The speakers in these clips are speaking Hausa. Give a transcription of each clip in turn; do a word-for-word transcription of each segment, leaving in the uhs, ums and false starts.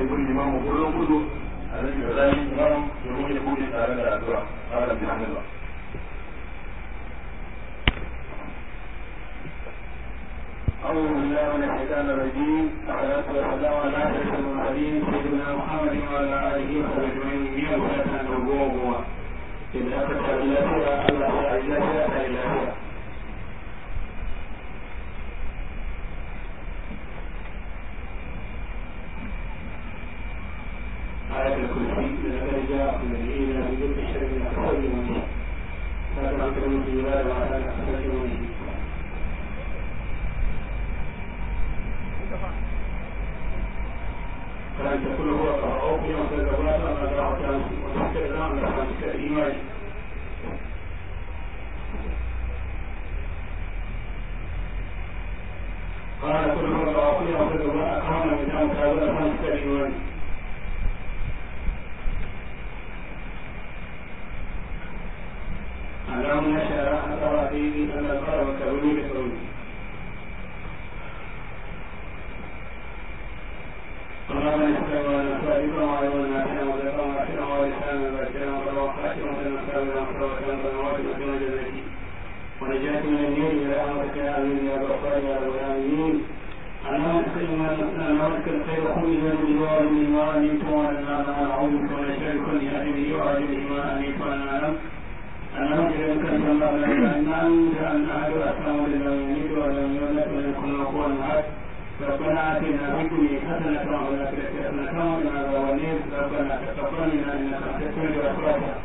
kun limamu kullum kudu a zai da zai imam domin ya bude tare da addu'a ala bismillah. أعوذ بالله من الشيطان الرجيم والصلاة والسلام على أشرف المرسلين سيدنا محمد وعلى آله وصحبه أجمعين وسلم النبوة إذا فتح الإلهية الله الإلهية الإلهية آية الكرسي لقد جاء من الإيمان بجد الشرك من أكثر من لا تنكروا في عبادة وعلى أكثر من فأنت كل هو قرأوك يوم تجربات أما دعوة وتذكر الآن لفانسك الإيمان قال كل هو قرأوك يوم تجربات أكرمنا من دعوة تجربات لفانسك الإيمان اللهم نشأ رحمة ربي أن القرى وكوني بكوني اللهم نسأل ونسألك وعلمنا فينا وذكرنا فينا ولسانا ذاكرا وتوقعتنا ونسأل ونسألك ونوافق دون جزاكي ونجاك من النير إلى أمرك يا أمين يا غفار يا رب العالمين اللهم نسأل ما نسأل نورك الخير كله وبالوالد ما أمنت وأنا أعوذ بك من شر كل أجله وأجله ما أمنت وأنا أعلم اللهم إليك نسأل الله لا إله إلا أنت أن أحد أسلم لله يميت ولم يولد ولم يكن له كفوا أحد ربنا آتنا في الدنيا حسنة وفي الآخرة حسنة وقنا عذاب النار ربنا تقبل منا إنك أنت السميع العليم.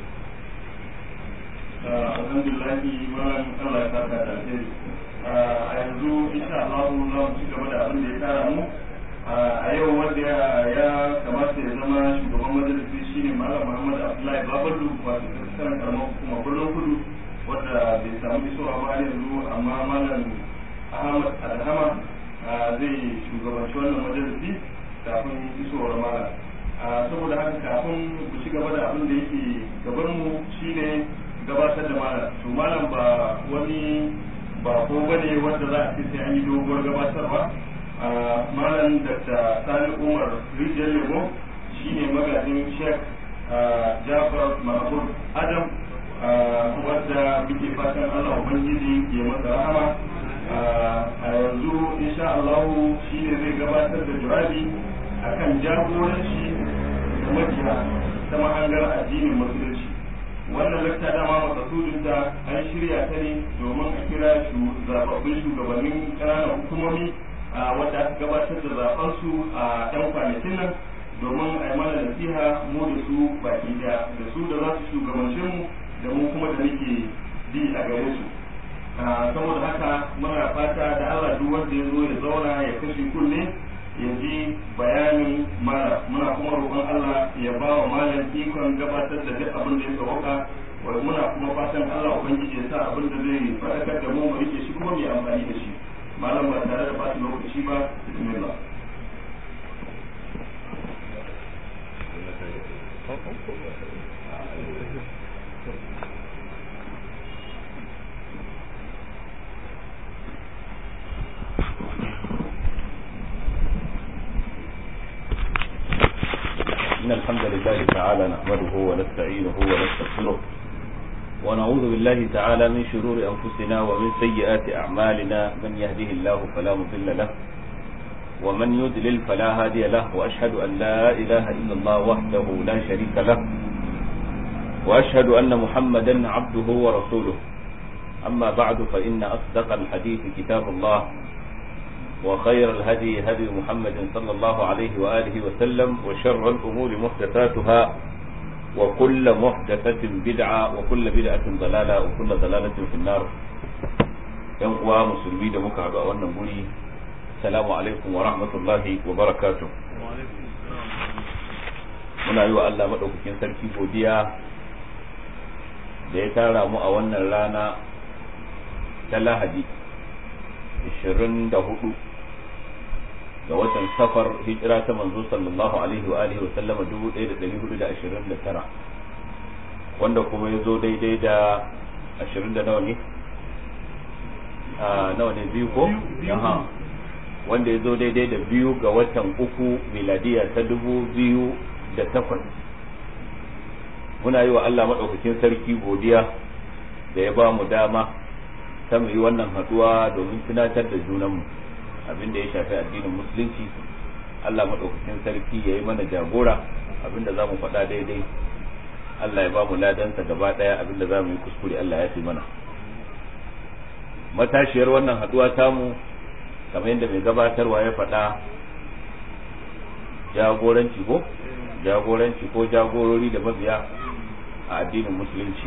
Alhamdulillah malam Allah ya saka da alheri. A yanzu insha Allah za mu ci gaba da abin da ya kara mu. A yau wanda ya kamata ya zama shugaban majalisi shine Malam Muhammad Abdullahi Babalu wato sakataren karamar hukumar Borno Kudu wanda bai samu isowa ba yanzu amma Malam Ahmad Adhama zai shugabanci wannan majalisi kafin isowar mala saboda haka kafin ku ci gaba da abin da yake gaban mu shine gabatar da mala to malam ba wani ba ko bane wanda za a ce sai an yi doguwar gabatarwa malam Dr. Sani Umar Rijiyar Lemo shine magajin Sheikh Jafar Mahmud Adam wadda muke fatan Allah ubangiji ya masa rahama a yanzu insha Allah shi ne zai gabatar da jawabi akan jagoranci da mabiya ta mahangar addinin musulunci. Wannan lakta dama makasudin da an shirya ta ne domin a kira zababbin shugabannin ƙananan hukumomi wadda aka gabatar da zaɓensu a ɗan kwanakin nan domin a yi mana nasiha mu da su baki ɗaya da su da za su shugabance mu da mu kuma da nake bi a gare su. saboda haka muna fata da Allah duk wanda ya zo ya zauna ya kashe kunne ya ji bayanin mara muna kuma roƙon Allah ya ba wa malam ikon gabatar da duk abin da ya sauka muna kuma fatan Allah ubangiji ya sa abin da zai faɗakar da mu mu rike shi kuma mu amfani da shi malam ba tare da ɓata lokaci ba bismillah. إن الحمد لله تعالى نحمده ونستعينه ونستغفره ونعوذ بالله تعالى من شرور أنفسنا ومن سيئات أعمالنا من يهده الله فلا مضل له ومن يضلل فلا هادي له وأشهد أن لا إله إلا الله وحده لا شريك له وأشهد أن محمدا عبده ورسوله أما بعد فإن أصدق الحديث كتاب الله وخير الهدي هدي محمد صلى الله عليه وآله وسلم وشر الأمور محدثاتها وكل محدثة بدعة وكل بدعة ضلالة وكل ضلالة في النار. يوم مسلمين دمك على أن نقولي السلام عليكم ورحمة الله وبركاته. muna yi wa Allah maɗaukakin sarki godiya da ya tara mu a wannan rana ta Lahadi ishirin da hudu ga watan safar hijira ta manzo sallallahu alaihi wa alihi wa sallama dubu ɗaya da ɗari hudu da ashirin da tara wanda kuma ya zo daidai da ashirin da nawa ne a nawa ne biyu ko aha wanda ya zo daidai da biyu ga watan uku miladiya ta dubu biyu da takwas. Muna yi wa Allah maɗaukakin sarki godiya da ya ba mu dama ta mu yi wannan haɗuwa domin tunatar da junanmu abin da ya shafi addinin musulunci. Allah maɗaukakin sarki ya yi mana jagora, abin da za mu faɗa daidai Allah ya ba mu ladansa gaba ɗaya, abin da za mu yi kuskure Allah ya fi mana. Matashiyar wannan haɗuwa tamu kamar yadda mai gabatarwa ya faɗa, jagoranci ko jagoranci ko jagorori da mabiya a addinin musulunci.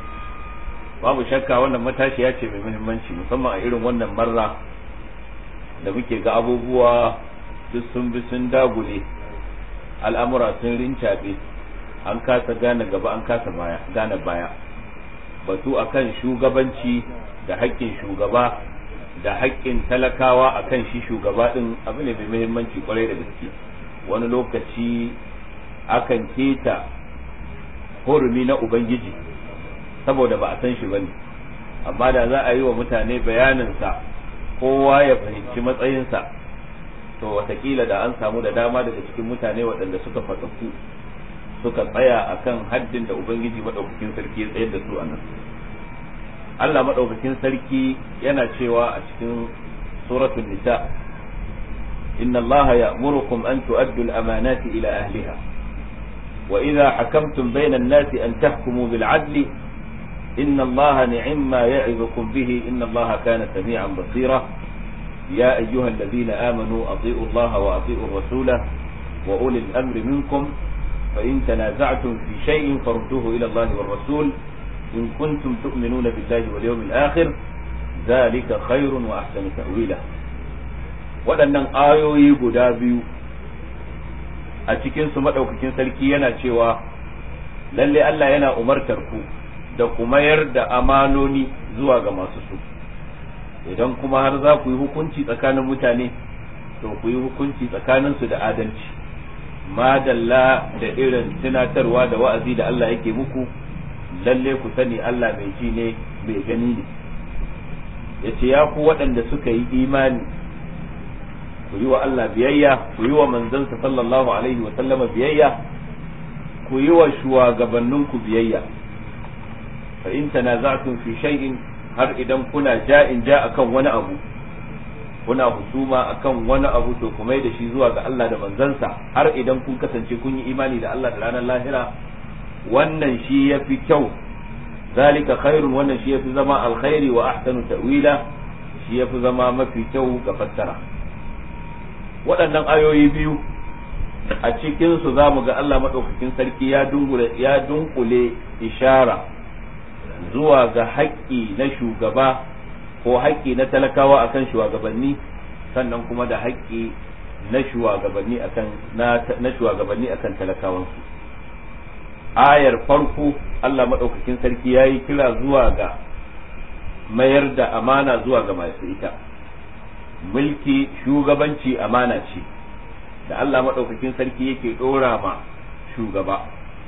Babu shakka wannan matashiya ce mai muhimmanci, musamman a irin wannan marra da muke ga abubuwa duk sun bi sun dagule, al'amura sun rincaɓe, an kasa gane gaba an kasa baya gane baya. Batu akan shugabanci da haƙƙin shugaba da haƙƙin talakawa akan shi shugaba din abu ne mai muhimmanci kwarai da gaske. Wani lokaci akan keta hurumi na ubangiji saboda ba a san shi bane, amma da za a yi wa mutane bayaninsa kowa ya fahimci matsayinsa, to watakila da an samu da dama daga cikin mutane waɗanda suka fataku suka tsaya akan haddin da ubangiji madaukakin sarki ya tsayar da su a nan. Allah madaukakin sarki yana cewa a cikin suratul nisa, inna allaha ya'murukum an tu'addu al-amanati ila ahliha wa idha hakamtum bayna an-nasi an tahkumu bil 'adli inna allaha ni'ma ya'idukum bihi inna allaha kana sami'an basira ya ayyuhalladhina amanu ati'u allaha wa ati'u ar-rasula wa ulil amri minkum fa in tanaza'tum fi shay'in farudduhu ila allahi war rasul in kuntum tu'minuna billahi wal yawmil akhir dhalika khairun wa ahsanu ta'wila. Waɗannan ayoyi guda biyu a cikin su madaukakin sarki yana cewa lalle Allah yana umartar ku da ku mayar da amanoni zuwa ga masu su, idan kuma har za ku yi hukunci tsakanin mutane to ku yi hukunci tsakanin su da adalci. Madalla da irin tunatarwa da wa'azi da Allah yake muku, lalle ku sani Allah mai ji ne mai gani ne. Yace ya ku waɗanda suka yi imani, ku yi wa Allah biyayya, ku yi wa manzansa sallallahu alaihi wa sallama biyayya, ku yi wa shugabanninku biyayya. Fa in tanaza'tum fi shay'in, har idan kuna ja'in ja akan wani abu, kuna husuma akan wani abu, to ku mai da shi zuwa ga Allah da manzansa. Har idan kun kasance kun yi imani da Allah da ranar lahira, wannan shi yafi kyau. zalika khairun, wannan shi yafi zama alkhairi wa ahsanu ta'wila, shi yafi zama mafi kyau ga fassara. Waɗannan ayoyi biyu a cikin su zamu ga Allah madaukakin sarki ya dungule ya dunkule ishara zuwa ga haƙƙi na shugaba ko haƙƙi na talakawa akan shugabanni, sannan kuma da haƙƙi na shugabanni akan na, na shugabanni akan talakawansu. Ayar farko Allah madaukakin sarki yayi kira zuwa ga mayar da amana zuwa ga masu ita. Mulki, shugabanci amana ce da Allah madaukakin sarki yake dora ma shugaba.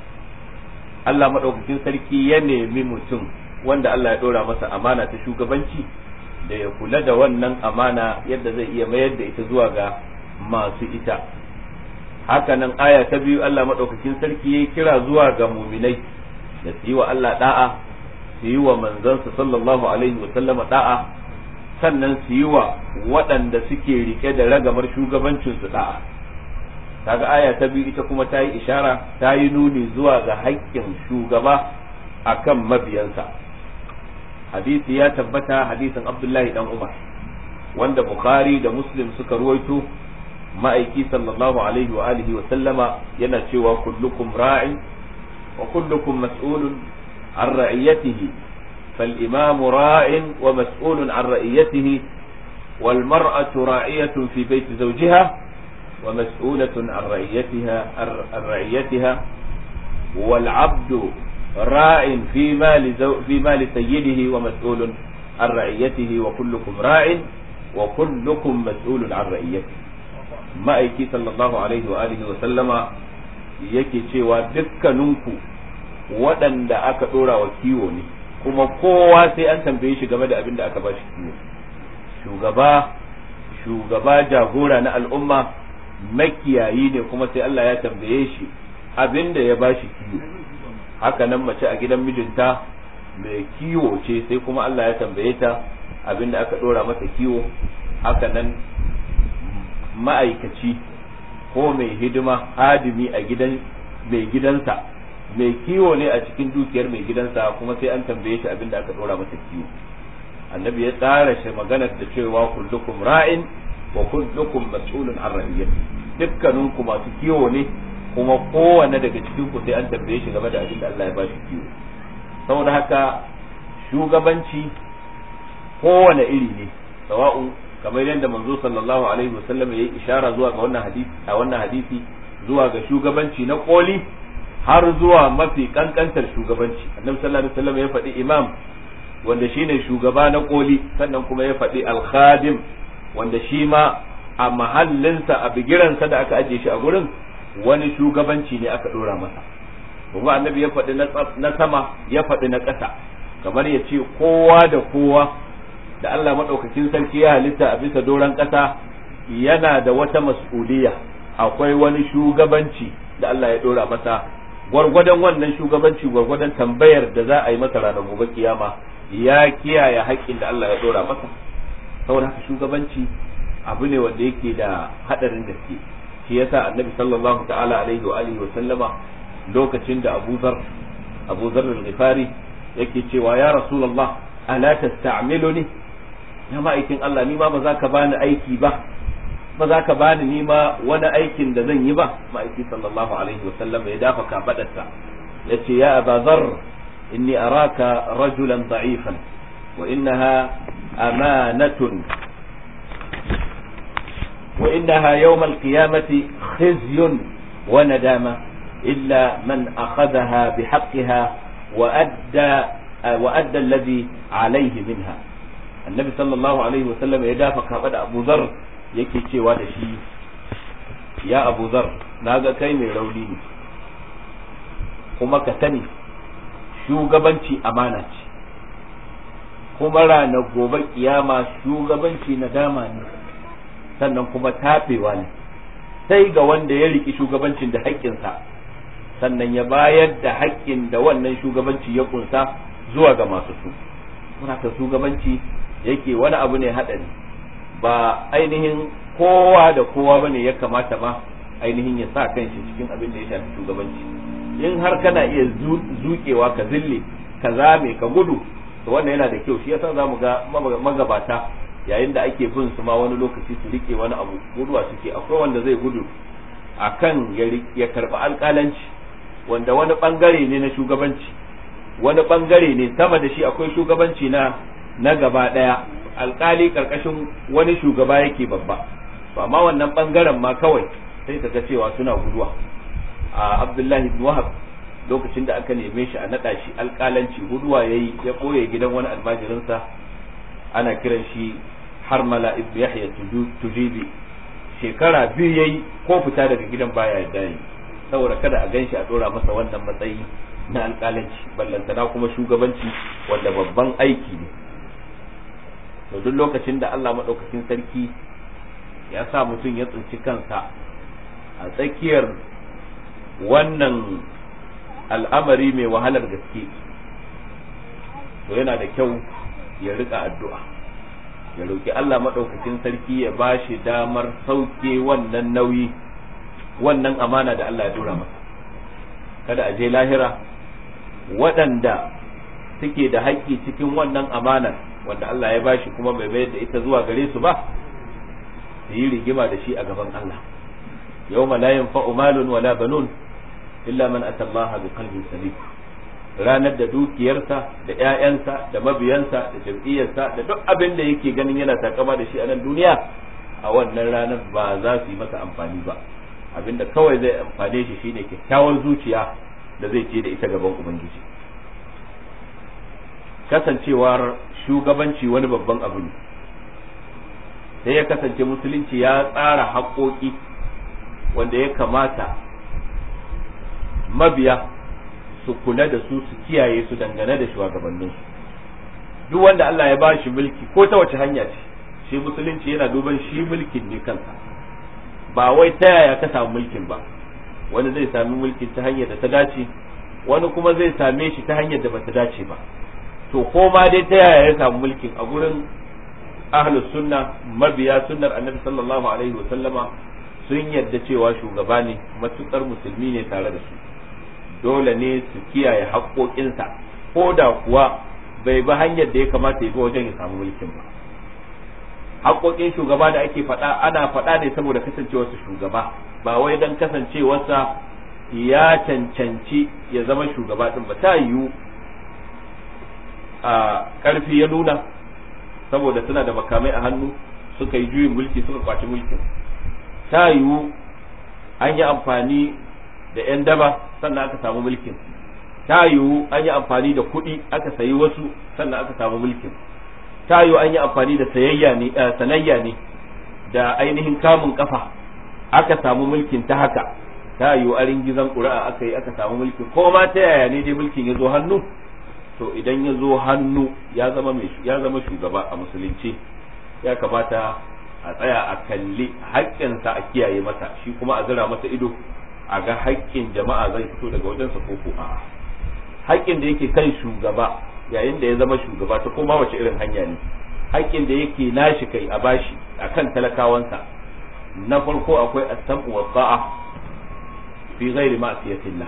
Allah madaukakin sarki ya nemi mutum wanda Allah ya dora masa amana ta shugabanci da ya kula da wannan amana yadda zai iya mayar da ita zuwa ga masu ita. Haka nan aya ta biyu Allah madaukakin sarki ya kira zuwa ga muminai da su yi wa Allah da'a, su yi wa manzansa sallallahu alaihi wa sallama da'a, sannan su yi wa waɗanda suke rike da ragamar shugabancin su da'a. Kaga aya ta biyu ita kuma ta yi ishara, ta yi nuni zuwa ga haƙƙin shugaba akan mabiyansa. Hadisi ya tabbata, hadisin Abdullahi dan Umar wanda Bukhari da Muslim suka ruwaito, ma'aiki sallallahu alaihi wa alihi wa sallama yana cewa kullukum ra'in wa kullukum mas'ulun an ra'iyatihi fal imamu ra'in wa mas'ulun an ra'iyatihi wal mar'atu ra'iyatun fi bayti zawjiha wa mas'ulatun an ra'iyatiha an ra'iyatiha wal 'abdu ra'in fi mali fi mali sayyidihi wa mas'ulun an ra'iyatihi wa kullukum ra'in wa kullukum mas'ulun an ra'iyatihi. Ma'aiki sallallahu alaihi wa alihi wa sallama yake cewa dukkaninku waɗanda aka ɗora wa kiwo ne, kuma kowa sai an tambaye shi game da abin da aka ba shi kiwo. Shugaba shugaba jagora na al'umma makiyayi ne kuma sai Allah ya tambaye shi abinda ya bashi kiwo. Haka nan mace a gidan mijinta mai kiwo ce sai kuma Allah ya tambaye ta abinda aka dora mata kiwo. Haka nan ma'aikaci ko mai hidima hadimi a gidan mai gidansa mai kiwo ne a cikin dukiyar mai gidansa kuma sai an tambaye shi abinda aka dora masa kiwo. Annabi ya tsara shi maganar da cewa kullukum ra'in wa kullukum mas'ulun an ra'iyati, dukkaninku masu kiwo ne kuma kowanne daga cikin ku sai an tambaye shi game da abinda Allah ya bashi kiwo. Saboda haka shugabanci kowane iri ne, sawa'u kamar yadda manzo sallallahu alaihi wasallam ya yi ishara zuwa ga wannan hadisi a wannan hadisi zuwa ga shugabanci na koli har zuwa mafi kankantar shugabanci. Annabi sallallahu alaihi wasallam ya faɗi imam wanda shine shugaba na koli, sannan kuma ya faɗi al-khadim wanda shi ma a mahallinsa a bigiransa da aka ajiye shi a gurin wani shugabanci ne aka dora masa. Kuma annabi ya faɗi na sama ya faɗi na ƙasa, kamar ya ce kowa da kowa da Allah maɗaukakin sarki ya halitta a bisa doron ƙasa yana da wata mas'uliyya, akwai wani shugabanci da Allah ya ɗora masa, gwargwadon wannan shugabanci gwargwadon tambayar da za a yi masa ranar gobe kiyama ya kiyaye haƙƙin da Allah ya ɗora masa. Saboda haka shugabanci abu ne wanda yake da haɗarin gaske. Shi yasa annabi sallallahu ta'ala alaihi wa alihi wa sallama lokacin da Abu Dharr Abu Dharr al-Ghifari yake cewa ya Rasulullah ala tasta'miluni, ya ma'aikin Allah ni ma ba za ka bani aiki ba, ba za ka bani ni ma wani aikin da zan yi ba. Ma'aiki sallallahu alaihi wa sallam ya dafa kafadarsa ya ce ya Aba Dharr inni araka rajulan da'ifan wa innaha amanatun wa innaha yawm al-qiyamati khizyun wa nadama illa man akhadhaha bihaqqiha wa adda wa adda alladhi alayhi minha. Annabi sallallahu alaihi wa sallam ya dafa kafada Abu Dharr yake cewa da shi ya Abu Dharr naga kai mai rauni ne kuma ka sani shugabanci amana ce, kuma ranar gobe kiyama shugabanci nadama ne sannan kuma tafewa ne sai ga wanda ya riki shugabancin da haƙƙinsa sannan ya bayar da haƙƙin da wannan shugabanci ya kunsa zuwa ga masu su. Kuma shugabanci yake wani abu ne haɗari, ba ainihin kowa da kowa bane ya kamata ma ainihin ya sa kanshi cikin abin da ya shafi shugabanci. In har kana iya zuƙewa ka zille ka zame ka gudu to wannan yana da kyau. Shi yasa zamu ga magabata yayin da ake bin su ma wani lokaci su rike wani abu guduwa suke. Akwai wanda zai gudu akan ya karɓi alƙalanci wanda wani bangare ne na shugabanci, wani bangare ne sama da shi akwai shugabanci na na gaba daya, alkali karkashin wani shugaba yake babba, to amma wannan bangaren ma kawai sai ka ga cewa suna guduwa. a Abdullahi ibn Wahab lokacin da aka neme shi a nada shi alkalanci guduwa yayi ya koye gidan wani almajirinsa ana kiran shi Harmala ibn Yahya Tujibi. Shekara biyu yayi ko fita daga gidan baya yadda yi saboda kada a ganshi a dora masa wannan matsayi na alkalanci, ballantana kuma shugabanci wanda babban aiki ne. to duk lokacin da Allah madaukakin sarki ya sa mutum ya tsinci kansa a tsakiyar wannan al'amari mai wahalar gaske to yana da kyau ya rika addu'a, ya roki Allah madaukakin sarki ya bashi damar sauke wannan nauyi, wannan amana da Allah ya dora masa. Kada a je lahira waɗanda suke da haƙƙi cikin wannan amanar wanda Allah ya bashi kuma bai bayar da ita zuwa gare su ba, su yi rigima da shi a gaban Allah. yawma la yanfa'u malun wala banun illa man ata Allah bi qalbin salim. Ranar da dukiyarsa da ƴaƴansa da mabiyansa da jam'iyyarsa da duk abin da yake ganin yana takama da shi a nan duniya, a wannan ranar ba za su yi masa amfani ba. Abinda kawai zai amfane shi shine kyakkyawar zuciya da zai ce da ita gaban Ubangiji. Kasancewar shugabanci wani babban abu ne, sai ya kasance musulunci ya tsara haƙoƙi wanda ya kamata mabiya su kula da su su kiyaye su dangane da shugabanninsu. Duk wanda Allah ya ba shi mulki ko ta wace hanya ce, shi musulunci yana duban shi mulkin ne kansa, ba wai ta yaya ka samu mulkin ba. Wani zai sami mulkin ta hanyar da ta dace, wani kuma zai same shi ta hanyar da ba ta dace ba. To ko ma dai ta yaya ya samu mulkin, a gurin ahlus sunna mabiya sunnar annabi sallallahu alaihi wa sallama sun yadda cewa shugaba ne matukar musulmi ne tare da su, dole ne su kiyaye haƙoƙinsa ko da kuwa bai bi hanyar da ya kamata ya bi wajen ya samu mulkin ba. Haƙoƙin shugaba da ake faɗa ana faɗa ne saboda kasancewarsa shugaba, ba wai don kasancewarsa ya cancanci ya zama shugaba ɗin ba. Ta yiwu a ƙarfi ya nuna saboda suna da makamai a hannu suka yi juyin mulki suka kwaci mulkin. Ta yiwu an yi amfani da 'yan daba sannan aka samu mulkin. Ta yiwu an yi amfani da kuɗi aka sayi wasu sannan aka samu mulkin. Ta yiwu an yi amfani da sayayya ne sanayya ne da ainihin kamun kafa aka samu mulkin ta haka. Ta yiwu arin gizon ƙuri'a aka yi aka samu mulkin. Ko ma ta yaya ne dai mulkin ya zo hannu, to idan ya zo hannu ya zama mai ya zama shugaba a musulunci, ya kamata a tsaya a kalli haƙƙinsa a kiyaye masa, shi kuma a zira masa ido a ga haƙƙin jama'a zai fito daga wajensa ko ko a'a. Haƙƙin da yake kan shugaba yayin da ya zama shugaba ta koma wace irin hanya ne, haƙƙin da yake nashi kai a bashi akan talakawansa, na farko akwai as-sam'u wa ta'a fi ghairi ma'siyatillah.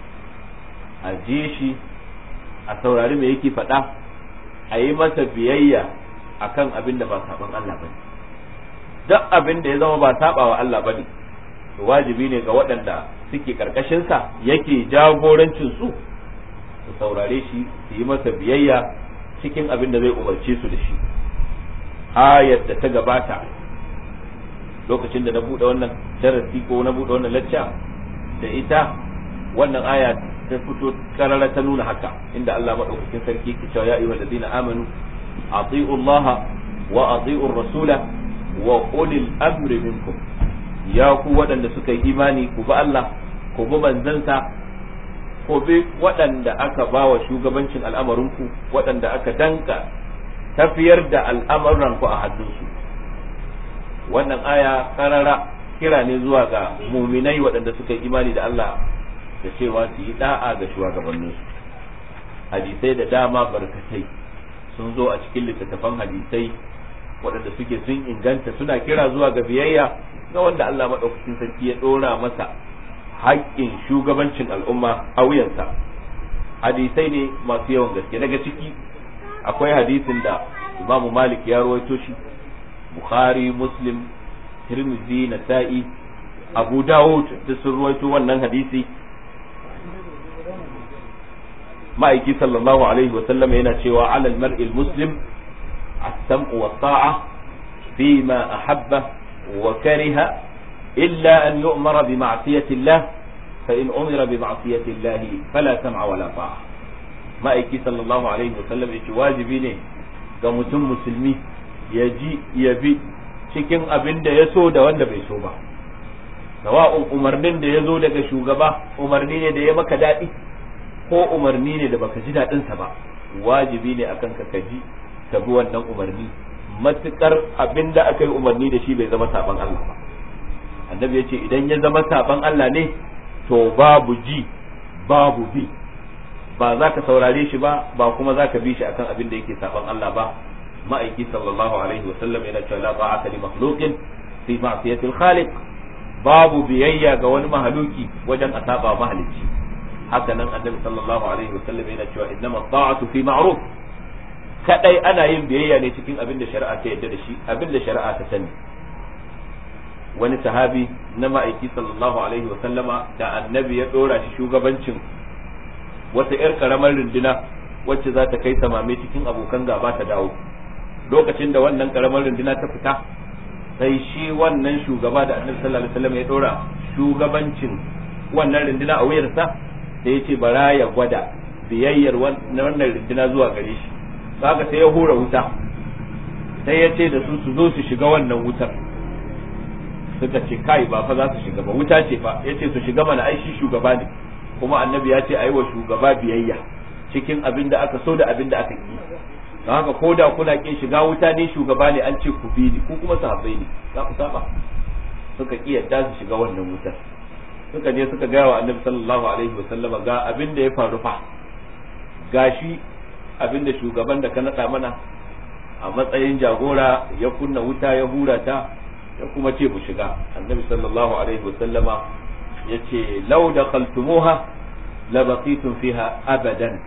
A ji shi a saurari me yake faɗa, a yi masa biyayya akan abin da ba saban Allah bane. Duk abin da ya zama ba sabawa Allah bane, to wajibi ne ga waɗanda suke karkashin sa yake jagorancin su su saurare shi, su yi masa biyayya cikin abin da zai umarce su da shi. Ayar da ta gabata lokacin da na buɗe wannan darasi ko na buɗe wannan lacca da ita, wannan aya ta fito karara ta nuna haka, inda Allah madaukakin sarki ke cewa ya ayyuhal ladina amanu ati'u Allah wa ati'u rasula wa ulil amri minkum. Ya ku waɗanda suka yi imani, ku bi Allah, ku bi manzansa, ku bi waɗanda aka bawa shugabancin al'amarinku, waɗanda aka danka tafiyar da al'amuranku a hannunsu. Wannan aya karara kira ne zuwa ga muminai waɗanda suka yi imani da Allah da cewa su yi da'a ga shugabanninsu. Hadisai da dama barkatai sun zo a cikin littattafan hadisai waɗanda suke sun inganta, suna kira zuwa ga biyayya ga wanda Allah maɗaukakin sarki ya ɗora masa haƙƙin shugabancin al'umma a wuyansa. Hadisai ne masu yawan gaske. Daga ciki akwai hadisin da Imam Malik ya rawaito shi, Bukhari, Muslim, Tirmidhi, Nasa'i, Abu Dawud da sun rawaito wannan hadisi. Ma'aiki sallallahu alaihi wa sallam yana cewa alal mar'il muslim as-sam'u wat-ta'a fima ahabba wa kariha illa an yu'mara bi ma'siyati Allah fa in umira bi ma'siyati Allah fala sam'a wala ta'a. Ma'aiki sallallahu alaihi wa sallam yace wajibi ne ga mutum musulmi ya ji ya bi cikin abin da ya so da wanda bai so ba. Sawa'un umarnin da ya zo daga shugaba umarni ne da ya maka daɗi ko umarni ne da baka ji daɗinsa ba, wajibi ne akan ka kaji ka bi wannan umarni matukar abin da aka yi umarni da shi bai zama saban Allah ba. Annabi ya ce idan ya zama saban Allah ne to babu ji babu bi, ba za ka saurare shi ba ba kuma za ka bi shi akan abin da yake saban Allah ba. Ma'aiki sallallahu alaihi wa sallam yana cewa la ta'ata li makhluqin fi ma'siyati al-khaliq, babu biyayya ga wani mahaluki wajen a saba mahalicci. Haka nan annabi sallallahu alaihi wa sallam yana cewa innama ta'atu fi ma'ruf, kadai ana yin biyayya ne cikin abin da shari'a ta yarda da shi, abin da shari'a ta sani. Wani sahabi na ma'aiki sallallahu alaihi wa sallama da annabi ya dora shi shugabancin wata yar karamar runduna wacce za ta kai samame cikin abokan gaba ta dawo. Lokacin da wannan karamar runduna ta fita, sai shi wannan shugaba da annabi sallallahu alaihi wa sallam ya dora shugabancin wannan runduna a wuyarsa, sai ya ce bara ya gwada biyayyar wannan runduna zuwa gare shi. Kaga sai ya hura wuta, sai ya ce da su su zo su shiga wannan wutar. Suka ce kai ba fa za su shiga ba, wuta ce fa. Ya ce su shiga mana, ai shi shugaba ne, kuma annabi ya ce ayi wa shugaba biyayya cikin abin da aka so da abin da aka yi. don haka ko da kuna kin shiga wuta ne shugaba ne an ce ku bi ni ku kuma sahabbai ne za ku saba suka ki yadda su shiga wannan wutar suka je suka gaya wa annabi sallallahu alaihi wa sallama ga abin da ya faru fa gashi abin da shugaban da ka nada mana a matsayin jagora ya kunna wuta ya hura ta ya kuma ce mu shiga. Annabi sallallahu alaihi wa sallama yace law dakhaltumuha la baqitum fiha abadan,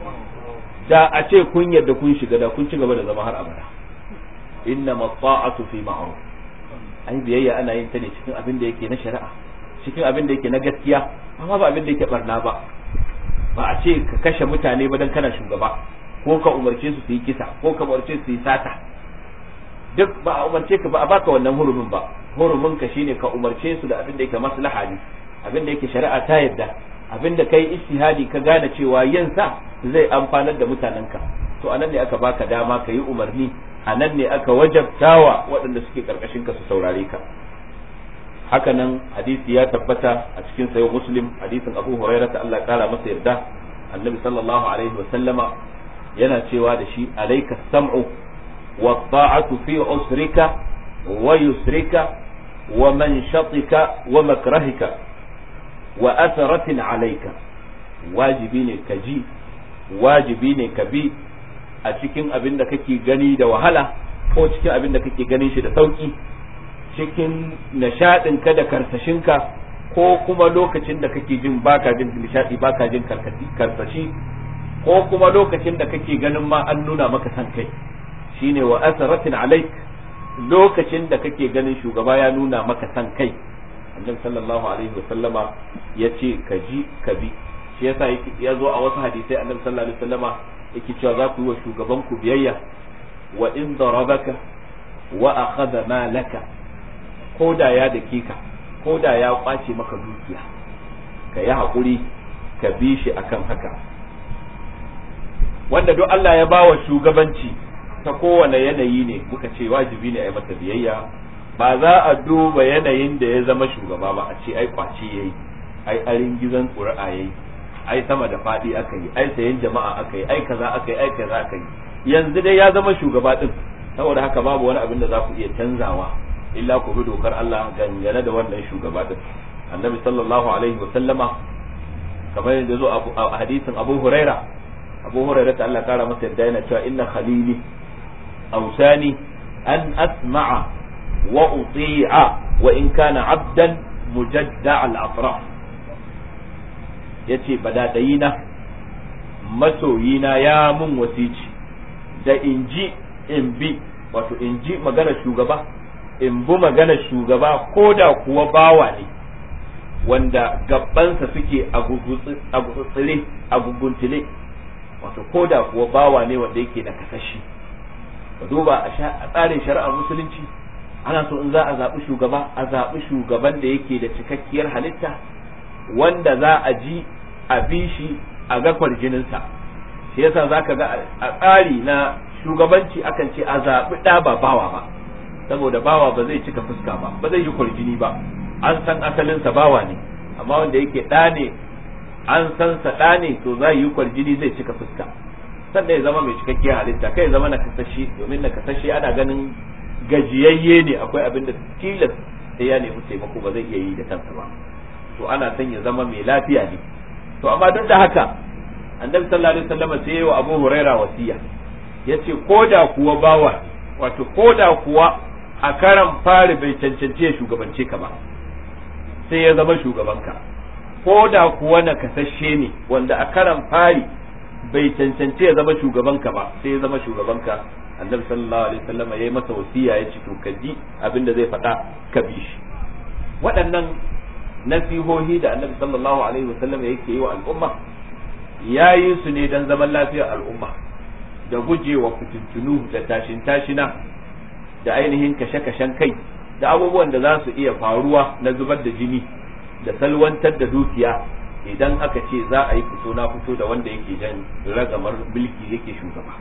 da a ce kun yadda kun shiga da kun ci gaba da zama har abada. inna mata'atu fi ma'ruf, ai biyayya ana yin ta ne cikin abin da yake na shari'a, cikin abin da yake na gaskiya, amma ba abin da yake barna ba. Ba a ce ka kashe mutane ba dan kana shugaba, ko ka umarce su su yi kisa, ko ka umarce su yi sata, duk ba a umarce ka ba a baka wannan hurumin ba. Hurumin ka shine ka umarce su da abin da yake maslaha ne, abin da yake shari'a ta yadda, abin da kai ijtihadi ka gane cewa yin sa zai amfanar da mutanenka, to anan ne aka baka dama ka yi umarni, anan ne aka wajabtawa waɗanda suke karkashin ka su saurare ka. Hakanan hadisi ya tabbata a cikin sayo Muslim, hadisin Abu Hurairah ta Allah kara masa yarda, annabi sallallahu alaihi wa sallama yana cewa da shi alayka sam'u wa ta'atu fi usrika wa yusrika wa manshatika wa makrahika wa atharatin alayka, wajibi ne ka ji, wajibi ne ka bi a cikin abin da kake gani da wahala ko cikin abin da kake ganin shi da sauki, cikin nishadin ka da karsashinka ko kuma lokacin da kake jin baka jin nishadi baka jin karsashi, ko kuma lokacin da kake ganin ma an nuna maka san kai, shine wa asaratin alaik, lokacin da kake ganin shugaba ya nuna maka san kai. Annabi sallallahu alaihi wa sallama yace ka ji ka bi. Shi yasa ya zo a wasu hadisai Annabi sallallahu alaihi wa sallama yake cewa za ku yi wa shugaban ku biyayya wa in darabaka wa akhadha malaka, ko da ya dake ka, ko da ya kwace maka dukiya, ka yi haƙuri ka bi shi akan haka. Wanda duk Allah ya bawa shugabanci ta kowane yanayi ne, muka ce wajibi ne a yi masa biyayya. Ba za a duba yanayin da ya zama shugaba ba a ce ai kwace yayi, ai arin gizon ƙuri'a yayi, ai sama da faɗi aka yi, ai sayan jama'a aka yi, ai kaza aka yi, ai kaza aka yi. Yanzu dai ya zama shugaba din, saboda haka babu wani abin da za ku iya canzawa illa ku bi dokar Allah dangane da wannan shugaba din. Annabi sallallahu alaihi wa sallama kamar yadda zo a hadisin Abu Huraira, Abu Huraira ta Allah kara masa yadda yana cewa inna khalili awsani an asma'a wa uti'a wa in kana 'abdan mujadda' al-atraf, yace badadayina masoyina ya mun wasici da inji in bi, wato inji magana shugaba, in bu magana shugaba ko da kuwa bawa ne wanda gabansa suke a gugutsire a guguntile, wato ko da kuwa bawa ne wanda yake da kasashi. ka duba a tsarin shari'ar musulunci ana so in za a zaɓi shugaba a zaɓi shugaban da yake da cikakkiyar halitta, wanda za a ji a bi shi a ga kwarjininsa. shi yasa za ka ga a tsari na shugabanci akan ce a zaɓi ɗa ba bawa ba, saboda bawa ba zai cika fuska ba, ba zai yi kwarjini ba, an san asalinsa bawa ne, amma wanda yake ɗa ne an san sa ɗa ne to za yi kwarjini, zai cika fuska, sannan ya zama mai cikakkiyar halitta, kai ya zama na kasashe, domin na kasashe ana ganin gajiyayye ne, akwai abin da tilas sai ya nemi taimako ba zai iya yi da kansa ba, to ana son ya zama mai lafiya ne. To amma duk da haka annabi sallallahu alaihi wasallam sai ya wa Abu Huraira wasiya, yace koda kuwa bawa, wato koda kuwa a karan fari bai cancance ya shugabance ka ba, sai ya zama shugabanka, koda kuwa na kasashe ne wanda a karan fari bai cancance ya zama shugabanka ba, sai ya zama shugabanka. Annabi sallallahu alaihi wasallam yayi masa wasiya, yace to kaji abinda zai faɗa ka bi shi. Waɗannan nasihohi da Annabi sallallahu alaihi wasallam yake yi wa al'umma yayi su ne dan zaman lafiyar al'umma, da gujewa fitintunu da tashin tashina da ainihin kashe-kashen kai da abubuwan da za su iya faruwa na zubar da jini da salwantar da dukiya idan aka ce za a yi fito na fito da wanda yake jan ragamar mulki yake shugaba.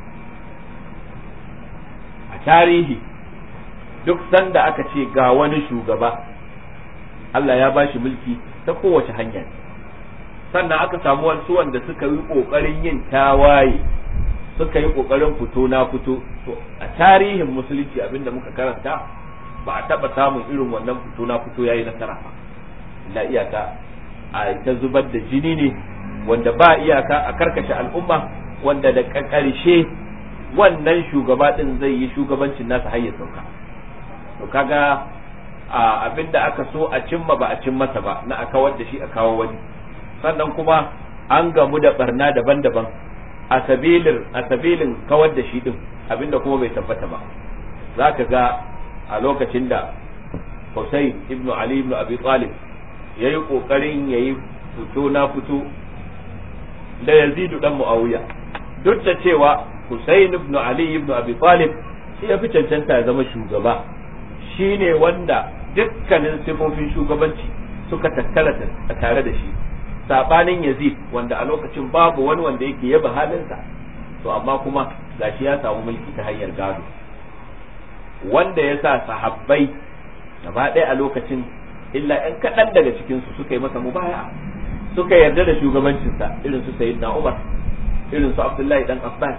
A tarihi duk sanda aka ce ga wani shugaba Allah ya bashi mulki ta kowace hanya, sannan aka samu wasu wanda suka yi kokarin yin tawaye suka yi kokarin fito na fito. To a tarihin musulunci abinda muka karanta ba a taba samun irin wannan fito na fito yayi nasara ba, illa iyaka a ta zubar da jini ne wanda ba iyaka, a karkashe al'umma wanda da karshe wannan shugaba din zai yi shugabancin nasa har ya sauka. to kaga abinda aka so a cimma ba a cin masa ba, na a kawar da shi a kawo wani. Sannan kuma an gamu da barna daban-daban a sabilin a sabilin kawar da shi din, abinda kuma bai tabbata ba. zaka ga a lokacin da Husayn ibn Ali ibn Abi Talib yayi kokarin yayi fito na fito da Yazid dan Muawiya, duk da cewa Husayn ibn Ali ibn Abi Talib shi ya fi cancanta ya zama shugaba, shine wanda dukkanin sifofin shugabanci suka tattara tare da shi, sabanin Yazid wanda a lokacin babu wani wanda yake yaba halinsa, to amma kuma gashi ya samu mulki ta hanyar gado, wanda ya sa sahabbai gaba ɗaya a lokacin illa ɗan kaɗan daga cikinsu suka yi masa mubaya, suka yarda da shugabancinsa, irin su Sayyidina Umar, irin su Abdullahi dan Abbas,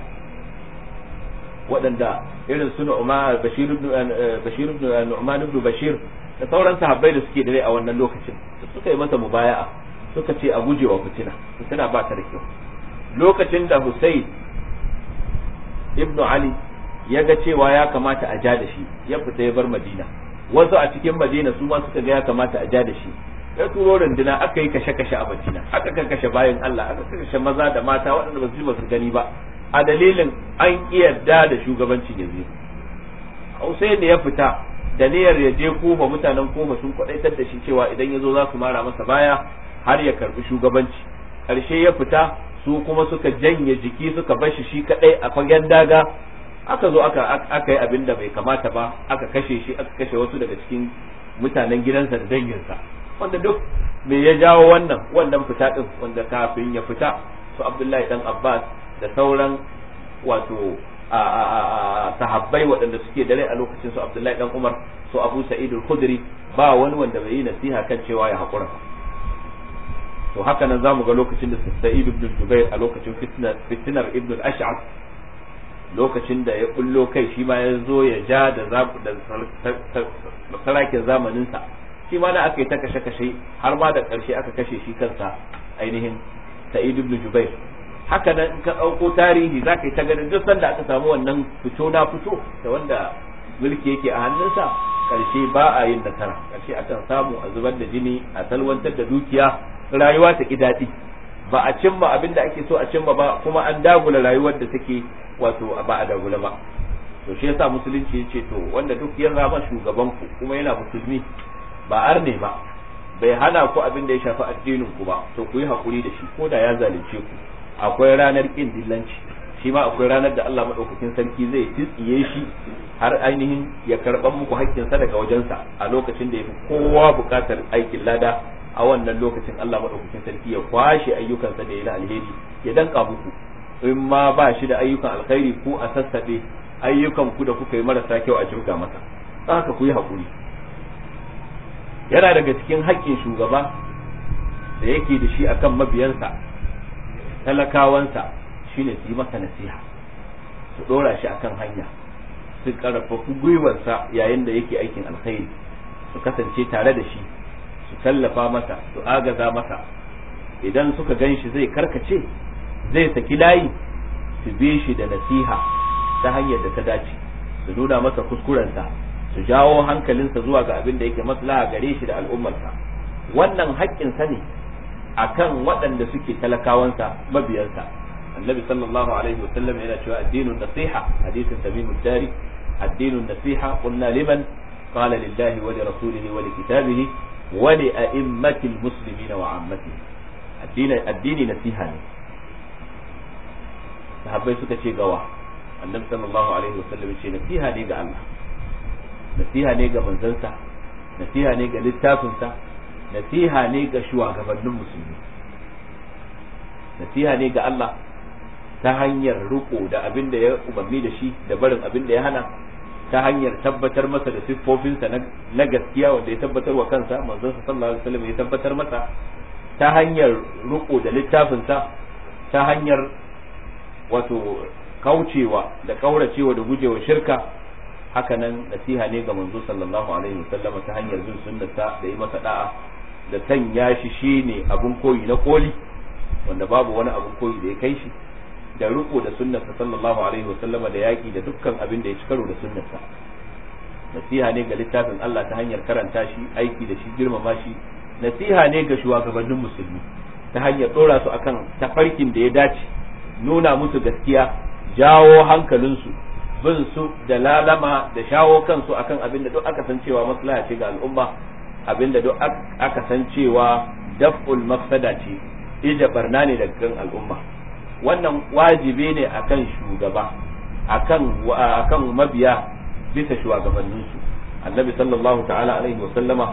waɗanda irin su Nu'man Bashir ibn Bashir ibn Nu'man ibn Bashir da sauran sahabbai da suke da rai a wannan lokacin suka yi masa mubaya'a, suka ce a gujewa fitina, fitina ba ta da kyau. Lokacin da Husayn ibn Ali ya ga cewa ya kamata a ja da shi, ya fita ya bar Madina, wasu a cikin Madina su ma suka ga ya kamata a ja da shi, ya turo runduna aka yi kashe-kashe a Madina, aka kashe bayan Allah, aka kashe maza da mata waɗanda ba su ji ba su gani ba, a dalilin an yarda da shugabancin yanzu. Hussein ya fita da niyyar ya je Kufa, mutanen Kufa sun kwadaitar da shi cewa idan ya zo za su mara masa baya har ya karbi shugabanci. Karshe ya fita, su kuma suka janye jiki suka bar shi shi kadai a fagen daga, aka zo aka aka yi abin da bai kamata ba, aka kashe shi, aka kashe wasu daga cikin mutanen gidansa da danginsa, wanda duk me ya jawo wannan wannan fita din, wanda kafin ya fita su Abdullahi dan Abbas da sauran wato a sahabbai waɗanda suke dare a lokacin su Abdullahi dan Umar, su Abu Sa'id al-Khudri, ba wani wanda bai yi nasiha kan cewa ya haƙura. To haka nan zamu ga lokacin da Sa'id ibn Jubair a lokacin fitnar fitnar ibn al-Ash'ab, lokacin da ya bullo kai shi ma ya zo ya ja da sarakin zamanin sa, shi ma da aka yi ta kashe-kashe har ma da ƙarshe aka kashe shi kansa ainihin Sa'id ibn Jubair. Haka nan in ka ɗauko tarihi za ka yi ta ganin duk sanda aka samu wannan fito na fito da wanda mulki yake a hannunsa, ƙarshe ba a yin nasara, ƙarshe akan samu a zubar da jini, a salwantar da dukiya, rayuwa ta ki daɗi, ba a cimma abin da ake so a cimma ba, kuma an dagula rayuwar da take wato ba a dagula ba. To shi yasa musulunci ya ce to wanda duk ya zama shugaban ku kuma yana musulmi ba arne ba, bai hana ku abin da ya shafi addinin ku ba, to ku yi hakuri da shi ko da ya zalunce ku. Akwai ranar kin dillanci, shi ma akwai ranar da Allah madaukakin sarki zai tsitsiye shi har ainihin ya karban muku haƙƙinsa daga wajensa a lokacin da yafi kowa buƙatar aikin lada. A wannan lokacin Allah madaukakin sarki ya kwashe ayyukansa da ya na alheri ya danka muku, in ma ba shi da ayyukan alkhairi ku a sassabe ayyukan ku da kuka yi marasa kyau a jirga masa. Haka ku yi haƙuri. Yana daga cikin haƙƙin shugaba da yake da shi akan mabiyansa, talakawansa, shine su yi masa nasiha, su dora shi akan hanya, su karfafa gwiwarsa yayin da yake aikin alkhairi, su kasance tare da shi, su tallafa masa, su agaza masa. Idan suka gan shi zai karkace, zai saki layi, su bi shi da nasiha ta hanyar da ta dace, su nuna masa kuskurensa, su jawo hankalinsa zuwa ga abin da yake maslaha gare shi da al'ummarsa. Wannan haƙƙinsa ne akan waɗanda suke talakawansa, mabiyansa. Annabi sallallahu alaihi wasallam yana cewa addinun nasiha, hadisin Tamimud Dari, addinun nasiha qulna liman qala lillahi wa li rasulihi wa li kitabihi wa li a'immatil muslimina wa ammatihi. Addini addini nasiha ne. Sahabbai suka ce gawa, Annabi sallallahu alaihi wasallam ya ce nasiha ne ga Allah, nasiha ne ga manzansa, nasiha ne ga littafinsa, nasiha ne ga shugabannin musulmi, nasiha ne ga Allah ta hanyar riko da abin da ya umarni da shi da barin abin da ya hana, ta hanyar tabbatar masa da siffofinsa na gaskiya wanda ya tabbatar wa kansa, manzon sallallahu alaihi wasallam ya tabbatar masa, ta hanyar riko da littafinsa, ta hanyar wato kaucewa da kauracewa da gujewa shirka. Haka nan nasiha ne ga manzo sallallahu alaihi wasallama ta hanyar bin sunnarsa da yi masa da'a da sanya shi shine abun koyi na koli wanda babu wani abun koyi da ya kai shi, da riko da sunnarsa sallallahu alaihi wasallama da yaki da dukkan abin da ya ci karo da sunnarsa. Nasiha ne ga littafin Allah ta hanyar karanta shi, aiki da shi, girmama shi. Nasiha ne ga shugabannin musulmi ta hanyar dora su akan tafarkin da ya dace, nuna musu gaskiya, jawo hankalinsu, bin su da lalama da shawo kansu akan abin da duk aka san cewa maslaha ce ga al'umma, abin da duk aka san cewa daf'ul mafsada ce, ija barna ne daga kan al'umma. Wannan wajibi ne akan shugaba, akan akan mabiya bisa shugabanninsu. Annabi sallallahu ta'ala alaihi wa sallama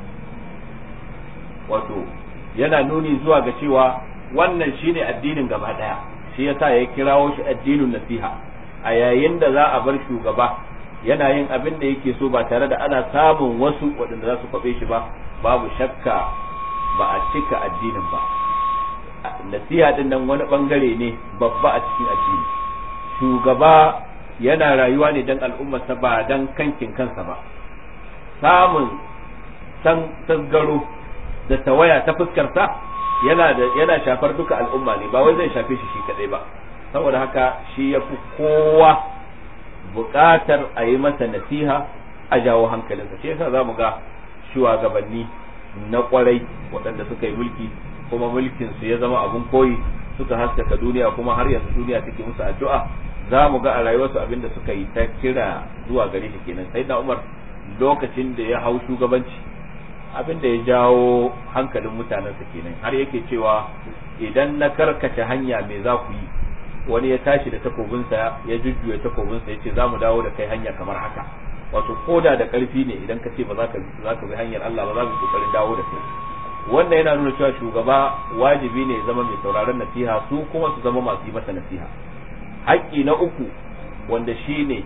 wato yana nuni zuwa ga cewa wannan shine addinin gaba daya, shi yasa ya kirawo shi addinin nasiha. A yayin da za a bar shugaba yana yin abin da yake so ba tare da ana samun wasu waɗanda za su kwabe shi ba, babu shakka ba a cika addinin ba. Nasiha din nan wani bangare ne babba a cikin addini. Shugaba yana rayuwa ne dan al'ummarsa ba dan kankin kansa ba. Samun san tasgaro da tawaya ta fuskarsa yana da yana shafar duka al'umma ne, ba wai zai shafe shi shi kadai ba. Saboda haka shi ya fi kowa buƙatar a yi masa nasiha, a jawo hankalinsa. Shi yasa za mu ga shugabanni na kwarai waɗanda suka yi mulki kuma mulkin su ya zama abun koyi, suka haskaka duniya kuma har yanzu duniya take musu addu'a. Za mu ga a rayuwarsu abin da suka yi ta kira zuwa gare shi kenan. Sai na Umar lokacin da ya hau shugabanci, abin da ya jawo hankalin mutanensa kenan, har yake cewa idan na karkace hanya me za ku yi? Wani ya tashi da takobinsa ya jujjuya takobinsa ya ce za mu dawo da kai hanya kamar haka. Wato koda da karfi ne idan ka ce ba za ka za ka bi hanyar Allah ba, za mu kokarin dawo da kai. Wannan yana nuna cewa shugaba wajibi ne zama mai sauraron nasiha, su kuma su zama masu yi masa nasiha. Haƙƙi na uku wanda shi ne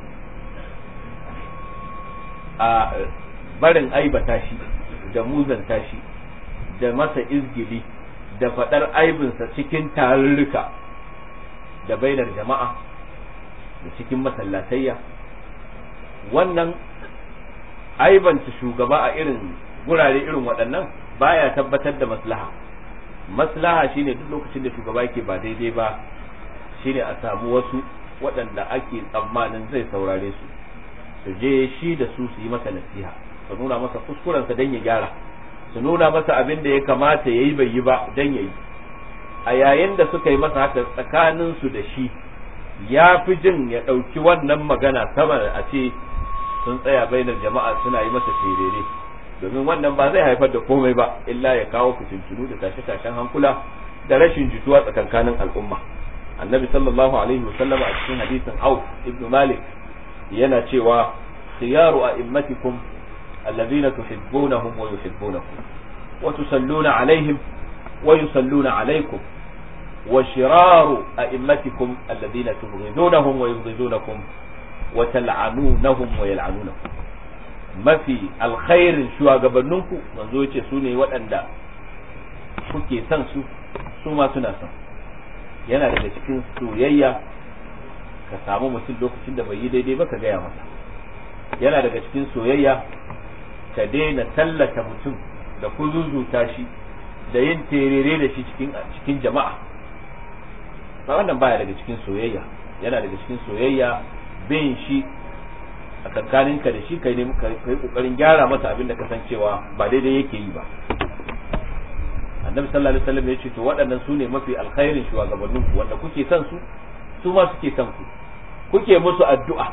a barin aibata shi da muzanta shi da masa izgili da faɗar aibinsa cikin tarurruka da bainar jama'a da cikin masallatayya. Wannan aibanta shugaba a irin gurare irin waɗannan baya tabbatar da maslaha. Maslaha shine duk lokacin da shugaba yake ba daidai ba, shine a samu wasu waɗanda ake tsammanin zai saurare su, su je shi da su su yi masa nasiha, su nuna masa kuskurensa don ya gyara, su nuna masa abin da ya kamata ya yi bai yi ba don ya yi. A yayin da suka yi masa haka tsakaninsu da shi, ya fi jin ya ɗauki wannan magana sama a ce sun tsaya bainar jama'a suna yi masa terere, domin wannan ba zai haifar da komai ba illa ya kawo fitintunu da tashe-tashen hankula da rashin jituwa tsakankanin al'umma. Annabi sallallahu alaihi wasallam a cikin hadisin Auf ibn Malik yana cewa khiyaru a'immatikum alladhina tuhibbunahum wa yuhibbunakum wa tusalluna alaihim wa yusalluna alaikum wa shiraru a'immatikum alladhina tubghidunahum wa yubghidunakum wa tal'anunahum wa yal'anunakum. Mafi alkhairin shugabanninku manzo yace su ne waɗanda kuke son su su ma suna son. Yana daga cikin soyayya ka samu mutum lokacin da bai yi daidai ba ka gaya masa. Yana daga cikin soyayya ka daina tallata mutum da kuzuzuta shi da yin terere da shi cikin cikin jama'a. Ba wannan baya daga cikin soyayya. Yana daga cikin soyayya bin shi a tsakaninka da shi kai ne kai kokarin gyara masa abin da ka san cewa ba daidai yake yi ba. Annabi sallallahu alaihi wasallam ya ce to waɗannan su ne mafi alkhairin shugabannin ku, wanda kuke son su su ma suke son ku, kuke musu addu'a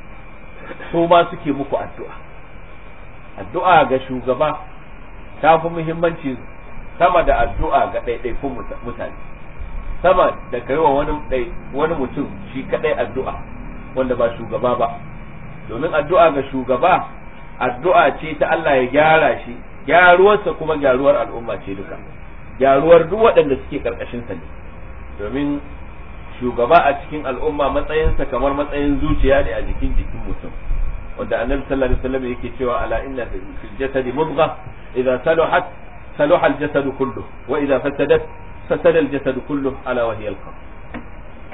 su ma suke muku addu'a. Addu'a ga shugaba ta fi muhimmanci sama da addu'a ga ɗaiɗaikun mutane, sama da kai wa wani wani mutum shi kadai addu'a wanda ba shugaba ba. Domin addu'a ga shugaba addu'a ce ta Allah ya gyara shi, gyaruwarsa kuma gyaruwar al'umma ce duka, gyaruwar duk waɗanda suke karkashin sa ne. Domin shugaba a cikin al'umma matsayinsa kamar matsayin zuciya ne a jikin jikin mutum, wanda annabi sallallahu alaihi wasallam yake cewa ala inna fil jasadi mudghah idza saluhat saluha al jasadu kulluh wa idza fasadat fasada al jasadu kulluh ala wa hiya al qalb.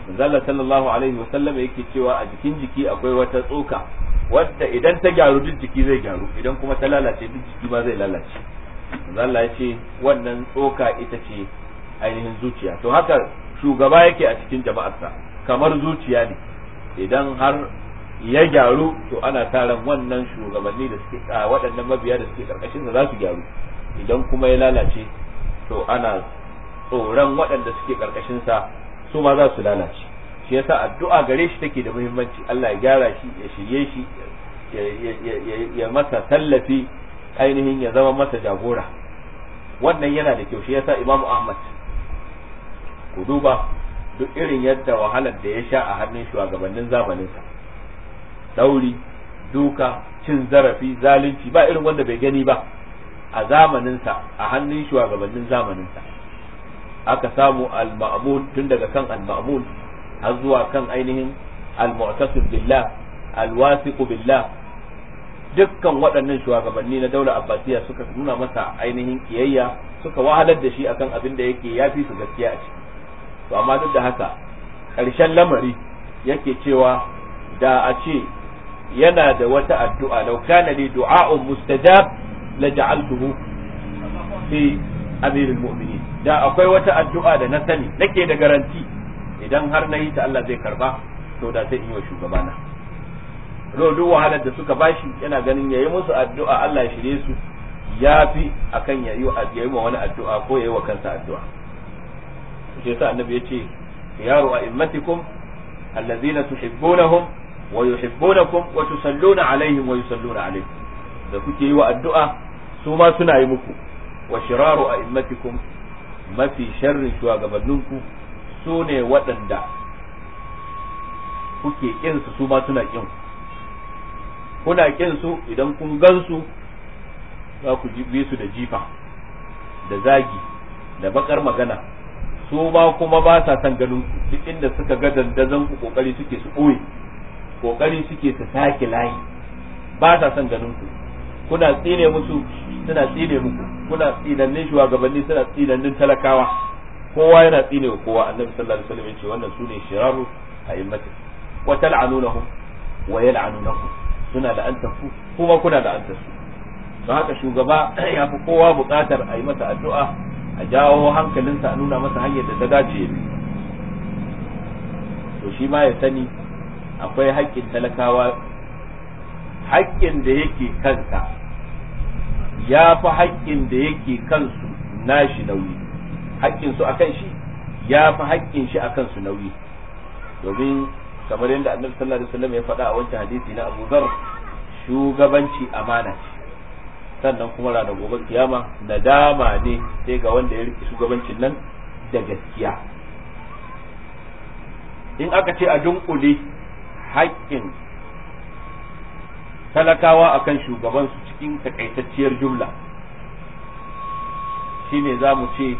Allah sallallahu alaihi wa sallam yake cewa a jikin jiki akwai wata tsoka wadda idan ta gyaru duk jiki zai gyaru, idan kuma ta lalace duk jiki ma zai lalace. Allah ya ce wannan tsoka ita ce ainihin zuciya. To haka shugaba yake a cikin jama'arsa, kamar zuciya ne, idan har ya gyaru to ana taron wannan shugabanni da suke waɗannan mabiya da suke karkashin sa za su gyaru, idan kuma ya lalace to ana tsoron waɗanda suke karkashin sa su ma za su lalace. Shi yasa addu'a gare shi take da muhimmanci, Allah ya gyara shi, ya shirye shi, ya masa tallafi, ainihin ya zama masa jagora. Wannan yana da kyau. Shi yasa Imam Ahmad, ku duba duk irin yadda wahalar da ya sha a hannun shugabannin zamaninsa, dauri, duka, cin zarafi, zalunci, ba irin wanda bai gani ba a zamaninsa, a hannun shugabannin zamaninsa. Aka samu al-ma'mun, tun daga kan al-ma'mun har zuwa kan ainihin al-mu'tasim billah, al-wasiqu billah. Dukkan waɗannan shugabanni na daular Abbasiya suka nuna masa ainihin kiyayya, suka wahalar da shi akan abin da yake yafi su gaskiya a ciki. To amma duk da haka ƙarshen lamari yake cewa da a ce yana da wata addu'a, law kana li du'a'un mustajab la ja'altuhu fi amirul mu'minin. Da akwai wata addu'a da na sani nake da garanti idan har na yi ta Allah zai karba, to da sai in yi wa shugabana. Duk wahalar da suka bashi yana ganin yayi musu addu'a Allah ya shirye su yafi akan yayi wa wani addu'a ko yayi wa kansa addu'a. Shi yasa annabi yace khiyaru a'immatikum allazina tuhibbunahum wa yuhibbunakum wa tusalluna alaihim wa yusalluna alaikum. Da kuke yi wa addu'a su ma suna yi muku. Wa shiraru a'immatikum, mafi sharrin shugabanninku su ne waɗanda kuke kin su su ma suna kin. Kuna kin su idan kun gansu za ku bi su da jifa, da zagi, da bakar magana. Su ma kuma ba sa son ganin ku, duk inda suka ga dandazon ku kokari suke su ɓoye, kokari suke su sake layi, ba sa son ganin ku. Kuna tsine musu suna tsine muku, kuna tsinannin shugabanni suna tsinannin talakawa, kowa yana tsine wa kowa. Annabi sallallahu alaihi wasallam ya ce wannan sune shiraru a'immati wa tal'anunahum wa yal'anunakum, suna da antafu kuma kuna da antasu. don haka shugaba ya fi kowa buƙatar a yi masa addu'a, a jawo hankalinsa, a nuna masa hanyar da ta dace. To shi ma ya sani akwai haƙƙin talakawa, haƙƙin da yake kansa ya fi haƙƙin da yake kansu nashi nauyi, haƙƙin su akan shi ya fi haƙƙin shi akan su nauyi. Domin kamar yadda annabi sallallahu alaihi wasallam ya faɗa a wancan hadisi na Abu Dharr, shugabanci amana ce, sannan kuma ranar gobe kiyama nadama ne sai ga wanda ya rike shugabancin nan da gaskiya. In aka ce a dunkule haƙƙin talakawa akan shugabansu cikin takaitacciyar jumla, shine za mu ce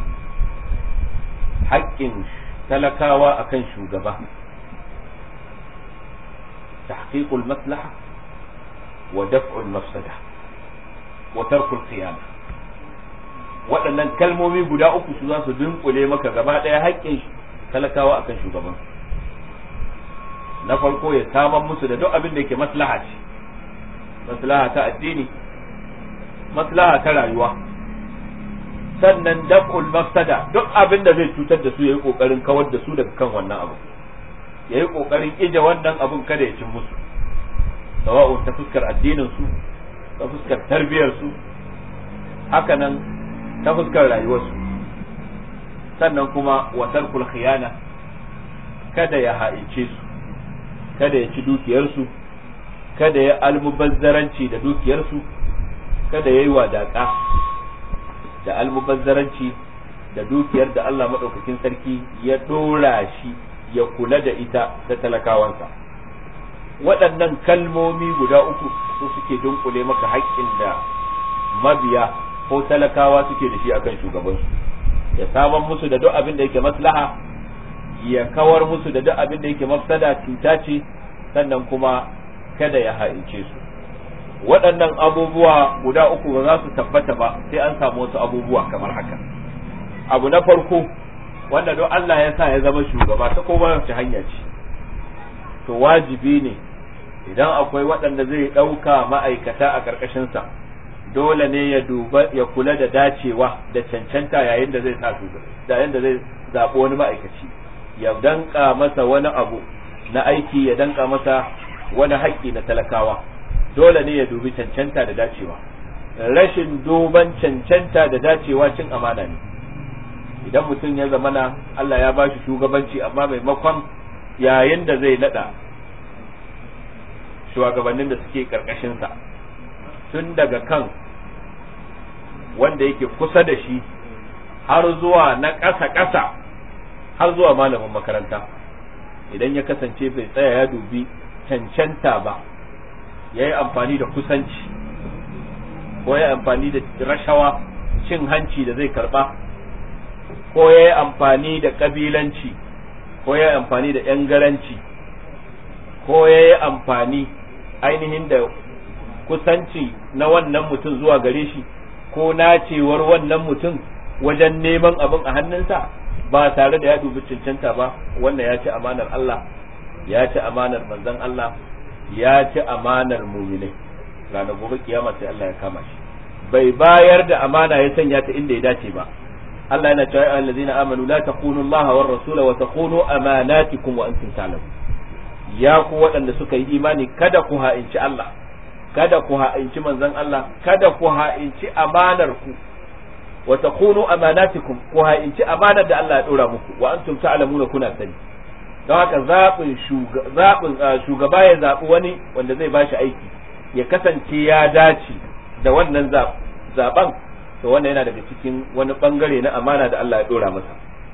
haƙƙin talakawa akan shugaba tahqiqul maslaha wa daf'ul mafsada wa tarkul khiyana. Waɗannan kalmomi guda uku su za su dunkule maka gaba ɗaya haƙƙin talakawa akan shugaban. Na farko ya samar musu da duk abin da yake maslaha ce, maslaha ta addini, maslaha ta rayuwa, sannan daf'ul mafsada, duk abin da zai cutar da su yayi kokarin kawar da su daga kan wannan abu, yayi kokarin ije wannan abun kada ya cin musu, sawa'u ta fuskar addinin su, ta fuskar tarbiyar su, haka nan ta fuskar rayuwar su. Sannan kuma wa tarkul khiyana, kada ya haice su, kada ya ci dukiyar su, kada ya almubazzaranci da dukiyar su, kada ya yi wadaƙa da almubazzaranci da dukiyar da Allah madaukakin sarki ya dora shi ya kula da ita da talakawansa. Waɗannan kalmomi guda uku su suke dunkule maka haƙƙin da mabiya ko talakawa suke da shi akan shugabansu, ya saman musu da duk abin da yake maslaha, ya kawar musu da duk abin da yake mafsada, cuta ce, sannan kuma kada ya ha'ince su. Waɗannan abubuwa guda uku ba za su tabbata ba sai an samu wasu abubuwa kamar haka. Abu na farko wanda don Allah ya sa ya zama shugaba ta kowace hanya ce, to wajibi ne idan akwai waɗanda zai ɗauka ma'aikata a ƙarƙashinsa, dole ne ya duba ya kula da dacewa da cancanta yayin da zai sa su yayin da zai zaɓi wani ma'aikaci, ya danka masa wani abu na aiki, ya danka masa wani haƙƙi na talakawa. Dole ne ya dubi cancanta da dacewa. Rashin duban cancanta da dacewa cin amana ne. Idan mutum ya zamana Allah ya ba shi shugabanci, amma maimakon yayin da zai nada shugabannin da suke karkashinsa, tun daga kan wanda yake kusa da shi har zuwa na ƙasa-ƙasa har zuwa malamin makaranta, idan ya kasance bai tsaya ya dubi cancanta ba, ya yi amfani da kusanci ko ya yi amfani da rashawa, cin hanci da zai karba, ko ya yi amfani da ƙabilanci, ko ya yi amfani da ‘yangaranci, ko ya yi amfani ainihin da kusanci na wannan mutum zuwa gare shi, ko nacewar wannan mutum wajen neman abin a hannunsa ba tare da ya dubi cancanta ba, wannan ya ci amanar Allah, ya ci amanar manzon Allah, ya ci amanar muminai. Ranar gobe kiyama sai Allah ya kama shi, bai bayar da amana ya sanya ta inda ya dace ba. Allah yana cewa ayyuhal ladzina amanu la takunu Allah war rasula wa takunu amanatikum wa antum ta'lamun. Ya ku waɗanda suka yi imani, kada ku ha'inci Allah, kada ku ha'inci manzon Allah, kada ku ha'inci amanar ku, wa takunu amanatikum, ku ha'inci amanar da Allah ya dora muku, wa antum ta'lamuna, kuna sani. Don haka zaɓin zaɓin shugaba ya zaɓi wani wanda zai bashi aiki, ya kasance ya dace da wannan zaɓen, to wannan yana daga cikin wani bangare na amana da Allah ya dora masa.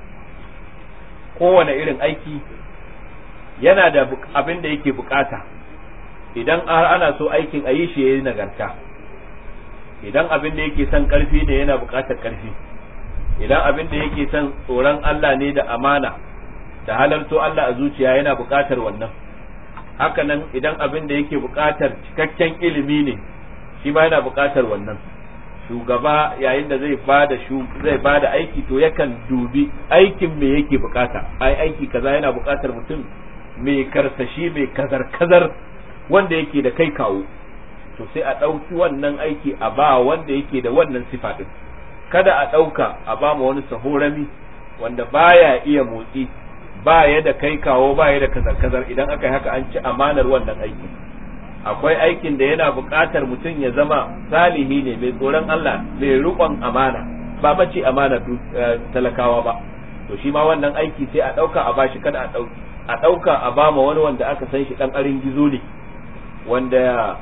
Kowane irin aiki yana da abin da yake bukata. Idan ana so aikin a yi shi yayi nagarta, idan abin da yake son karfi ne yana bukatar karfi, idan abin da yake son tsoron Allah ne da amana da halarto Allah a zuciya yana bukatar wannan. Haka nan idan abin da yake bukatar cikakken ilimi ne, shi ma yana bukatar wannan. Shugaba yayin da zai bada zai bada aiki, to yakan dubi aikin me yake bukata. Ai aiki kaza yana bukatar mutum mai karsashi, mai kazar kazar, wanda yake da kai kawo, to sai a ɗauki wannan aiki a ba wanda yake da wannan sifa din. Kada a ɗauka a ba mu wani sahorami wanda baya iya motsi, baya da kai kawo, baya da kazar kazar. Idan aka yi haka an ci amanar wannan aiki. Akwai aikin da yana buƙatar mutum ya zama salihi ne, mai tsoron Allah, mai riƙon amana, ba mace amana talakawa ba. To shi ma wannan aiki sai a ɗauka a bashi, kada a ɗauki a ɗauka a bama wani wanda aka san shi ɗan arin gizo ne, wanda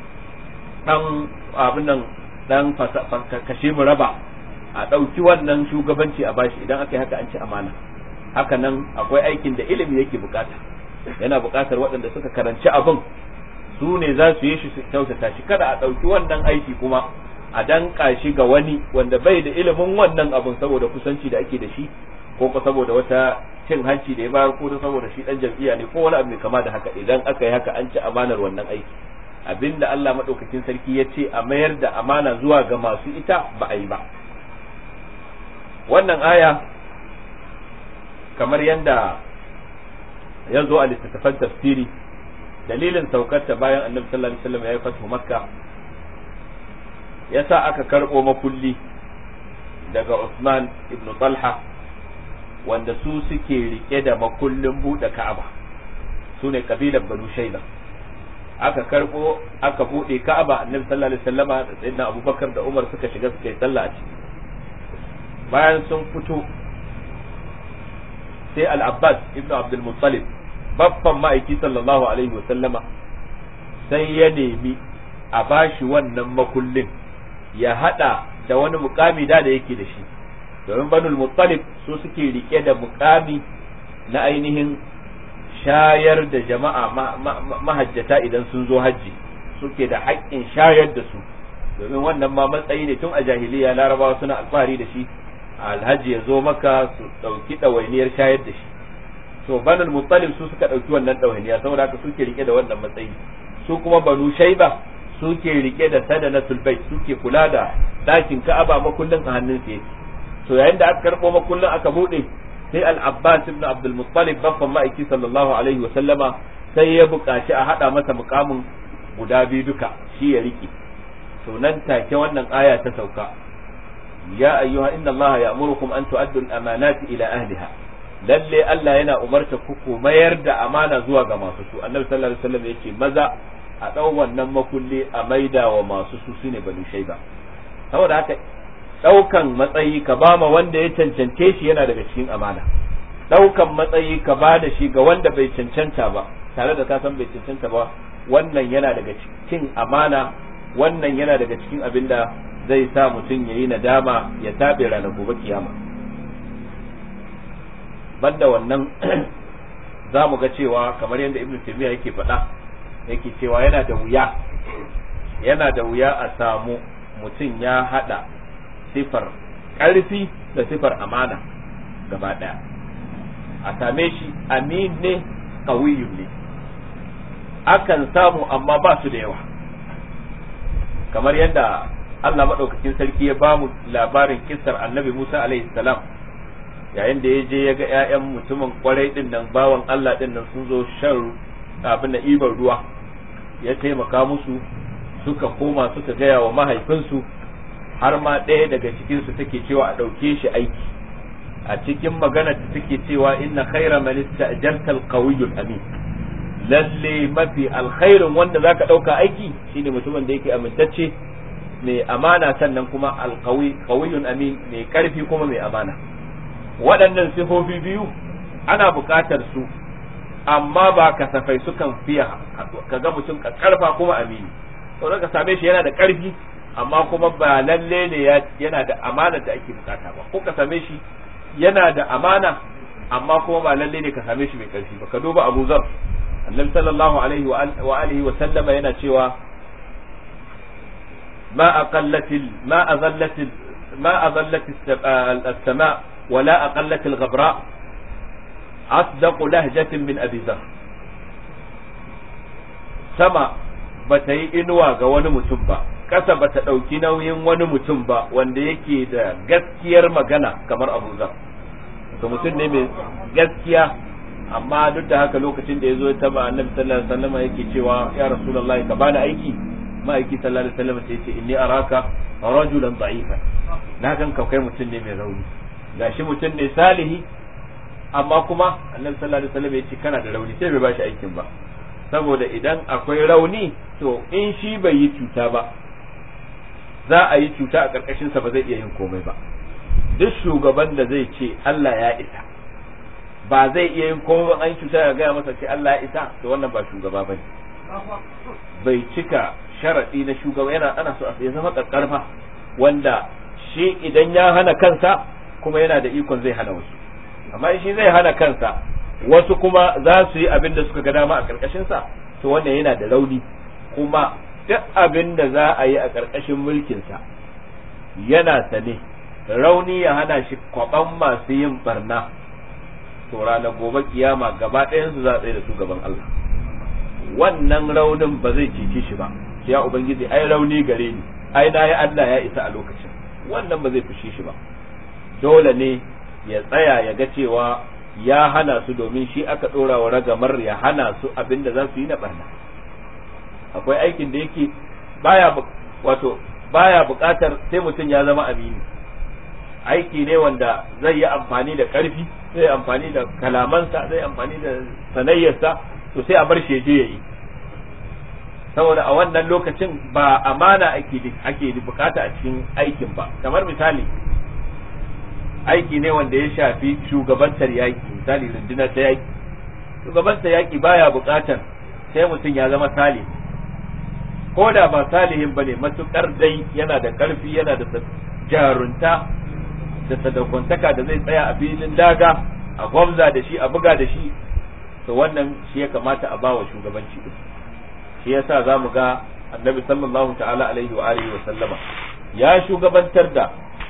ɗan abin nan ɗan kashe mu raba, a ɗauki wannan shugabanci a bashi. Idan aka yi haka an ci amana. Haka nan akwai aikin da ilimi yake bukata, yana buƙatar waɗanda suka karanci abin, su ne za su yi shi su kyautata shi. Kada a ɗauki wannan aiki kuma a danka shi ga wani wanda bai da ilimin wannan abin, saboda kusanci da ake da shi, ko ko saboda wata cin hanci da ya bayar, ko saboda shi dan jam'iyya ne, ko wani abu mai kama da haka. Idan aka yi haka an ci amanar wannan aiki. Abinda Allah madaukakin sarki ya ce a mayar da amana zuwa ga masu ita ba a yi ba. Wannan aya, kamar yadda ya zo a littattafan tafsiri, dalilin saukarta bayan annabi sallallahu alaihi wasallam ya yi fatu makka, yasa aka karbo makulli daga Usman ibn Talha, wanda su suke rike da makullin bude Ka'aba, su ne kabilar Banu Shayba. Aka karbo aka bude Ka'aba, annabi sallallahu alaihi wasallama da sayyidina Abubakar da Umar suka shiga suka yi sallah a ciki. Bayan sun fito, sai Al-Abbas ibn Abdul Muttalib, babban ma'aiki sallallahu alaihi wa sallama, sai ya nemi a bashi wannan makullin ya hada da wani mukami da da yake da shi, domin Banul Muttalib su suke rike da mukami na ainihin shayar da jama'a mahajjata idan sun zo hajji, suke da haƙƙin shayar da su, domin wannan ma matsayi ne tun a jahiliya Larabawa suna alfahari da shi. Alhaji ya zo maka su ɗauki ɗawainiyar shayar da shi. To Banul Muttalib su suka ɗauki wannan ɗawainiya, saboda haka suke rike da wannan matsayi. Su kuma Banu Shayba suke rike da sadanatul bait, suke kula da dakin Ka'aba, makullin a hannun su yake. To yayin da aka karɓo makullin aka buɗe, sai al-Abbas ibn Abdul Muttalib babban ma'aiki sallallahu alaihi wa sallama sai ya buƙaci a hada masa mukamin guda biyu duka shi ya riki to nan take wannan aya ta sauka ya ayyuha inna Allah ya'murukum an tu'addu al-amanati ila ahliha lalle Allah yana umarta ku ku mayar da amana zuwa ga masu su annabi sallallahu alaihi wasallam yace maza a dau wannan makulli a maida wa masu su shine banu shayba saboda haka daukan matsayi ka bama wanda ya cancance shi yana daga cikin amana daukan matsayi ka ba da shi ga wanda bai cancanta ba tare da ka san bai cancanta ba wannan yana daga cikin amana wannan yana daga cikin abinda zai sa mutum yayi nadama ya tabe ranar gobe kiyama banda wannan za mu ga cewa kamar yadda ibnu taymiya yake faɗa yake cewa yana da wuya yana da wuya a samu mutum ya hada sifar ƙarfi da sifar amana gaba ɗaya a same shi amin ne qawiyyun ne akan samu amma ba su da yawa kamar yadda Allah madaukakin sarki ya ba mu labarin kissar annabi Musa alaihi salam yayin da ya je ya ga ƴaƴan mutumin kwarai din nan bawan Allah din nan sun zo shan abin da ibar ruwa ya taimaka musu suka koma suka gaya wa mahaifinsu har ma ɗaya daga cikin su take cewa a ɗauke shi aiki a cikin magana ta take cewa inna khayra man ista'jarta al-qawiyyul amin lalle mafi alkhairin wanda zaka ɗauka aiki shine mutumin da yake amintacce mai amana sannan kuma alqawi qawiyyun amin mai karfi kuma mai amana waɗannan sifofi biyu ana buƙatar su amma ba kasafai sukan fiya kaga mutum karfa kuma amini to ka same shi yana da karfi amma kuma ba lalle ne yana da amana da ake bukata ba ko ka same shi yana da amana amma kuma ba lalle ne ka same shi mai karfi ba ka duba Abu Zar annabi sallallahu alaihi wa alihi wa sallama yana cewa ma aqallatil ma azallatil ma azallatis as-sama wala aqallatil ghabra asdaqu lahjatin min Abi Zar sama bata yi inuwa ga wani mutum ba kasa bata dauki nauyin wani mutum ba wanda yake da gaskiyar magana kamar Abu Zar to mutum ne mai gaskiya amma duk da haka lokacin da yazo ta ba Annabi sallallahu alaihi wasallam yake cewa ya Rasulullahi ka bani aiki ma'aiki sallallahu alaihi wasallam sai ce inni araka rajulan da'ifan na gan ka kai mutum ne mai rauni gashi mutum ne salihi amma kuma Annabi sallallahu alaihi wasallam ya ce kana da rauni sai bai bashi aikin ba saboda idan akwai rauni to in shi bai yi cuta ba za a yi cuta a karkashin sa ba zai iya yin komai ba duk shugaban da zai ce Allah ya isa ba zai iya yin komai ba an cuta ya gaya masa ce Allah ya isa to wannan ba shugaba bane bai cika sharadi na shugaba yana ana so a ya zama karkarfa wanda shi idan ya hana kansa kuma yana da ikon zai hana wasu amma shi zai hana kansa wasu kuma za su yi abin da suka ga dama a karkashin sa to wannan yana da rauni kuma duk abin da za a yi a karkashin mulkin sa yana sane rauni ya hana shi kwaban masu yin barna to ranar gobe kiyama gaba ɗayan su za a tsaye da su gaban Allah wannan raunin ba zai cece shi ba ya ubangiji ai rauni gare ni ai na yi Allah ya isa a lokacin wannan ba zai fushi shi ba dole ne ya tsaya ya ga cewa ya hana su domin shi aka ɗora wa ragamar ya hana su abin da za su yi na barna akwai aikin da yake baya wato baya buƙatar sai mutum ya zama amini aiki ne wanda zai yi amfani da ƙarfi zai amfani da kalamansa zai amfani da sanayyarsa to sai a bar shi je yayi saboda a wannan lokacin ba amana ake ake bukata a cikin aikin ba kamar misali aiki ne wanda ya shafi shugabantar yaki misali rundunar ta yaki shugabantar yaki baya bukatar sai mutum ya zama salih ko da ba salihin bane matukar dai yana da karfi yana da jarunta da sadaukantaka da zai tsaya a filin daga a gwamza da shi a buga da shi to wannan shi ya kamata a bawa shugabanci din shi yasa zamu ga annabi sallallahu ta'ala alaihi wa alihi wa sallama ya shugabantar da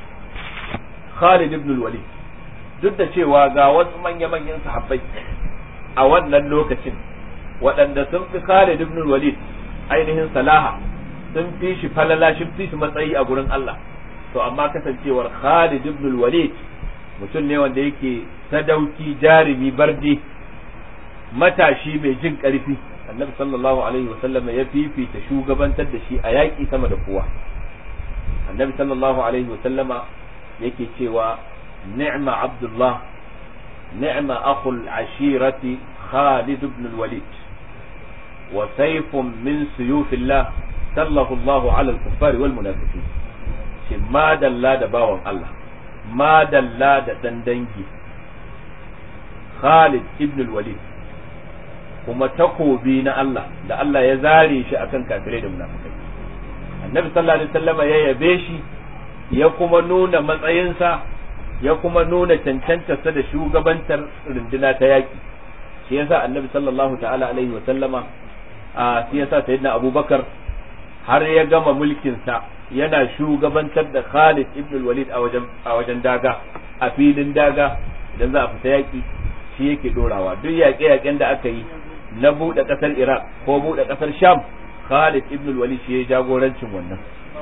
Khalid ibn al-Walid duk da cewa ga wasu manya-manyan sahabbai a wannan lokacin waɗanda sun fi Khalid ibn al-Walid ainihin salaha sun fi shi falala shi fi shi matsayi a gurin Allah to amma kasancewar Khalid ibn al-Walid mutum ne wanda yake sadauki jarumi bardi matashi mai jin ƙarfi. Annabi sallallahu alaihi wasallam ya fifita shugabantar da shi a yaƙi sama da kowa. Annabi sallallahu alaihi wasallama yake cewa ni'ma abdullah ni'ma akhul ashirati Khalid ibn al-Walid wa sayfun min suyufillah sallahu Allah ala al-kuffar wal munafiqin. shi ma dalla da bawan Allah ma dalla da dan dangi Khalid ibn al-Walid, kuma takobi na Allah da Allah ya zare shi akan kafirai da munafikai. Annabi sallallahu alaihi wasallam ya yabe shi, ya kuma nuna matsayinsa, ya kuma nuna cancantarsa da shugabantar runduna ta yaki. Shi yasa Annabi sallallahu ta'ala alaihi wasallama a shi yasa sayyidina Abubakar har ya gama mulkin sa yana shugabantar da Khalid ibn al-Walid a wajen a wajen daga, a filin daga idan za a fita yaki shi yake dorawa. Duk yaƙe-yaƙen da aka yi na buɗe ƙasar Iraq ko buɗe ƙasar Sham, Khalid ibn al-Walid shi ya jagorancin wannan.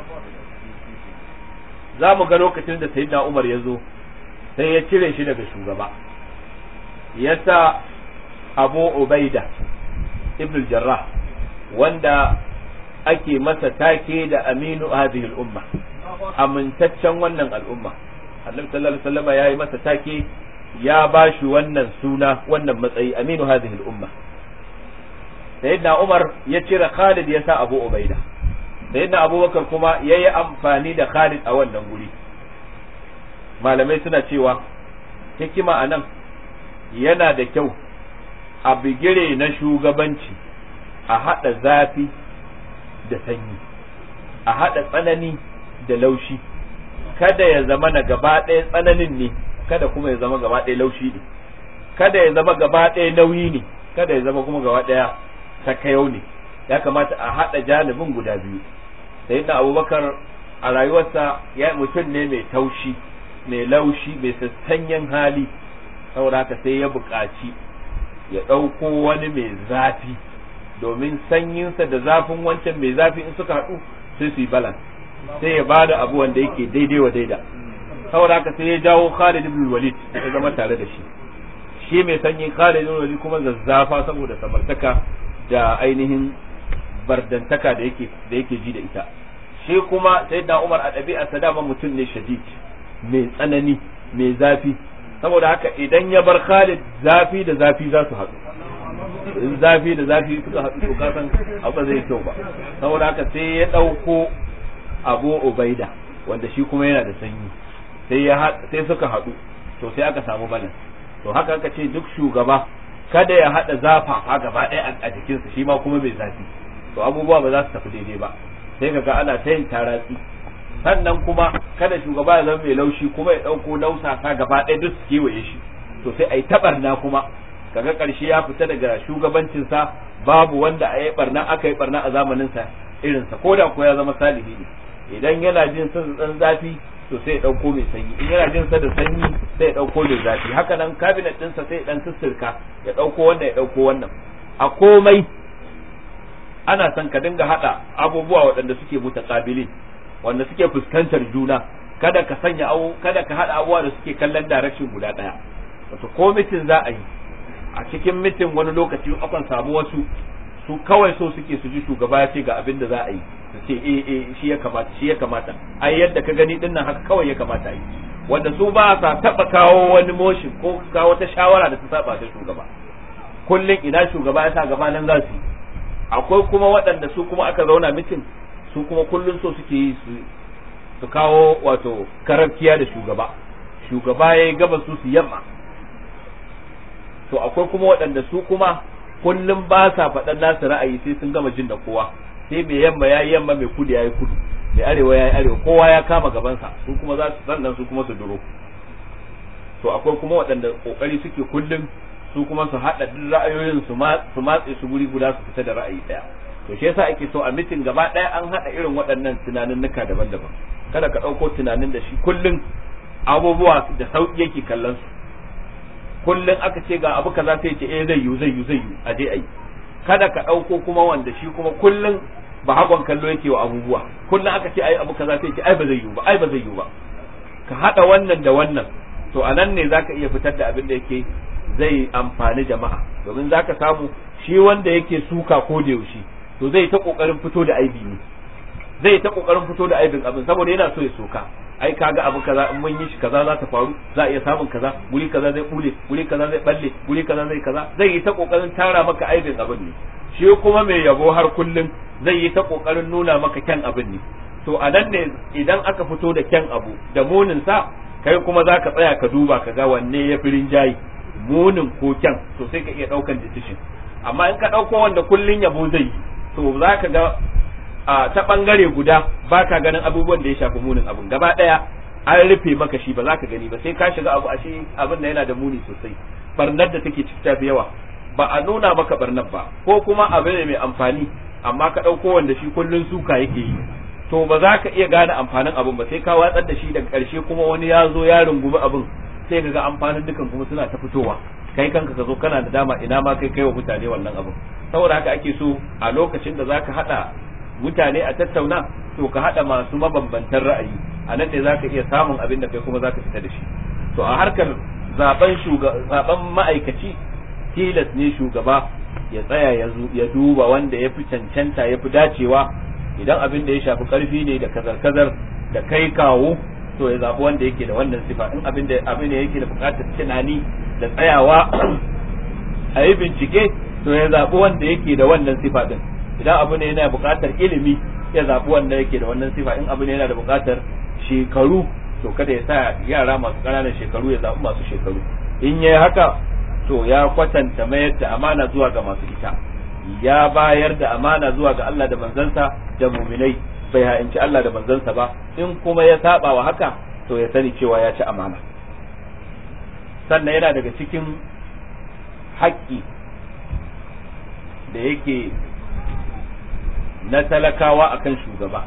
Za mu ga lokacin da Sayyidina Umar ya zo sai ya cire shi daga shugaba, ya sa Abu Ubaida ibn al-Jarrah wanda ake masa take da aminu hadhihi al-umma, amintaccen wannan al'umma. Annabi sallallahu alaihi wasallam ya yi masa take, ya ba shi wannan suna, wannan matsayi, aminu hadhihi al-umma. Sayyidina Umar ya cire Khalid ya sa Abu Ubaida. Sayyidina Abubakar kuma ya yi amfani da Khalid a wannan guri. Malamai suna cewa hikima a nan yana da kyau a bigire na shugabanci a haɗa zafi da sanyi, a haɗa tsanani da laushi, kada ya zama na gaba ɗaya tsananin ne, kada kuma ya zama gaba ɗaya laushi ne, kada ya zama gaba ɗaya nauyi ne, kada ya zama kuma gaba ɗaya sakayau ne. Ya kamata a haɗa janibin guda biyu. Sayyidina Abubakar a rayuwarsa ya mutum ne mai taushi, mai laushi, mai sassanyen hali, saboda haka sai ya buƙaci ya ɗauko wani mai zafi, domin sanyinsa da zafin wancan mai zafi in suka haɗu sai su yi balance, sai ya bada abu wanda yake daidai wa daida. Saboda haka sai ya jawo Khalid ibn Walid ya zama tare da shi, shi mai sanyin Khalid ibn Walid kuma zazzafa saboda samartaka da ainihin bardantaka da yake da yake ji da ita. Shi kuma sayyidina Umar a ɗabi'arsa dama mutum ne shadid, mai tsanani, mai zafi. Saboda haka idan ya bar Khalid, zafi da zafi za su haɗu, in zafi da zafi suka haɗu to ka san abu zai kyau ba. Saboda haka sai ya ɗauko Abu Ubaida wanda shi kuma yana da sanyi, sai ya sai suka haɗu, to sai aka samu balance. To haka aka ce duk shugaba kada ya haɗa zafafa gaba ɗaya a jikinsa, shi ma kuma mai zafi, to abubuwa ba za su tafi daidai ba, sai kaga ana ta yin taratsi. Sannan kuma kada shugaba ya zama mai laushi kuma ya ɗauko lausasa gaba ɗaya duk su kewaye shi, to sai a yi taɓarna kuma kaga ƙarshe ya fita daga shugabancinsa, babu wanda a yi ɓarna aka yi ɓarna a zamaninsa irinsa, ko da ko ya zama salihi ne. Idan yana jin sa ɗan zafi to sai ya ɗauko mai sanyi, in yana jin sa da sanyi sai ya ɗauko mai zafi. Haka nan kabinet ɗinsa sai ya ɗan sissirka, ya ɗauko wannan ya ɗauko wannan. A komai ana son ka dinga haɗa abubuwa waɗanda suke mutaqabilin, wanda suke fuskantar juna. Kada ka sanya abu, kada ka haɗa abubuwa da suke kallon direction guda ɗaya. Wato ko mitin za a yi, a cikin mitin wani lokaci akan samu wasu su kawai so suke su ji shugaba ya ce ga abin da za a yi, su ce eh eh shi ya kamata shi ya kamata ai yadda ka gani din nan haka kawai ya kamata yi, wanda su ba sa taba kawo wani motion ko kawo ta shawara da ta saba ta shugaba. Kullun ina shugaba ya sa gaba nan za su yi. Akwai kuma waɗanda su kuma aka zauna mitin, su kuma kullun so suke yi su su kawo wato karabkiya da shugaba, shugaba yayi gaba su su yamma. To akwai kuma waɗanda su kuma kullum ba sa faɗan nasu ra'ayi sai sun gama jin da kowa, sai mai yamma yayi yamma, mai kudu yayi kudu, mai arewa yayi arewa, kowa ya kama gabansa, su kuma za su sannan su kuma su duro. To akwai kuma waɗanda kokari suke kullum su kuma su haɗa duk ra'ayoyin su su matse su guri guda su fita da ra'ayi ɗaya. To shi yasa ake so a mitin gaba ɗaya an haɗa irin waɗannan tunaninnika daban-daban. Kada ka ɗauko tunanin da shi kullum abubuwa da sauƙi yake kallon su. Kullum aka ce ga abu kaza sai ce eh zai yi zai yi zai yi a je ayi. Kada ka ɗauko kuma wanda shi kuma kullum ba hagon kallo yake wa abubuwa. Kullum aka ce ai abu kaza sai ce ai ba zai yi ba ai ba zai yi ba. Ka haɗa wannan da wannan, to anan ne zaka iya fitar da abin da yake zai amfani jama'a, domin zaka samu shi wanda yake suka ko da yaushe to zai ta kokarin fito da aibi ne, zai ta kokarin fito da aibin abin saboda yana so ya soka. ai kaga abu kaza in mun yi shi kaza za ta faru, za a iya samun kaza, guri kaza zai bule, guri kaza zai balle, guri kaza zai kaza, zai yi ta kokarin tara maka aibin abin ne. Shi kuma mai yabo har kullum zai yi ta kokarin nuna maka kyan abin ne. To a nan ne idan aka fito da kyan abu da munin sa, kai kuma za ka tsaya ka duba ka ga wanne ya fi rinjayi, munin ko kyan, to sai ka iya daukan decision. Amma in ka dauko wanda kullun yabo zai yi, to za ka ga a ta bangare guda baka ganin abubuwan da ya shafi munin abun gaba daya an rufe maka shi, ba za ka gani ba sai ka shiga abu a shi abin da yana da muni sosai, barnar da take ciki tafi yawa, ba a nuna maka barnar ba, ko kuma abu ne mai amfani amma ka dauko wanda shi kullun suka yake yi, to ba za ka iya gane amfanin abun ba sai ka watsar da shi daga karshe kuma wani ya zo ya rungumi abun, sai ka ga amfanin dukan kuma suna ta fitowa, kai kanka ka zo kana da dama ina ma kai kai wa mutane wannan abun. Saboda haka ake so a lokacin da zaka hada mutane a tattauna, to ka hada masu mabambantan ra'ayi, a nan ne zaka iya samun abin da kai kuma zaka fita da shi. To a harkar zaben zaben ma'aikaci, tilas ne shugaba ya tsaya ya duba wanda ya fi cancanta ya fi dacewa. Idan abin da ya shafi karfi ne da kazar-kazar da kai kawo, to ya zabi wanda yake da wannan sifa. In abin da abin da yake da bukatar tunani da tsayawa a yi bincike, to ya zabi wanda yake da wannan sifa din. Idan abu ne yana buƙatar ilimi, ya zaɓi wanda yake da wannan sifa. In abu ne yana da buƙatar shekaru, to kada ya sa yara masu ƙananan shekaru, ya zaɓi masu shekaru. In yayi haka, to ya kwatanta mayar da amana zuwa ga masu ita, ya bayar da amana zuwa ga Allah da manzansa da muminai, bai ha'inci Allah da manzansa ba. In kuma ya saba wa haka, to ya sani cewa ya ci amana. Sannan yana daga cikin haƙƙi da yake na talakawa akan shugaba,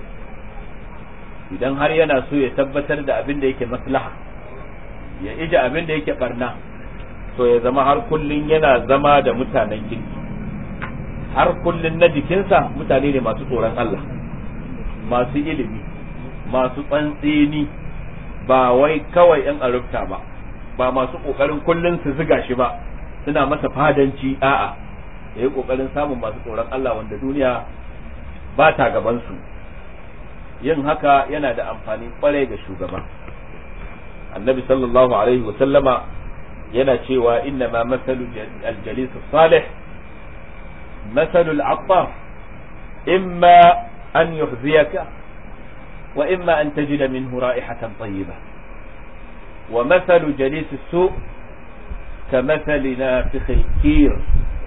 idan har yana so ya tabbatar da abin da yake maslaha, ya ija abin da yake barna, to ya zama har kullun yana zama da mutanen kirki, har kullun na jikinsa mutane ne masu tsoron Allah, masu ilimi, masu tsantseni, ba wai kawai yan arubta ba, ba masu kokarin kullun su ziga shi ba, suna masa fadanci. A'a, yayi kokarin samun masu tsoron Allah wanda duniya ba ta gabansu. Yin haka yana da amfani kwarai ga shugaba. Annabi sallallahu alaihi wa sallama yana cewa inna ma masalu aljalis salih masalu al-attar, imma an yuhziyaka wa imma an tajida minhu ra'ihatan tayyibah, wa masalu jalis as-su' kamathali nafikh al-kir,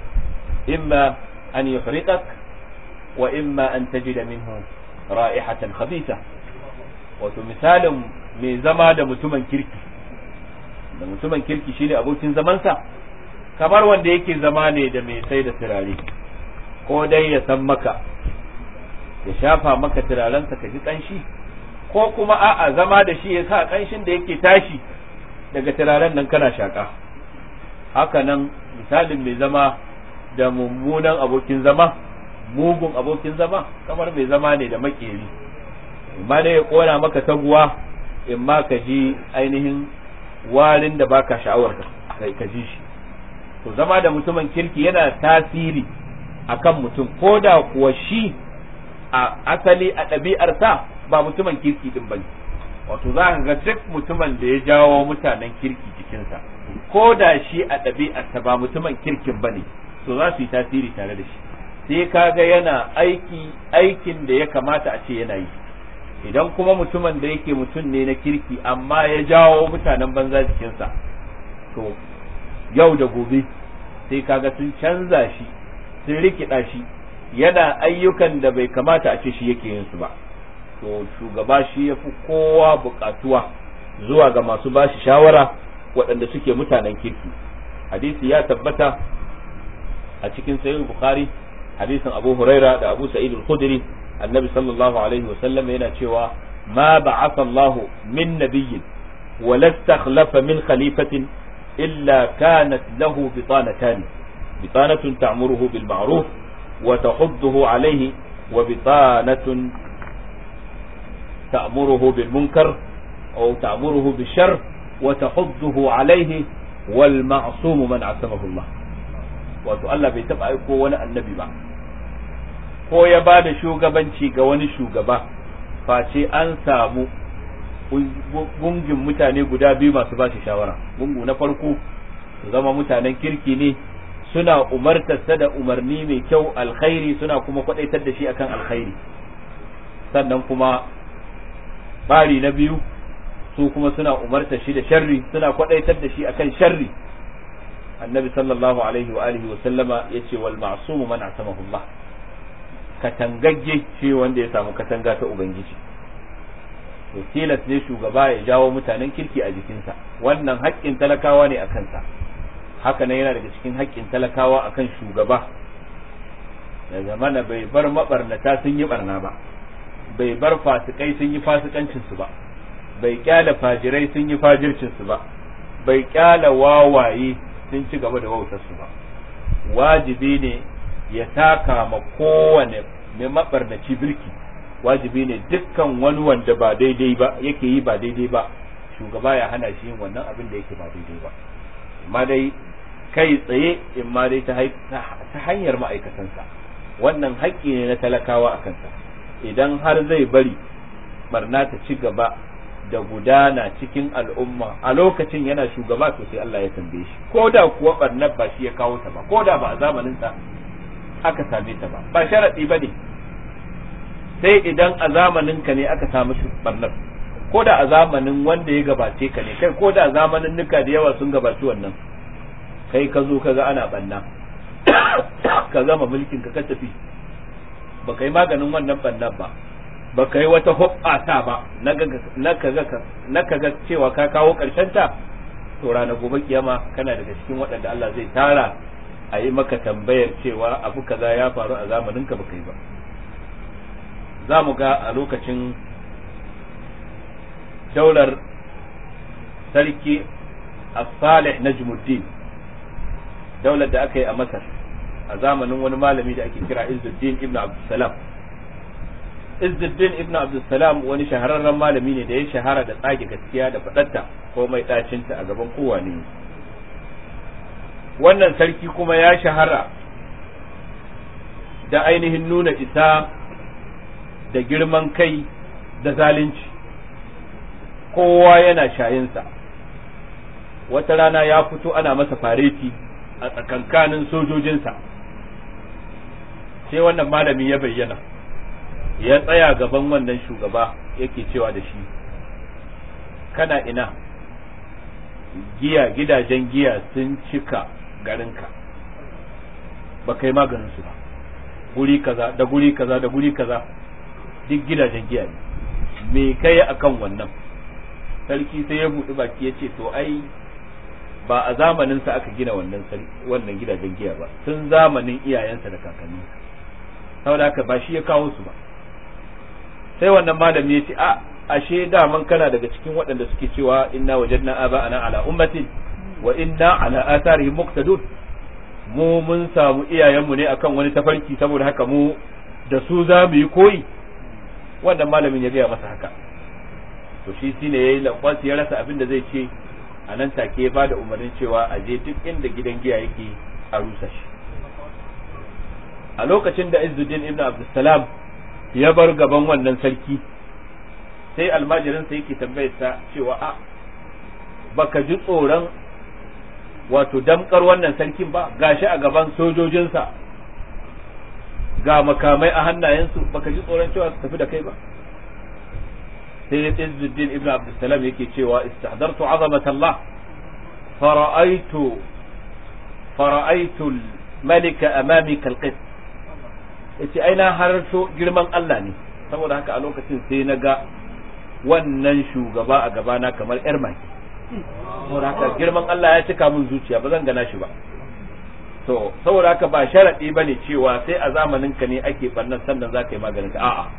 imma an yuhriqak wa imma an tajida minhu ra'ihatan khabitha. Wato misalin mai zama da mutumin kirki, da mutumin kirki shine abokin zamansa, kamar wanda yake zama ne da mai sai da turare, ko dai ya san maka, ya shafa maka turarensa ka ji kanshi, ko kuma a'a zama da shi ya sa kanshin da yake tashi daga turaren nan kana shaka. Haka nan misalin mai zama da mummunan abokin zama, mugun abokin zama, kamar mai zama ne da makeri, imma ne ya kona maka taguwa, imma ka ji ainihin warin da baka sha'awar kai ka ji shi. To zama da mutumin kirki yana tasiri akan mutum, ko da kuwa shi a asali a ɗabi'arsa ba mutumin kirki din bane. Wato za ka ga duk mutumin da ya jawo mutanen kirki jikinsa, ko da shi a ɗabi'arsa ba mutumin kirkin bane, to za su yi tasiri tare da shi, sai kaga yana aiki aikin da ya kamata a ce yana yi. Idan kuma mutumin da yake mutum ne na kirki amma ya jawo mutanen banza jikinsa, to yau da gobe sai kaga sun canza shi, sun rikida shi, yana ayyukan da bai kamata a ce shi yake yin su ba. To shugaba shi ya fi kowa bukatuwa zuwa ga masu bashi shawara waɗanda suke mutanen kirki. Hadisi ya tabbata a cikin sahih Bukhari, hadisin Abu Huraira da Abu Sa'id al-Khudri, annabi sallallahu alaihi wa sallam yana cewa ma ba'atha Allah min nabiyyin wa lastakhlafa min khalifatin illa kanat lahu bitanatan, bitanatun ta'muruhu bil ma'ruf wa tahudduhu alayhi, wa bitanatun ta'muruhu bil munkar aw ta'muruhu bil sharr wa tahudduhu alaihi wal ma'sum man asamahu Allah. Wato Allah bai taba aiko wani annabi ba ko ya ba da shugabanci ga wani shugaba face an samu gungin mutane guda biyu masu ba shi shawara. Gungu na farko su zama mutanen kirki ne, suna umartarsa da umarni mai kyau alkhairi, suna kuma kwadaitar da shi akan alkhairi. Sannan kuma bari na biyu su kuma suna umartar shi da sharri, suna kwadaitar da shi akan sharri. Annabi sallallahu alaihi wa alihi wa sallama yace wal ma'sumu man asamahu Allah. Katangagge shi wanda ya samu katanga ta ubangiji. To tilas ne shugaba ya jawo mutanen kirki a jikinsa, wannan haƙƙin talakawa ne a kansa. Haka nan yana daga cikin haƙƙin talakawa akan shugaba, da zamana bai bar mabarnata sun yi barna ba, bai bar fasikai sun yi fasikancinsu ba, bai kyala fajirai sun yi fajircinsu ba, bai kyala wawaye sun ci gaba da wautarsu ba. Wajibi ne ya taka ma kowane mai mabarnaci birki, wajibi ne dukkan wani wanda ba daidai ba yake yi ba daidai ba, shugaba ya hana shi yin wannan abin da yake ba daidai ba. Amma dai kai tsaye in ma dai ta hanyar ma'aikatansa, wannan haƙƙi ne na talakawa a kansa. Idan har zai bari barna ta ci gaba da gudana cikin al'umma a lokacin yana shugaba, to sai Allah ya tambaye shi, ko da kuwa barnar ba shi ya kawo ta ba, ko da ba a zamaninsa aka same ta ba, ba sharaɗi ba ne sai idan a zamaninka ne aka samu barnar, ko da a zamanin wanda ya gabace ka ne, kai ko da zamanin nuka da yawa sun gabaci wannan, kai ka zo ka ga ana banna ka gama mulkin ka ka tafi, ba kai maganin wannan bannan ba, ba kai wata hoɓɓata ba na kaga cewa ka kawo ƙarshen ta, to ranar gobe kiyama kana daga cikin waɗanda Allah zai tara a yi maka tambayar cewa abu kaza ya faru a zamanin ka ba kai ba. Za mu ga a lokacin daular sarki as-Salih Najmuddin, daular da aka yi a Masar a zamanin wani malami da ake kira Izzuddin ibn Abdussalam. Izzuddin ibn Abdussalam wani shahararren malami ne da ya shahara da tsage gaskiya da faɗarta ko mai ɗacinta a gaban kowane. Wannan sarki kuma ya shahara da ainihin nuna isa da girman kai da zalunci, kowa yana shayinsa. Wata rana ya fito ana masa fareti a tsakankanin sojojinsa, sai wannan malami ya bayyana, ya tsaya gaban wannan shugaba yake cewa da shi, kana ina? Giya, gidajen giya sun cika garinka, ba kai maganin su ba, guri kaza da guri kaza da guri kaza duk gidajen giya ne, me kai akan wannan? Sarki sai ya buɗi baki ya ce, to ai ba a zamaninsa aka gina wannan wannan gidajen giya ba, tun zamanin iyayensa da kakanni, saboda haka ba shi ya kawo su ba. Sai wannan malami ya ce, a ashe daman kana daga cikin waɗanda suke cewa inna wajadna aba'ana ala ummatin wa inna ala atharihim muqtadun, mu mun samu iyayenmu ne akan wani tafarki, saboda haka mu da su za mu yi koyi. Wannan malamin ya gaya masa haka, to shi shine yayi lakwasi, ya rasa abin da zai ce, a nan take ya bada umarnin cewa a je duk inda gidan giya yake a rusa shi. A lokacin da Izzuddin ibn Abdussalam ya bar gaban wannan sarki, sai almajirinsa yake tambayar sa cewa a baka ji tsoron wato damkar wannan sarkin ba, gashi a gaban sojojinsa ga makamai a hannayensu, baka ji tsoron cewa su tafi da kai ba? sai Izzuddin ibn Abdussalam yake cewa istahdartu azamat Allah fara'aytu fara'aytu al-malika amami kalqit, yace ai na harso girman Allah ne, saboda haka a lokacin sai na ga wannan shugaba a gabana kamar yar maki, saboda haka girman Allah ya cika min zuciya, ba zan gana shi ba. to saboda haka ba sharadi bane cewa sai a zamanin ka ne ake bannan sannan zaka yi maganin ka, a'a,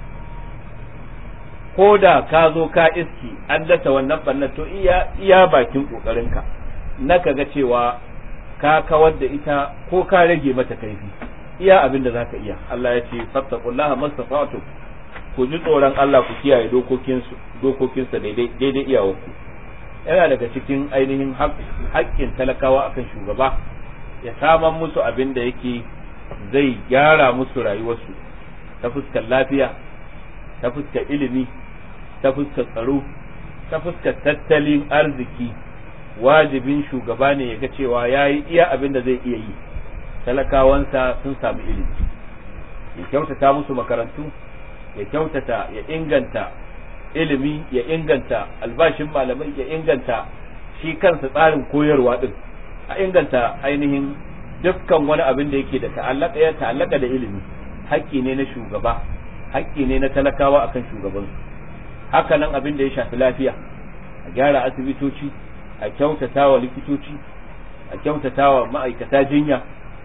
ko da ka zo ka iski an dasa wannan bannan, to iya iya bakin kokarin ka na kaga cewa ka kawar da ita ko ka rage mata kaifi, iya abin da zaka iya. Allah ya ce fattaqullaha mastata'tu, ku ji tsoron Allah ku kiyaye dokokinsu dokokinsa daidai daidai iyawarku. yana daga cikin ainihin haƙƙin talakawa akan shugaba ya saman musu abin da yake zai gyara musu rayuwarsu ta fuskar lafiya, ta fuskar ilimi, ta fuskar tsaro, ta fuskar tattalin arziki. Wajibin shugaba ne ya ga cewa ya yi iya abin da zai iya yi, talakawansa sun samu ilimi, ya kyautata musu makarantu, ya kyautata ya inganta ilimi, ya inganta albashin malamai, ya inganta shi kansa tsarin koyarwa din, a inganta ainihin dukkan wani abin da yake da ta'allaka ya ta'allaka da ilimi. Haƙƙi ne na shugaba, haƙƙi ne na talakawa akan shugabansu. Haka nan abin da ya shafi lafiya, a gyara asibitoci, a kyautata wa likitoci, a kyautata wa ma'aikata jinya,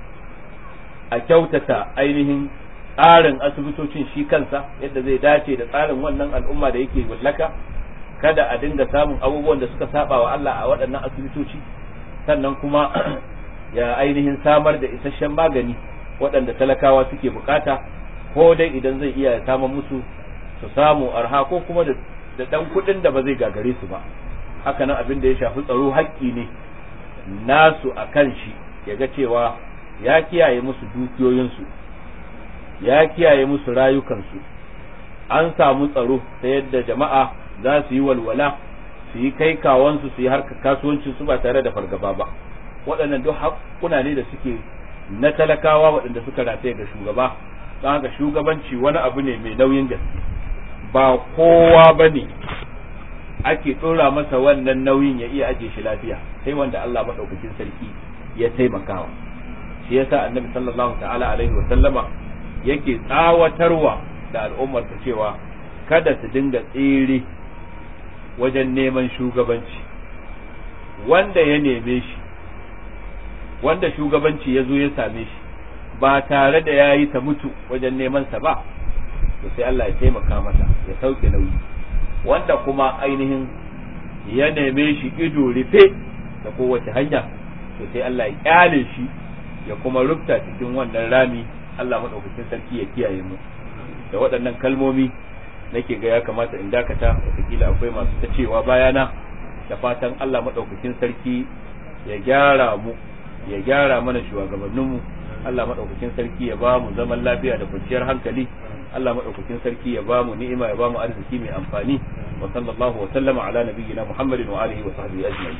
a kyautata ainihin tsarin asibitocin shi kansa yadda zai dace da tsarin wannan al'umma da yake mallaka. Kada a dinga samun abubuwan da suka saba wa Allah a waɗannan asibitoci. Sannan kuma ya ainihin samar da isasshen magani waɗanda talakawa suke bukata, ko dai idan zai iya samun musu su samu arha, ko kuma da ɗan kuɗin da ba zai gagare su ba. Haka nan abin da ya shafi tsaro haƙƙi ne nasu a kan shi, ya ga cewa ya kiyaye musu dukiyoyinsu, ya kiyaye musu rayukansu, an samu tsaro ta yadda jama'a za su yi walwala, su yi kai kawansu, su yi harkar kasuwancin su ba tare da fargaba ba. Waɗannan duk haƙƙuna ne da suke na talakawa waɗanda suka rataye ga shugaba. Don haka shugabanci wani abu ne mai nauyin gaske, ba kowa ba ne ake ɗora masa wannan nauyin ya iya ajiye shi lafiya, sai wanda Allah maɗaukakin sarki ya taimakawa. Shi yasa annabi sallallahu ta'ala alaihi wa sallama yake tsawatarwa da al'ummarsa cewa kada su dinga tsere wajen neman shugabanci. Wanda ya neme shi, wanda shugabanci ya zo ya same shi ba tare da ya yi ta mutu wajen neman sa ba, to sai Allah ya taimaka masa ya sauke nauyi. Wanda kuma ainihin ya neme shi ido rufe da kowace hanya, to sai Allah ya kyale shi ya kuma rubta cikin wannan rami. Allah madaukakin sarki ya kiyaye mu. Da waɗannan kalmomi nake ga ya kamata in dakata, wataƙila akwai masu ta cewa bayana, da fatan Allah madaukakin sarki ya gyara mu, ya gyara mana shugabanninmu. Allah madaukakin sarki ya ba mu zaman lafiya da kwanciyar hankali. Allah madaukakin sarki ya ba mu ni'ima, ya ba mu arziki mai amfani. Wa sallallahu wa sallama ala nabiyyina Muhammadin wa alihi wa sahbihi ajma'in.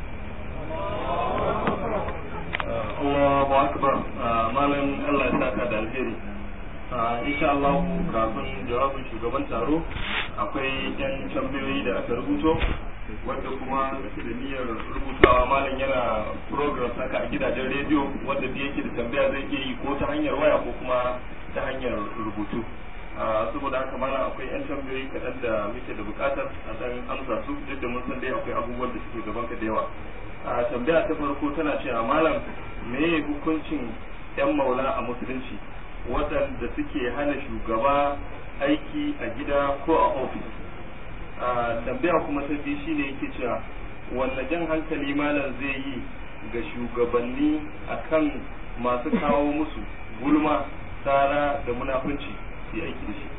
Allahu akbar. Malam Allah ya saka da alheri. Insha Allah kafin jawabin shugaban taro akwai yan tambayoyi da aka rubuto, wanda kuma da niyyar rubutawa malam yana program saka a gidajen rediyo, wanda da yake da tambaya zai iya yi ko ta hanyar waya ko kuma ta hanyar rubutu. Saboda haka mana akwai yan tambayoyi kaɗan da muke da buƙatar a dan amsa su, duk da mun san dai akwai abubuwan da suke gaban ka da yawa. Tambaya ta farko tana cewa malam, me hukuncin yan maula a musulunci waɗanda suke hana shugaba aiki a gida ko a ofis? Tambaya kuma ta biyu shine yake cewa wanne jan hankali malam zai yi ga shugabanni akan masu kawo musu gulma, tsara da munafunci su yi aiki da shi?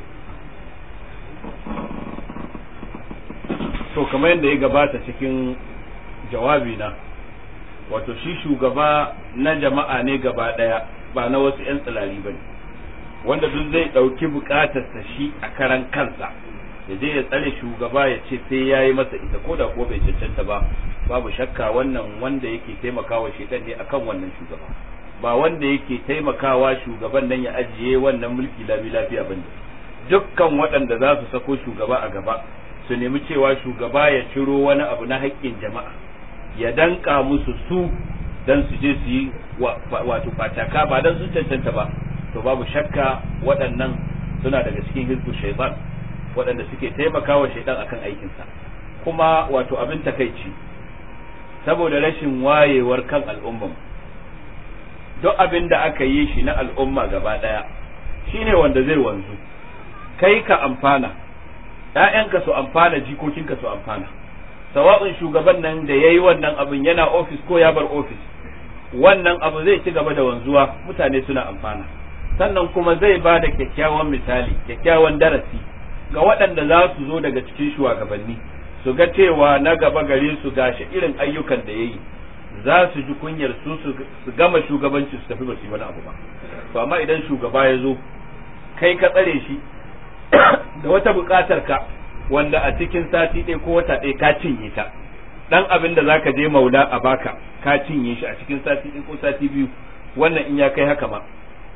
To kamar yadda ya gabata cikin jawabi na, wato shi shugaba na jama'a ne gaba daya, ba na wasu 'yan tsilari ba ne, wanda duk zai ɗauki buƙatarsa shi a karan kansa ya je ya tsare shugaba ya ce sai ya yi masa ita, ko da kuwa bai cancanta ba, babu shakka wannan wanda yake taimakawa shaitan ne akan wannan shugaba, ba wanda yake taimakawa shugaban nan ya ajiye wannan mulki lami lafiya bane. Dukkan waɗanda za su sako shugaba a gaba su nemi cewa shugaba ya ciro wani abu na haƙƙin jama'a ya danka musu su dan su je su yi wato fataka ba dan sun cancanta ba, to babu shakka waɗannan suna daga cikin hizbu shaitan, waɗanda suke taimakawa shaitan akan aikinsa. Kuma wato abin takaici, saboda rashin wayewar kan al'umma, duk abin da aka yi shi na al'umma gaba ɗaya shine wanda zai wanzu, kai ka amfana, ‘ya'yanka su amfana, jikokinka su amfana. Sawa'un shugaban nan da ya yi wannan abin yana ofis ko ya bar ofis, wannan abu zai ci gaba da wanzuwa, mutane suna amfana. Sannan kuma zai ba da kyakkyawan misali, kyakkyawan darasi ga waɗanda za su zo daga cikin shugabanni, su ga cewa na gaba gare su gashi irin ayyukan da yayi za su ji kunyar su su gama shugabanci su tafi ba su yi wani abu ba. To amma idan shugaba ya zo kai ka tsare shi da wata buƙatar ka wanda a cikin sati ɗaya ko wata ɗaya ka cinye ta, dan abin da zaka je maula a baka ka cinye shi a cikin sati ɗaya ko sati biyu, wannan in ya kai haka ma.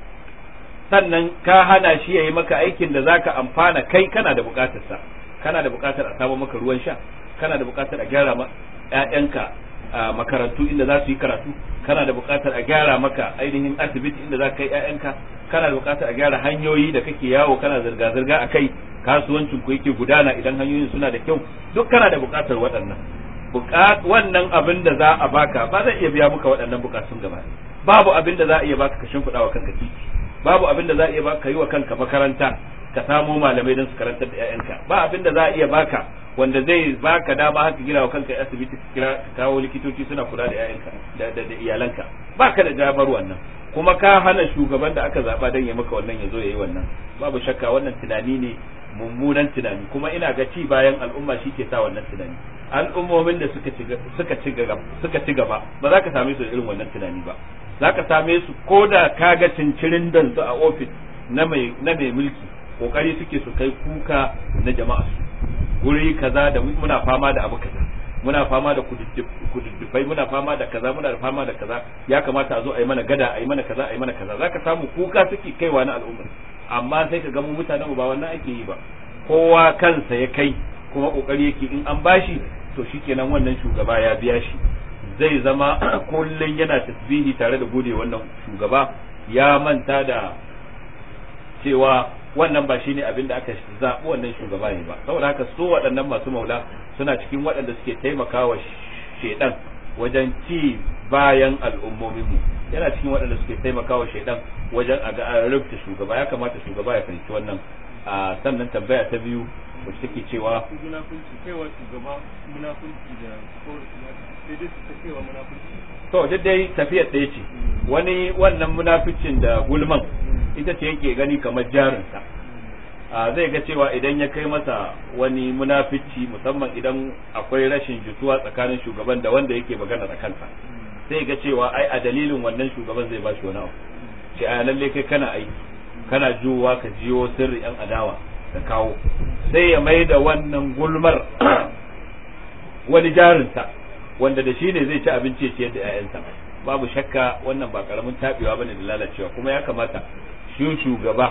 Sannan ka hana shi yayi maka aikin da zaka amfana kai kana da buƙatar sa, kana da buƙatar a samu maka ruwan sha, kana da buƙatar a gyara ma ƴaƴanka a makarantu inda za su yi karatu, kana da buƙatar a gyara maka ainihin asibiti inda za ka kai ƴaƴanka, kana da buƙatar a gyara hanyoyi da kake yawo kana zirga-zirga a kai, kasuwancin ku yake gudana idan hanyoyin suna da kyau, duk kana da buƙatar waɗannan. Buƙat wannan abin da za a baka ba zai iya biya maka waɗannan buƙatun gaba. Babu abin da za a iya baka ka shimfiɗa wa kanka titi, babu abin da za a iya baka yi wa kanka makaranta ka samo malamai don su karantar da ƴaƴanka, ba abin da za a iya baka wanda zai baka dama haka gina wa kanka asibiti ka kawo likitoci suna kula da ƴaƴanka da da iyalanka, baka da damar wannan. Kuma ka hana shugaban da aka zaba dan ya maka wannan ya zo yayi wannan. Babu shakka wannan tunani ne mummunan tunani, kuma ina ga ci bayan al'umma shi ke sa wannan tunani. Al'ummomin da suka ci suka ci gaba suka ci gaba ba za ka same su da irin wannan tunani ba. Za ka same su ko da ka ga cincirin dan su a ofis na mai na mai mulki, kokari suke su kai kuka na jama'a su guri kaza da muna fama da abu kaza, muna fama da kududdufai, muna fama da kaza, muna da fama da kaza, ya kamata a zo a yi mana gada, a yi mana kaza, a yi mana kaza. Zaka samu kuka suke kaiwa na al'umma, amma sai ka ga mu mutanen ba wannan ake yi ba. Kowa kansa ya kai kuma kokari yake in an bashi to shikenan wannan shugaba ya biya shi, zai zama kullun yana tasbihi tare da gode wannan shugaba, ya manta da cewa wannan ba shine abin da aka zaɓi wannan shugaba ne ba. Saboda haka so waɗannan masu maula suna cikin waɗanda suke taimakawa shedan wajen ci bayan al'ummominmu, yana cikin waɗanda suke taimakawa shedan wajen a ga an rubuta shugaba. Ya kamata shugaba ya fahimci wannan. A sannan tambaya ta biyu wacce take cewa munafunci kaiwa shugaba munafunci da sai dai su kaiwa munafunci. To duk dai tafiyar ɗaya ce, wani wannan munaficin da gulman ita ce yake gani kamar jarinsa. A zai ga cewa idan ya kai masa wani munafici, musamman idan akwai rashin jituwa tsakanin shugaban da wanda yake magana da kansa, sai ga cewa ai a dalilin wannan shugaban zai ba shi wani abu, ce a lalle kai kana aiki kana juwa ka jiyo sirri yan adawa ka kawo, sai ya mai da wannan gulmar wani jarinsa wanda da shi ne zai ci abinci ya ciyar da 'ya'yansa. Babu shakka wannan ba karamin tabewa bane da lalacewa, kuma ya kamata shi shugaba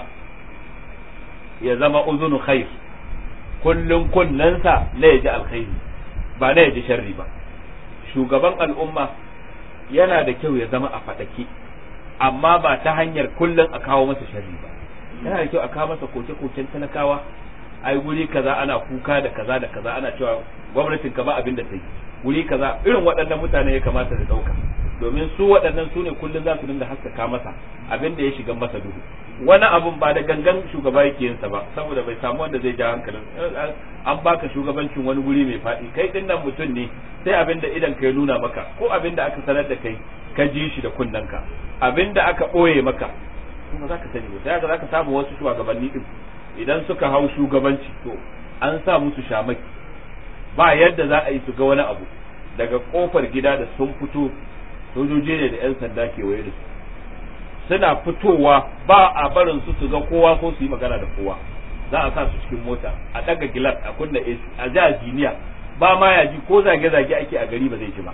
ya zama uzunu khair, kullun kunnansa la yaji alkhairi ba la yaji sharri ba. Shugaban al'umma yana da kyau ya zama a fadake, amma ba ta hanyar kullun a kawo masa sharri ba. Yana da kyau a kawo masa koke-koken talakawa, ai guri kaza ana kuka da kaza da kaza, ana cewa gwamnatin ka ba abin da ta yi guri kaza. Irin waɗannan mutane ya kamata da ɗauka, domin su waɗannan su ne kullum za su dinga haskaka masa abin da ya shiga masa duhu. Wani abun ba da gangan shugaba yake yin sa ba, saboda bai samu wanda zai ja hankalin. An baka shugabancin wani guri mai faɗi, kai din nan mutum ne, sai abin da idan kai nuna maka ko abin da aka sanar da kai ka ji shi da kunnanka, abin da aka ɓoye maka kuma za ka sani ba. Sai za ka samu wasu shugabanni din idan suka hau shugabanci to an sa musu shamaki, ba yadda za a yi su ga wani abu daga kofar gida da sun fito, sojoji ne da 'yan sanda kewaye da su, suna fitowa ba a barin su su ga kowa ko su yi magana da kowa. Za a sa su cikin mota, a daga gilas, a kunna A C, a ja jiniya, ba ma ya ji ko zage-zage ake a gari ba zai ji ba.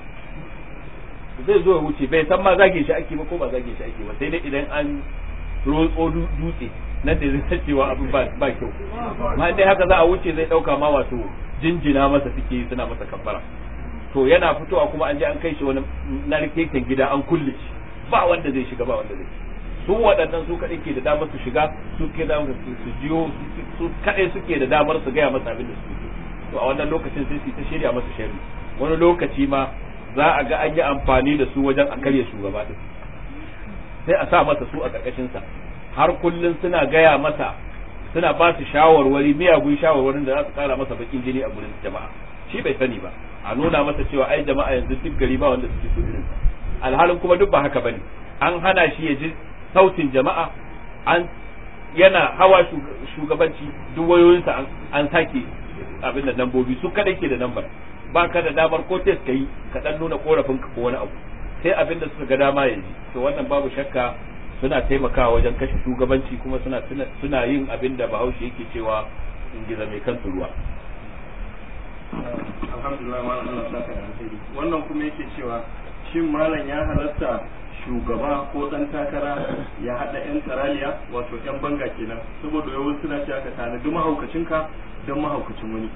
Zai zo ya wuce bai san ma zage shi ake ba ko ba zage shi ake ba, sai dai idan an rotso dutse nan da zai cewa abin ba kyau. Ma dai haka za a wuce zai dauka ma wato jinjina masa suke yi, suna masa kabbara. To yana fitowa kuma an je an kai shi wani narkeken gida an kulle shi, ba wanda zai shiga ba wanda zai. Su waɗannan su kaɗai ke da damar su shiga, su ke da su jiyo, su kaɗai suke da damar su gaya masa abin da suke. To a wannan lokacin sai su ta shirya masa sharri. Wani lokaci ma za a ga an yi amfani da su wajen a karya shugaba din, sai a sa masa su a ƙarƙashin sa, har kullun suna gaya masa, suna ba su shawarwari, miyagun shawarwarin da za su kara masa bakin jini a gurin jama'a. Shi bai sani ba, a nuna masa cewa ai jama'a yanzu duk gari ba wanda suke so irin sa, alhalin kuma duk ba haka bane. An hana shi ya ji sautin jama'a, an yana hawa shugabanci duk wayoyinsa an sake abin da nambobi su kadai ke da nambar ba ka da damar ko test kai ka dan nuna korafin ka ko wani abu sai abin da suka ga dama yanzu to wannan babu shakka suna taimakawa wajen kashe shugabanci kuma suna suna yin abin da Bahaushe yake cewa in giza mai kansu ruwa. Alhamdulillah malam Allah saka da alheri. Wannan kuma yake cewa shin malam ya halatta shugaba ko dan takara ya hada yan taraliya wato yan banga kenan saboda yawan suna cewa ka tanadi mahaukacin ka don mahaukacin wani.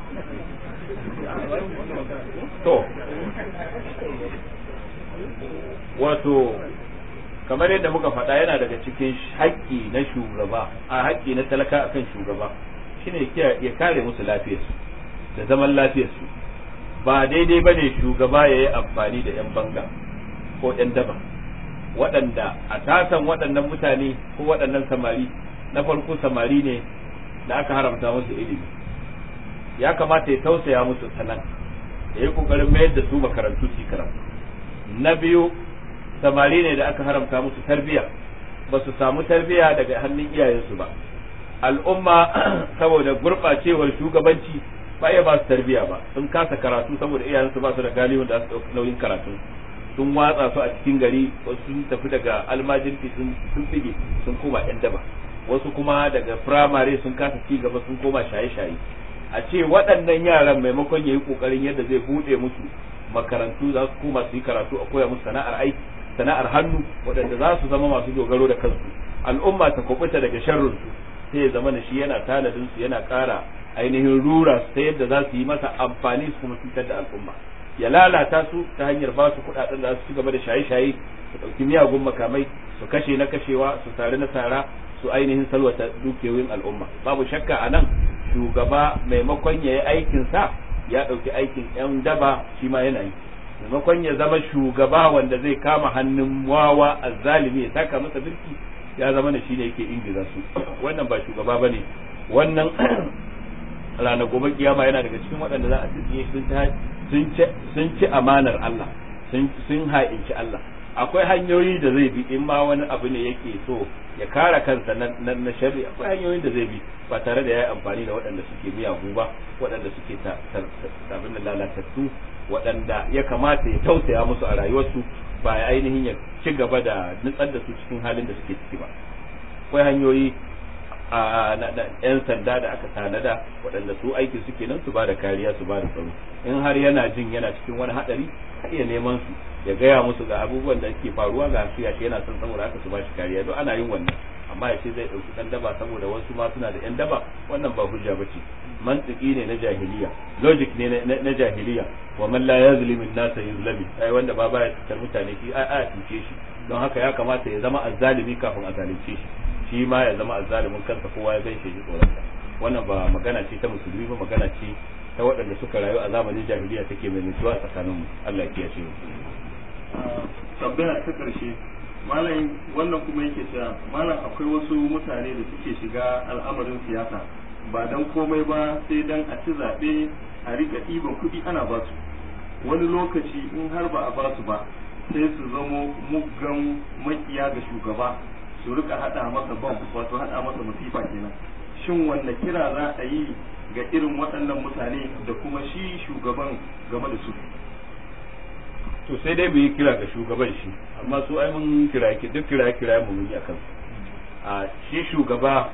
To wato kamar yadda muka faɗa yana daga cikin haƙƙi na shugaba a haƙƙi na talaka akan shugaba shine ya kare musu lafiyarsu da zaman lafiyarsu. Ba daidai ba ne shugaba ya yi amfani da 'yan banga ko 'yan daba waɗanda a tasan waɗannan mutane ko waɗannan samari na farko samari ne da aka haramta musu ilimi, ya kamata ya tausaya musu sanan ya yi ƙoƙarin mayar da su makarantu su karatu. Na biyu samari ne da aka haramta musu tarbiya ba su samu tarbiya daga hannun iyayensu ba. Al'umma saboda gurɓacewar shugabanci ba iya ba su tarbiya ba, sun kasa karatu saboda iyayensu ba su da galibin da su ɗauki nauyin karatu, sun watsa su a cikin gari, wasu sun tafi daga almajirki sun fige sun koma yan daba, wasu kuma daga firamare sun kasa ci gaba sun koma shaye-shaye. A ce waɗannan yaran maimakon ya yi ƙoƙarin yadda zai buɗe musu makarantu za su koma su yi karatu a koya musu sana'ar aiki sana'ar hannu waɗanda za su zama masu dogaro da kansu, al'umma ta kubuta daga sharrinsu, sai ya zama da shi yana tanadin su yana ƙara ainihin rura su ta yadda za su yi masa amfani su kuma cutar da al'umma, ya lalata su ta hanyar ba su kuɗaɗen da za su ci gaba da shaye-shaye, su ɗauki miyagun makamai, su kashe na kashewa, su sare na sara, su ainihin salwata dukiyoyin al'umma. Babu shakka a nan shugaba maimakon ya yi aikinsa ya ɗauki aikin 'yan daba shi ma yana yi, maimakon ya zama shugaba wanda zai kama hannun wawa azzalimi ya taka masa birki ya zama da shi ne yake ingiza su. Wannan ba shugaba bane, wannan ranar gobe kiyama yana daga cikin waɗanda za a tsinye sun ci amanar Allah, sun ha'inci Allah. Akwai hanyoyi da zai bi in ma wani abu ne yake so ya kare kansa na sharri, akwai hanyoyin da zai bi ba tare da ya yi amfani da waɗanda suke miyagu ba, waɗanda suke tabin da lalatattu, waɗanda ya kamata ya tausaya musu a rayuwarsu ba ya ainihin ya ci gaba da nutsar da su cikin halin da suke ciki ba. Akwai hanyoyi a yan sanda da aka tanada waɗanda su aiki suke nan su ba da kariya su ba da tsaro. In har yana jin yana cikin wani haɗari ka iya neman su ya gaya musu ga abubuwan da ke faruwa ga su yace yana son saboda haka su ba shi kariya, don ana yin wannan. Amma ya ce zai ɗauki ɗan daba saboda wasu ma suna da yan daba, wannan ba hujja ba ce, mantiki ne na jahiliya, logic ne na jahiliya. Wa man la yazlimu an-nasa yuzlami, ai wanda ba baya cutar mutane shi ai a cuce shi, don haka ya kamata ya zama azzalimi kafin a zalunce shi, shi ma ya zama azzalimin kansa kowa ya gaishe shi tsoron sa. Wannan ba magana ce ta musulmi ba, magana ce ta waɗanda suka rayu a zamanin jahiliya take mai mutuwa tsakanin mu. Allah ya kiyaye mu. Tabbata ta karshe malam wannan kuma yake cewa malam akwai wasu mutane da suke shiga al'amarin siyasa ba dan komai ba sai dan a ci zaɓe a rika ɗiban kuɗi ana ba su, wani lokaci in har ba a ba su ba sai su zamo muggan makiya ga shugaba, su rika hada masa ban wato hada masa masifa kenan. Shin wanne kira za a yi ga irin waɗannan mutane da kuma shi shugaban game da su? To sai dai mu yi kira ga shugaban shi, amma su ai mun kira ki duk kira kira mu mun yi akan a shi shugaba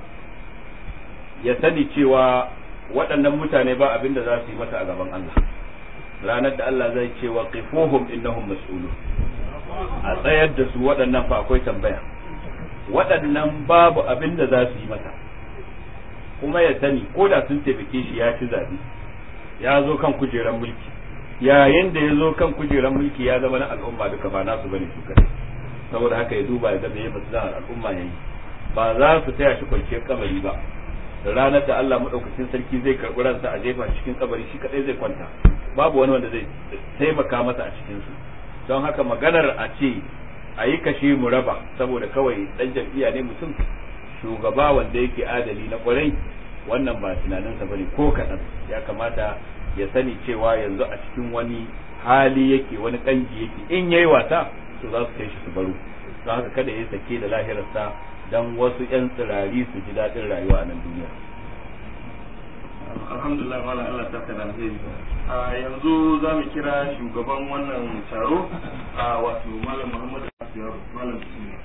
ya sani cewa waɗannan mutane ba abin da za su yi masa a gaban Allah. Ranar da Allah zai ce wa qifuhum innahum mas'ulun, a tsayar da su waɗannan fa akwai tambaya, waɗannan babu abin da za su yi masa. Kuma ya sani ko da sun taimake shi ya ci zaɓe ya zo kan kujerar mulki, yayin da ya zo kan kujerar mulki ya zama na al'umma duka ba nasu bane su kadai, saboda haka ya duba ya ga me maslahar al'umma yayi, ba za su taya shi kwanciyar kabari ba. Ranar da Allah madaukakin sarki zai karɓi ransa a jefa cikin kabari shi kadai zai kwanta, babu wani wanda zai taimaka masa a cikin su. Don haka maganar a ce a yi kashe mu raba saboda kawai dan jam'iyya ne mutum, shugaba wanda yake adali na kwarai, wannan ba tunaninsa bane ko kaɗan. Ya kamata ya sani cewa yanzu a cikin wani hali yake, wani kangi yake, in yayi wasa to za su kai shi su baro. Don haka kada ya sake da lahirarsa dan wasu yan tsirari su ji daɗin rayuwa a nan duniya. alhamdulillah malam Allah ta kada alheri. a yanzu za mu kira shugaban wannan taro a wato malam Muhammad Asiyar malam bismillah.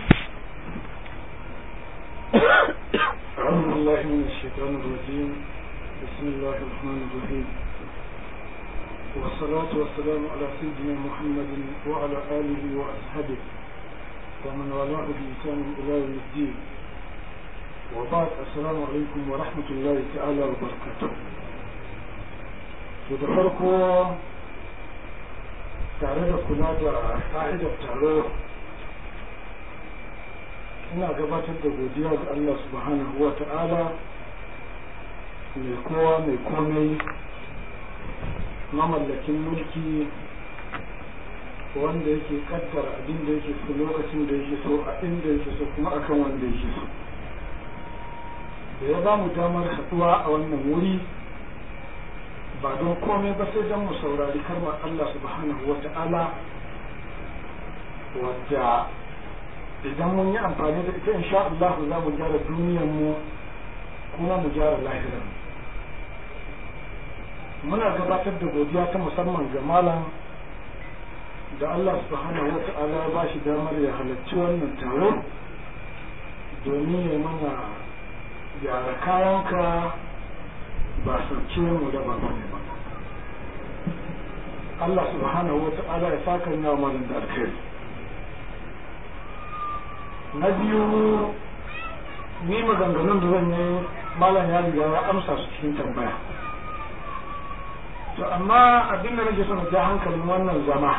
أعوذ بالله من الشيطان الرجيم بسم الله الرحمن الرحيم والصلاة والسلام على سيدنا محمد وعلى آله وأصحابه ومن والاه بإحسان إلى يوم الدين وبعد السلام عليكم ورحمة الله تعالى وبركاته. وتفرقوا تعرض كلاد قاعدة تعرض ina gabatar da godiya ga Allah subhanahu wa ta'ala mai kowa mai komai mamallakin mulki wanda yake kaddara abin da yake so lokacin da yake so a inda yake so kuma akan wanda yake so, da ya ba mu damar haɗuwa a wannan wuri ba don komai ba sai don mu saurari kalmar Allah subhanahu wa ta'ala wadda idan mun yi amfani da ita insha Allah za mu gyara duniyar mu kuma mu gyara lahirar. Muna gabatar da godiya ta musamman ga malam da Allah subhanahu wa ta'ala ya bashi damar ya halarci wannan taro domin ya mana gyara kayanka ba sauke mu da ba ne ba. Allah subhanahu wa ta'ala ya saka ni malam da alkhairi. Na biyu, ni maganganun da zan yi malam ya riga ya amsa su cikin tambaya. To amma abin da nake son ja hankalin wannan zama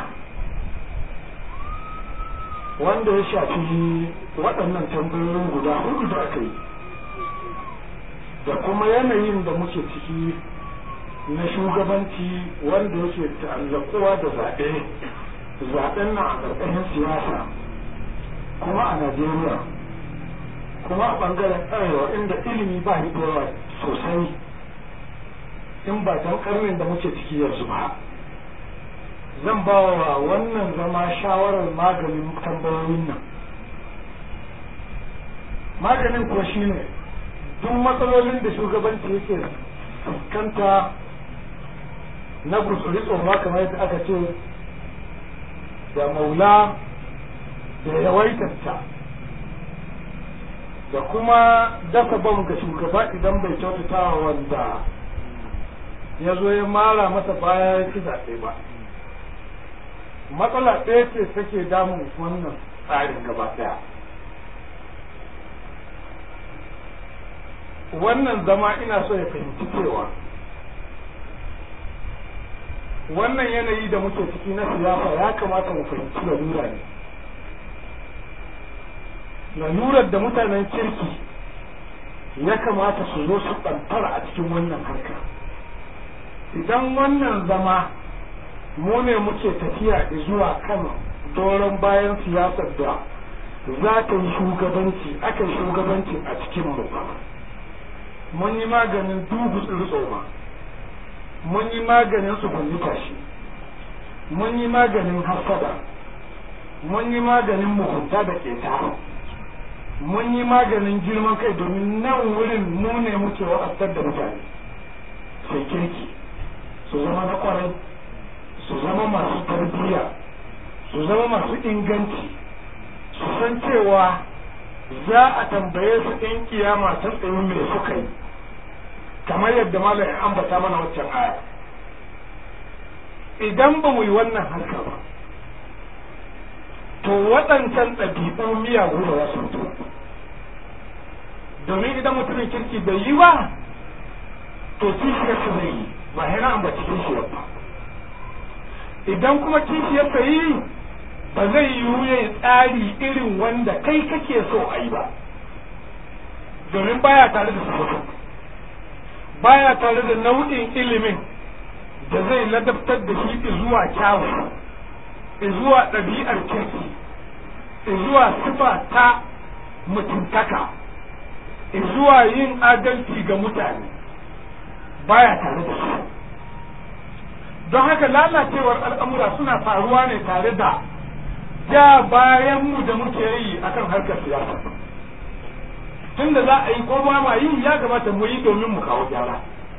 wanda ya shafi waɗannan tambayoyin guda hudu da aka yi da kuma yanayin da muke ciki na shugabanci wanda yake ta'allakuwa da zaɓe zaɓen na a ƙarƙashin siyasa kuma a Najeriya kuma a ɓangaren arewa inda ilimi ba hidowa sosai in ba don karnin da muke ciki yanzu ba. Zan ba wa wannan zama shawarar maganin tambayoyin nan. Maganin kuwa shi ne duk matsalolin da shugabanci yake fuskanta na gutsuri tsoma kamar yadda aka ce da maula da yawaitarta da kuma dafa bam ga shugaba idan bai kyautata wanda ya zo ya mara masa baya ya ci zaɓe ba. Matsala ɗaya ce take damun wannan tsarin gaba ɗaya. Wannan zama ina so ya fahimci cewa wannan yanayi da muke ciki na siyasa ya kamata mu fahimci lalura ne. Lalurar da mutanen kirki ya kamata su zo su ɗantara a cikin wannan harka. Idan wannan zama mu ne muke tafiya zuwa kan doron bayan siyasar da za ta yi shugabanci aka yi shugabanci a cikin mu, mun yi maganin dubu tsoma, mun yi maganin su tashi, mun yi maganin hasada, mun yi maganin mugunta da keta, mun yi maganin girman kai domin nan wurin mu ne muke wa'azar da mutane sai kirki su zama na kwarai, su zama masu tarbiyya, su zama masu inganci, su san cewa za a tambaye su in kiyama ta tsaye mai suka yi, kamar yadda malam ya ambata mana waccan aya. Idan ba mu yi wannan harka ba to waɗancan ɗabi'u miyagu da wasu mutu, domin idan mutumin kirki bai yi ba to kishiyarsa zai yi, ba yana ambaci kishiyar ba. Idan kuma kishiyarsa yi ba zai yiwu ya yi tsari irin wanda kai kake so a yi ba, domin baya tare da sufutu, baya tare da nau'in ilimin da zai ladabtar da shi zuwa kyawu, zuwa ɗabi'ar kirki, zuwa sifa ta mutuntaka, zuwa yin adalci ga mutane, baya tare da shi. Don haka lalacewar al'amura suna faruwa ne tare da ja bayan mu da muke yi akan harkar siyasa. Tun da za a yi ko ba ma yi ya kamata mu yi domin mu kawo gyara.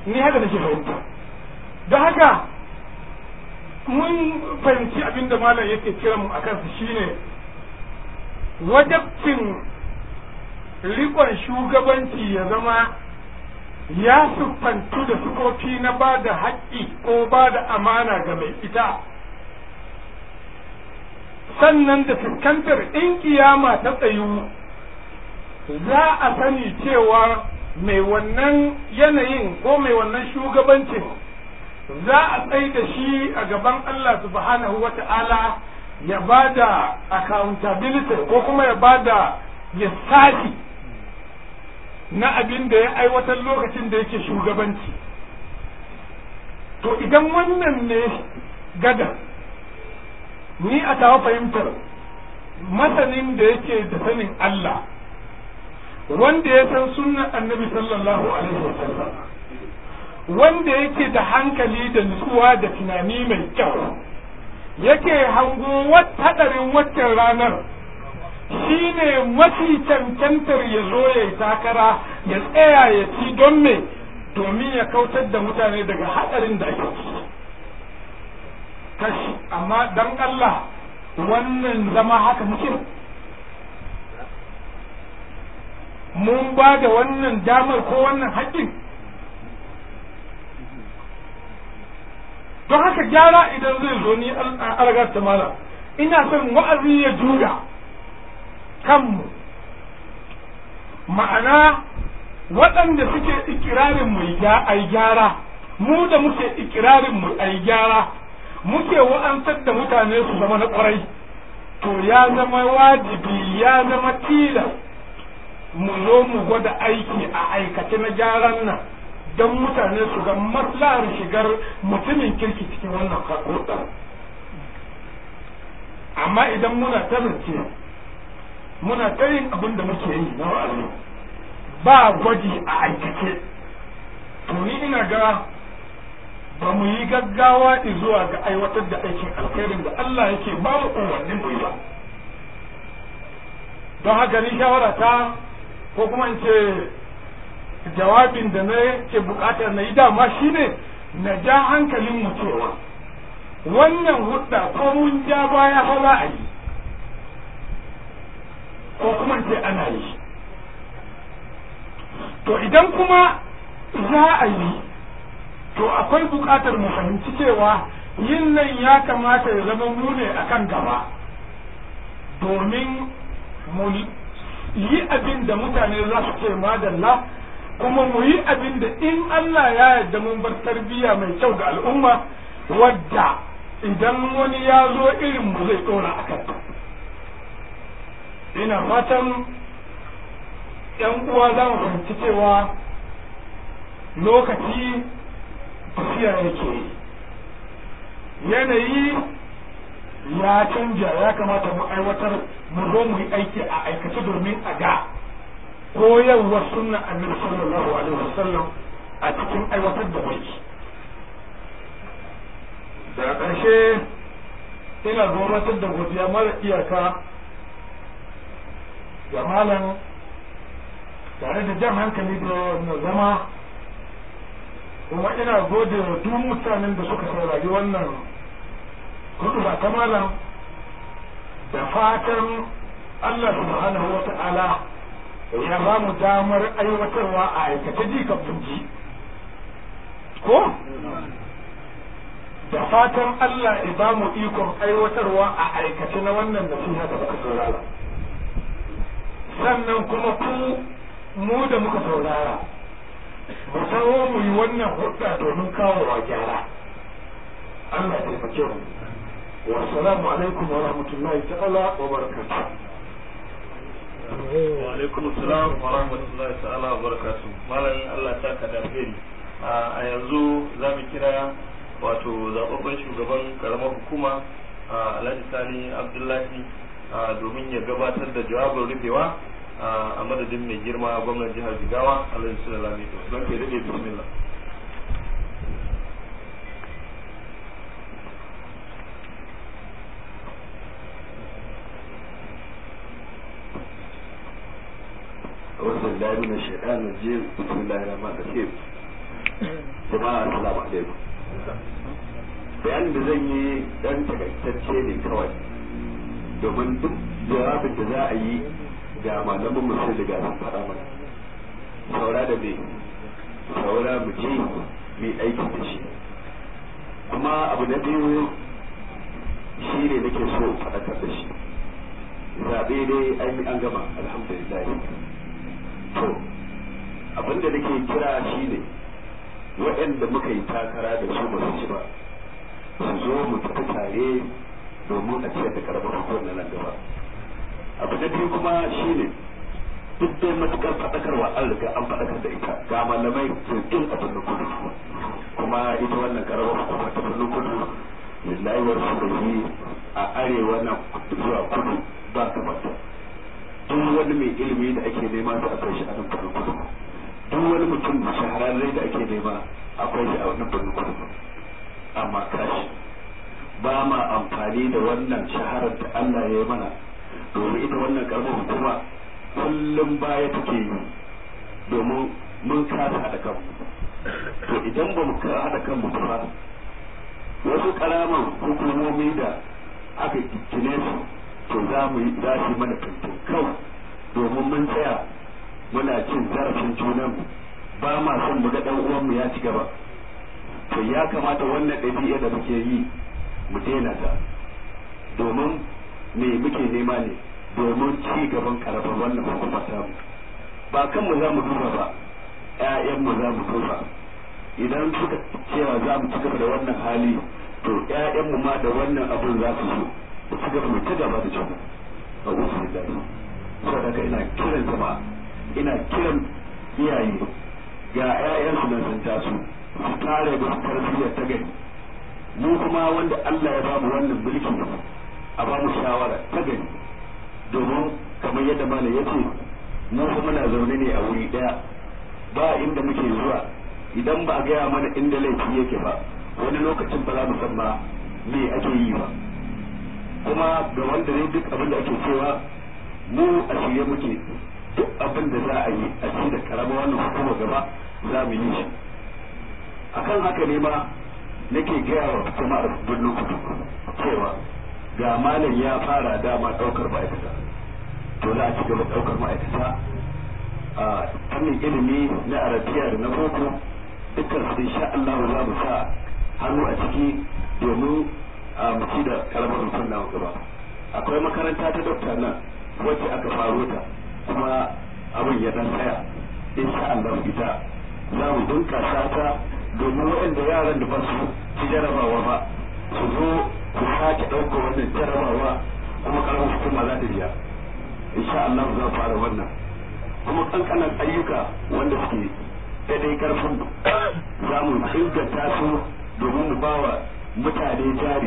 ni haka nake fahimta. Don haka mun fahimci abin da malam yake kira mu akan su shine wajabcin rikon shugabanci ya zama ya siffantu da sufofi na ba da haƙƙi ko ba da amana ga mai ita, sannan da fuskantar in kiyama ta tsayu za a sani cewa mai wannan yanayin ko mai wannan shugabancin za a tsaye da shi a gaban Allah subhanahu wa ta'ala ya ba da accountability ko kuma ya ba da lissafi na abin da ya aiwatar lokacin da yake shugabanci. To idan wannan ne gada, ni a tawa fahimtar masanin da yake da sanin Allah, wanda ya san sunnan annabi sallallahu alaihi wasallam, wanda yake da hankali da nutsuwa da tunani mai kyau, yake hango hadarin waccan ranar, shi ne mafi cancantar ya zo ya yi takara ya tsaya ya ci don me, domin ya kautar da mutane daga hadarin da ake ciki. Kashi, amma dan Allah wannan zama haka muke, mun ba da wannan damar ko wannan haƙƙin. Don haka gyara idan zai zo ni algar ta mala, ina son wa'azi ya juya kanmu, ma'ana waɗanda suke ikirarin mu ai gyara, mu da muke ikirarin mu ai gyara, muke wa'antar da mutane su zama na ƙwarai, to ya zama wajibi, ya zama tilas mu zo mu gwada aiki a aikace na gyaran nan don mutane su ga maslahar shigar mutumin kirki cikin wannan hudar. Amma idan muna tabbace muna ta yin abin da muke yi na wa'azi ba gwaji a aikace, to ni ina ga ba mu yi gaggawa zuwa ga aiwatar da aikin alkhairin da Allah yake ba mu umarnin mu ba. Don haka ni shawara ta ko kuma in ce jawabin da na ke bukatar na yi dama shine na ja hankalin mu cewa wannan hudda ko mun ja baya fa za a yi ko kuma ce ana yi. To idan kuma za a yi, to akwai bukatar mu fahimci cewa yin nan ya kamata ya zama mu ne akan gaba, domin mu yi abin da mutane za su ce madalla, kuma mu yi abin da in Allah ya yarda mun bar tarbiyya mai kyau ga al'umma, wadda idan wani ya zo irin mu zai dora akan. Ina fatan ‘yan uwa za mu fahimci cewa lokaci tafiya yake, yanayi ya canja, ya kamata mu aiwatar mu zo mu yi aiki a aikace domin a ga koyarwar sunnan annabi sallallahu alaihi wasallam a cikin aiwatar da aiki. Daga ƙarshe ina gwamnatar da godiya mara iyaka ga malam, tare da jan hankali da na zama, kuma ina gode wa duk mutanen da suka saurari wannan hudu ba ta malam, da fatan Allah subhanahu wa ta'ala ya ba mu damar aiwatarwa a aikace ji kafin ji ko da fatan Allah ya ba mu ikon aiwatarwa a aikace na wannan nasiha da muka saurara. Sannan kuma ku mu da muka saurara mu tawo mu yi wannan hudda domin kawo wa gyara. Allah ya taimake mu. Wa assalamu alaikum wa rahmatullahi ta'ala wa barakatuh. Wa alaikum assalam wa rahmatullahi ta'ala wa barakatuh. Malam Allah ta ka da alheri. A yanzu za mu kira wato zababben shugaban karamar hukuma Alhaji Sani Abdullahi domin ya gabatar da jawabin rufewa a madadin mai girma gwamnan jihar Jigawa Alhaji Sallallahu alaihi wasallam. Don ke dade bismillah. أعوذ بالله من الشيطان الرجيم بسم الله الرحمن الرحيم jama'a assalamu alaikum. Bayanin da zan yi dan takaitacce ne kawai, domin duk jawabin da za a yi ga malamin mu sai daga sun faɗa mana. Saura da me? Saura mu ji mai aiki da shi. Kuma abu na biyu shi ne nake so faɗakar da shi. Zaɓe dai an yi an gama alhamdulillah. To abinda nake kira shi ne waɗanda muka yi takara da su ba su ci ba su zo mu tafi tare domin a ciyar da karamar hukumar nan gaba. Abu na biyu kuma shi ne duk dai matukar faɗakarwa an riga an faɗakar da ita ga malamai sun in a birnin kudu, kuma ita wannan karamar hukumar ta birnin kudu lillahi wa rasulihi a arewa nan zuwa kudu ba kamar ta. Duk wani mai ilimi da ake nema su akwai shi a nan birnin kudu, duk wani mutum shahararre da ake nema akwai shi a wannan birnin kudu. Amma kashi ba ma amfani da wannan shaharar da Allah ya yi mana, domin ita wannan karamar hukuma kullum baya take yi domin mun kasa haɗa kanmu. To idan ba mu haɗa kanmu ba, wasu ƙaraman hukumomi da aka kikkine su to za mu yi za su mana fintin kau, domin mun tsaya muna cin zarafin junan, ba ma son mu ga ɗan uwanmu ya ci gaba. To ya kamata wannan ɗabi'a da muke yi mu daina ta, domin me muke nema ne, domin ci gaban karfan wannan hukuma ta mu. Ba kanmu za mu duba ba, ƴaƴanmu za mu duba. Idan suka cewa za mu ci gaba da wannan hali, to ƴaƴanmu ma da wannan abun za su zo su ci gaba mu ta gaba da juna. Ba usu da dadi. Saboda ina kiran jama'a, ina kiran iyaye ga ƴaƴansu nan sun taso su tare da tarbiyyar ta gari. Mu kuma wanda Allah ya ba mu wannan mulki a ba mu shawara ta gari, domin kamar yadda mana ya ce mu kuma muna zaune ne a wuri daya, ba inda muke zuwa. Idan ba a gaya mana inda laifi yake ba, wani lokacin ba za mu san ma me ake yi ba. Kuma ga wanda ne duk abin da ake cewa mu a shirye muke, duk abin da za a yi a ci da karama wannan hukuma gaba za mu yi shi. Akan haka ne ma nake gaya wa jama'ar birnin kudu cewa ga malam ya fara dama daukar ma'aikata, to za a ci gaba daukar ma'aikata a fannin ilimi na arabiya da na boko, dukkan su insha Allah za mu sa hannu a ciki domin a muci da karamar rufin nawa gaba. Akwai makaranta ta dokta nan wacce aka faro ta kuma abin ya dan tsaya, insha Allah ita za mu bunkasa ta domin waɗanda yaran da ba su ci jarabawa ba su zo su sake ɗauka wannan jarabawa, kuma karamar hukuma za ta biya. Insha Allah za fara wannan, kuma kankanan ayyuka wanda suke daidai karfin za mu inganta su domin mu bawa mutane jari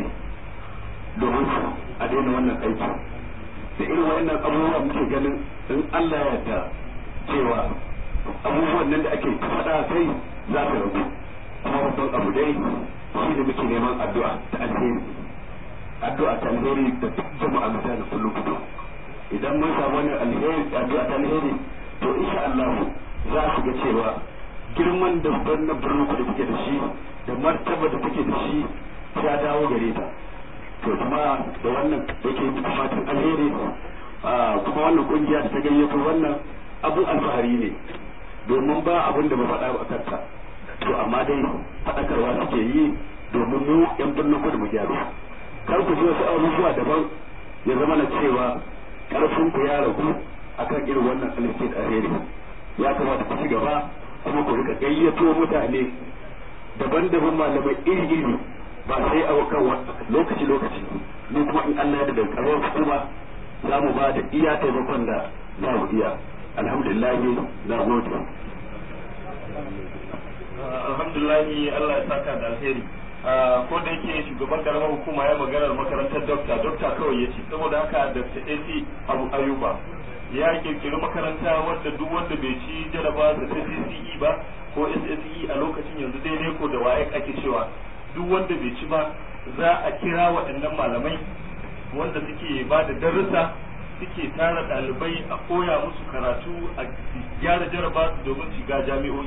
domin su a daina wannan aiki. Da irin wannan abubuwa muke ganin in Allah ya yarda cewa abubuwan nan da ake faɗa kai za su ragu. Kuma babban abu dai shi ne muke neman addu'a ta alheri, addu'a ta alheri da duk jama'a mutane kullum kudu. Idan mun samu wani alheri addu'a ta alheri, to insha Allah za su ga cewa girman da wannan birnin kudu take da shi da martaba da take da shi ta dawo gare ta. To kuma da wannan yake fatan alheri, kuma wannan kungiya da ta gayyato wannan abun alfahari ne, domin ba abin da ba faɗa ba kanta. To amma dai faɗakarwa suke yi domin mu yan birnin kudu mu gyara. Kar ku ji wasu abubuwa daban ya zama na cewa karfin ku ya ragu akan irin wannan alheri da alheri. Ya kamata ku ci gaba kuma ku rika gayyato mutane daban-daban, malamai iri-iri, ba sai a kan lokaci-lokaci. Ni kuma in Allah ya da karuwar hukuma za mu ba da iya taimakon da za mu iya. Alhamdulillah, na gode. Alhamdulillah, Allah ya saka da alheri. Ko da yake shugaban karamar hukuma ya maganar makarantar dokta, dokta kawai ya ce, saboda haka Doctor A C Abu Ayuba ya kirkiri makaranta wanda duk wanda bai ci jaraba da ta C C E ba ko S S E a lokacin yanzu daidai ko da waye ake cewa duk wanda bai ci ba za a kira waɗannan malamai wanda suke ba da darussa, suke tara ɗalibai a koya musu karatu, a gyara jaraba domin shiga jami'o'i.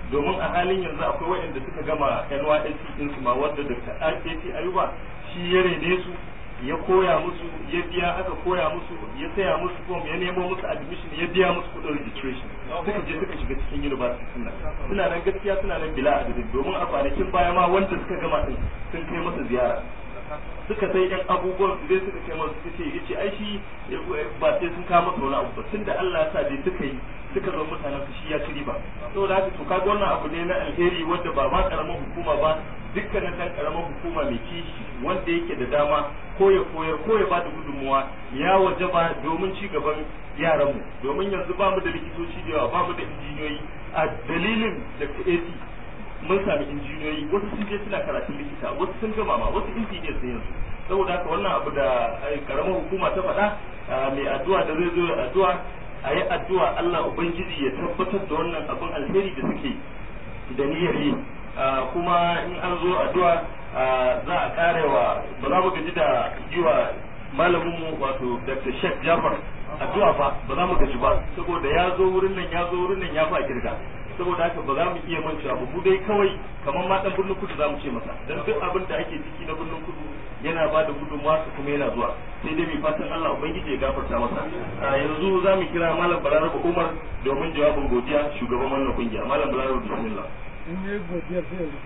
domin a halin yanzu akwai waɗanda suka gama N Y S C din su ma wanda Doctor A T Ayuba shi ya rene su ya koya musu ya biya aka koya musu ya saya musu form ya nemo musu admission ya biya musu kudin registration suka je suka shiga cikin university suna suna nan gaskiya suna nan bila adadin domin a kwanakin baya ma wanda suka gama din sun kai masa ziyara suka sai yan abubuwan su dai suka kai masa suka ce yace ai shi ba sai sun kawo masa wani abu ba tunda Allah ya sa dai suka yi suka zo mutanen su shi ya ci riba saboda haka to kaga wannan abu ne na alheri wanda ba ma karamar hukuma ba dukkanin dan karamar hukuma mai kishi wanda yake da dama ko ya koyar ko ya bada gudunmuwa ya wajaba domin ci gaban yaranmu domin yanzu ba mu da likitoci da yawa ba mu da injiniyoyi a dalilin da ati mun sami injiniyoyi wasu sun je suna karatun likita wasu sun gama ma wasu injiniyar sun yanzu saboda haka wannan abu da karamar hukuma ta faɗa mai addu'a da zai zo addu'a a yi addu'a Allah ubangiji ya tabbatar da wannan abin alheri da suke da niyyar yi kuma in an zo addu'a za a karewa ba za mu gaji da yi wa malaminmu wato Doctor Sheikh Jafar addu'a ba ba za mu gaji ba saboda ya zo wurin nan ya zo wurin nan ya fa kirga saboda haka ba za mu iya mancewa ba mu dai kawai kamar ma dan birnin kudu za mu ce masa dan duk abin da ake ciki na birnin kudu yana ba da gudunmawa su kuma yana zuwa sai dai mai fatan Allah ubangiji ya gafarta masa yanzu za mu kira malam Balarabe Umar domin jawabin godiya shugaban wannan kungiya malam Balarabe bismillah in yi godiya sai ya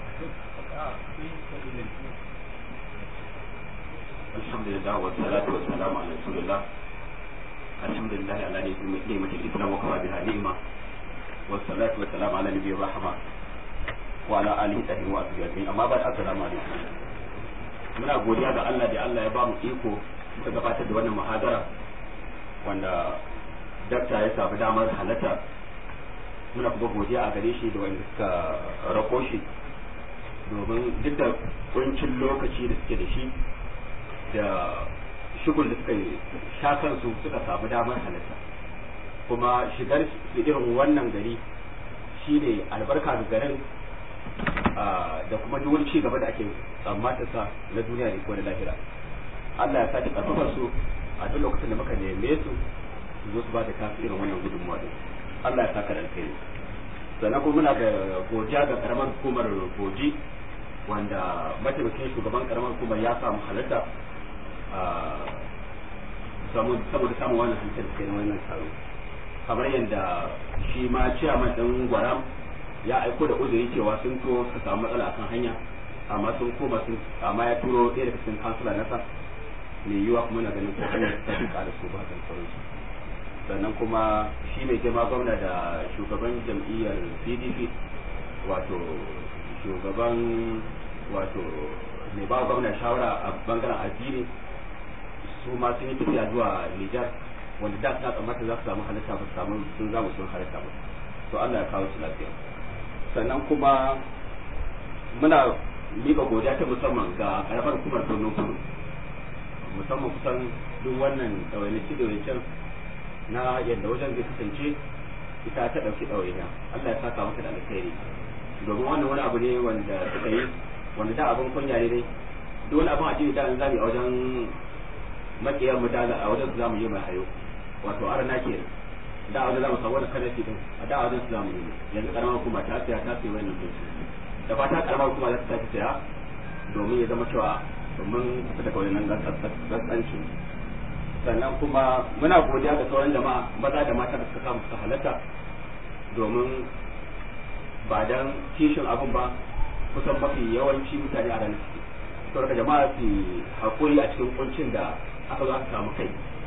الحمد لله والصلاة والسلام على رسول الله الحمد لله على نعمة الإسلام وكفى بها نعمة والصلاة والسلام على نبي الرحمة وعلى آله وصحبه أجمعين أما بعد السلام عليكم muna godiya ga Allah da Allah ya ba mu iko muka gabatar da wannan muhadara wanda dakta ya samu damar halatta muna kuma godiya a gare shi da wanda suka rako shi domin duk da kuncin lokaci da suke da shi da shugul da suka sha kansu suka samu damar halatta kuma shigar irin wannan gari shine albarka ga garin da kuma duk wani ci gaba da ake tsammata sa na duniya ne ko da lahira Allah ya sake karfafa su a duk lokacin da muka neme su su zo su ba da kasu irin wannan gudunmuwa din Allah ya saka da alkhairi sannan kuma muna da godiya ga karamar hukumar Boji wanda mataimakin shugaban karamar hukumar ya samu halatta saboda samun wannan hankali kai na wannan taro kamar yadda shi ma ciyaman ɗin Gwaram ya aiko da uzuri cewa sun to su samu matsala akan hanya amma sun koma sun amma ya turo ɗaya daga cikin kansula nasa mai yiwa kuma na ganin ko hanyar ta duka da su ba kan sauransu sannan kuma shi mai girma gwamna da shugaban jam'iyyar P D P wato shugaban wato mai ba gwamna shawara a bangaren addini su ma sun yi tafiya zuwa Nijar wanda da suna tsammata za su samu halitta ba su samu sun zamu sun halitta ba to Allah ya kawo su lafiya sannan kuma muna mika godiya ta musamman ga karamar hukumar Borno Kudu musamman kusan duk wannan ɗawainici ɗawaicen na yadda wajen zai kasance ita ta ɗauki ɗawainiya Allah ya saka maka da alkhairi domin wannan wani abu ne wanda suka yi wanda da abin kunya ne dai duk wani abin addini da an zabi a wajen makiyar mu da a wajen su zamu yi mai hayo wato arna ke da a wajen zamu samu wani kanafi din a da a wajen su zamu yi yanzu karamar hukuma ta tsaya ta sai wannan din da fata karamar hukuma za ta tafi tsaya domin ya zama cewa domin fita daga wannan gaskanci sannan kuma muna godiya ga sauran jama'a maza da mata da suka samu suka halatta domin ba dan kishin abun ba kusan mafi yawanci mutane a ranar ciki saboda jama'a su hakuri a cikin kuncin da aka zo aka samu kai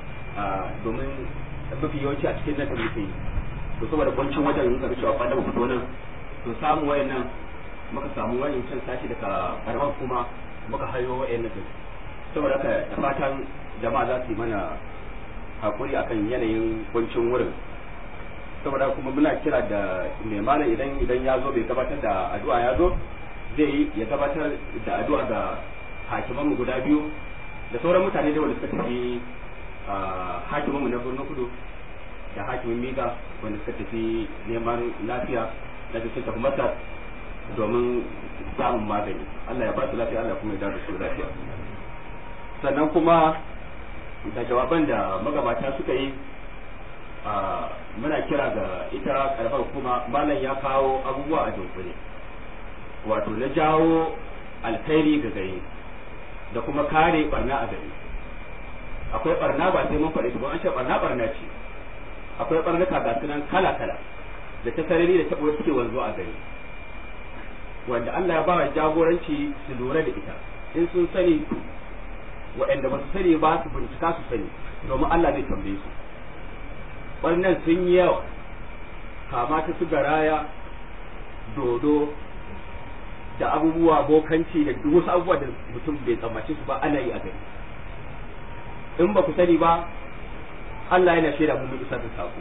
domin mafi yawanci a cikin nan da muke yi to saboda kuncin wajen yin cewa ba da fito nan to samu wayan nan muka samu wayan can sashi daga karamar kuma muka hayo wayan nan saboda haka da fatan jama'a za su yi mana hakuri akan yanayin kuncin wurin saboda kuma muna kira da mai malam idan idan ya zo bai gabatar da addu'a ya zo zai yi ya gabatar da addu'a ga hakimanmu guda biyu da sauran mutane da wanda suka tafi hakimanmu na Borno Kudu da hakimin Miga wanda suka tafi neman lafiya da su tafi Masar domin samun magani Allah ya ba su lafiya Allah kuma ya dawo su lafiya sannan kuma da jawaban da magabata suka yi muna kira ga ita karbar kuma malam ya kawo abubuwa a dunkule wato na jawo alkhairi ga gari da kuma kare barna a gari. Akwai barna ba sai mun faɗi ba, an ce barna barna ce. Akwai barnuka ga sunan kala kala da ta sarari da tabo suke wanzu a gari, wanda Allah ya ba wa jagoranci su lura da ita, in sun sani waɗanda ba su sani ba su bincika su sani, domin Allah zai tambaye su. Wannan sun yi yawa, kama ta su garaya, dodo da abubuwa bokanci da duk wasu abubuwa da mutum bai tsammaci su ba ana yi a gari. In ba ku sani ba, Allah yana shaida mun bi isar da sako.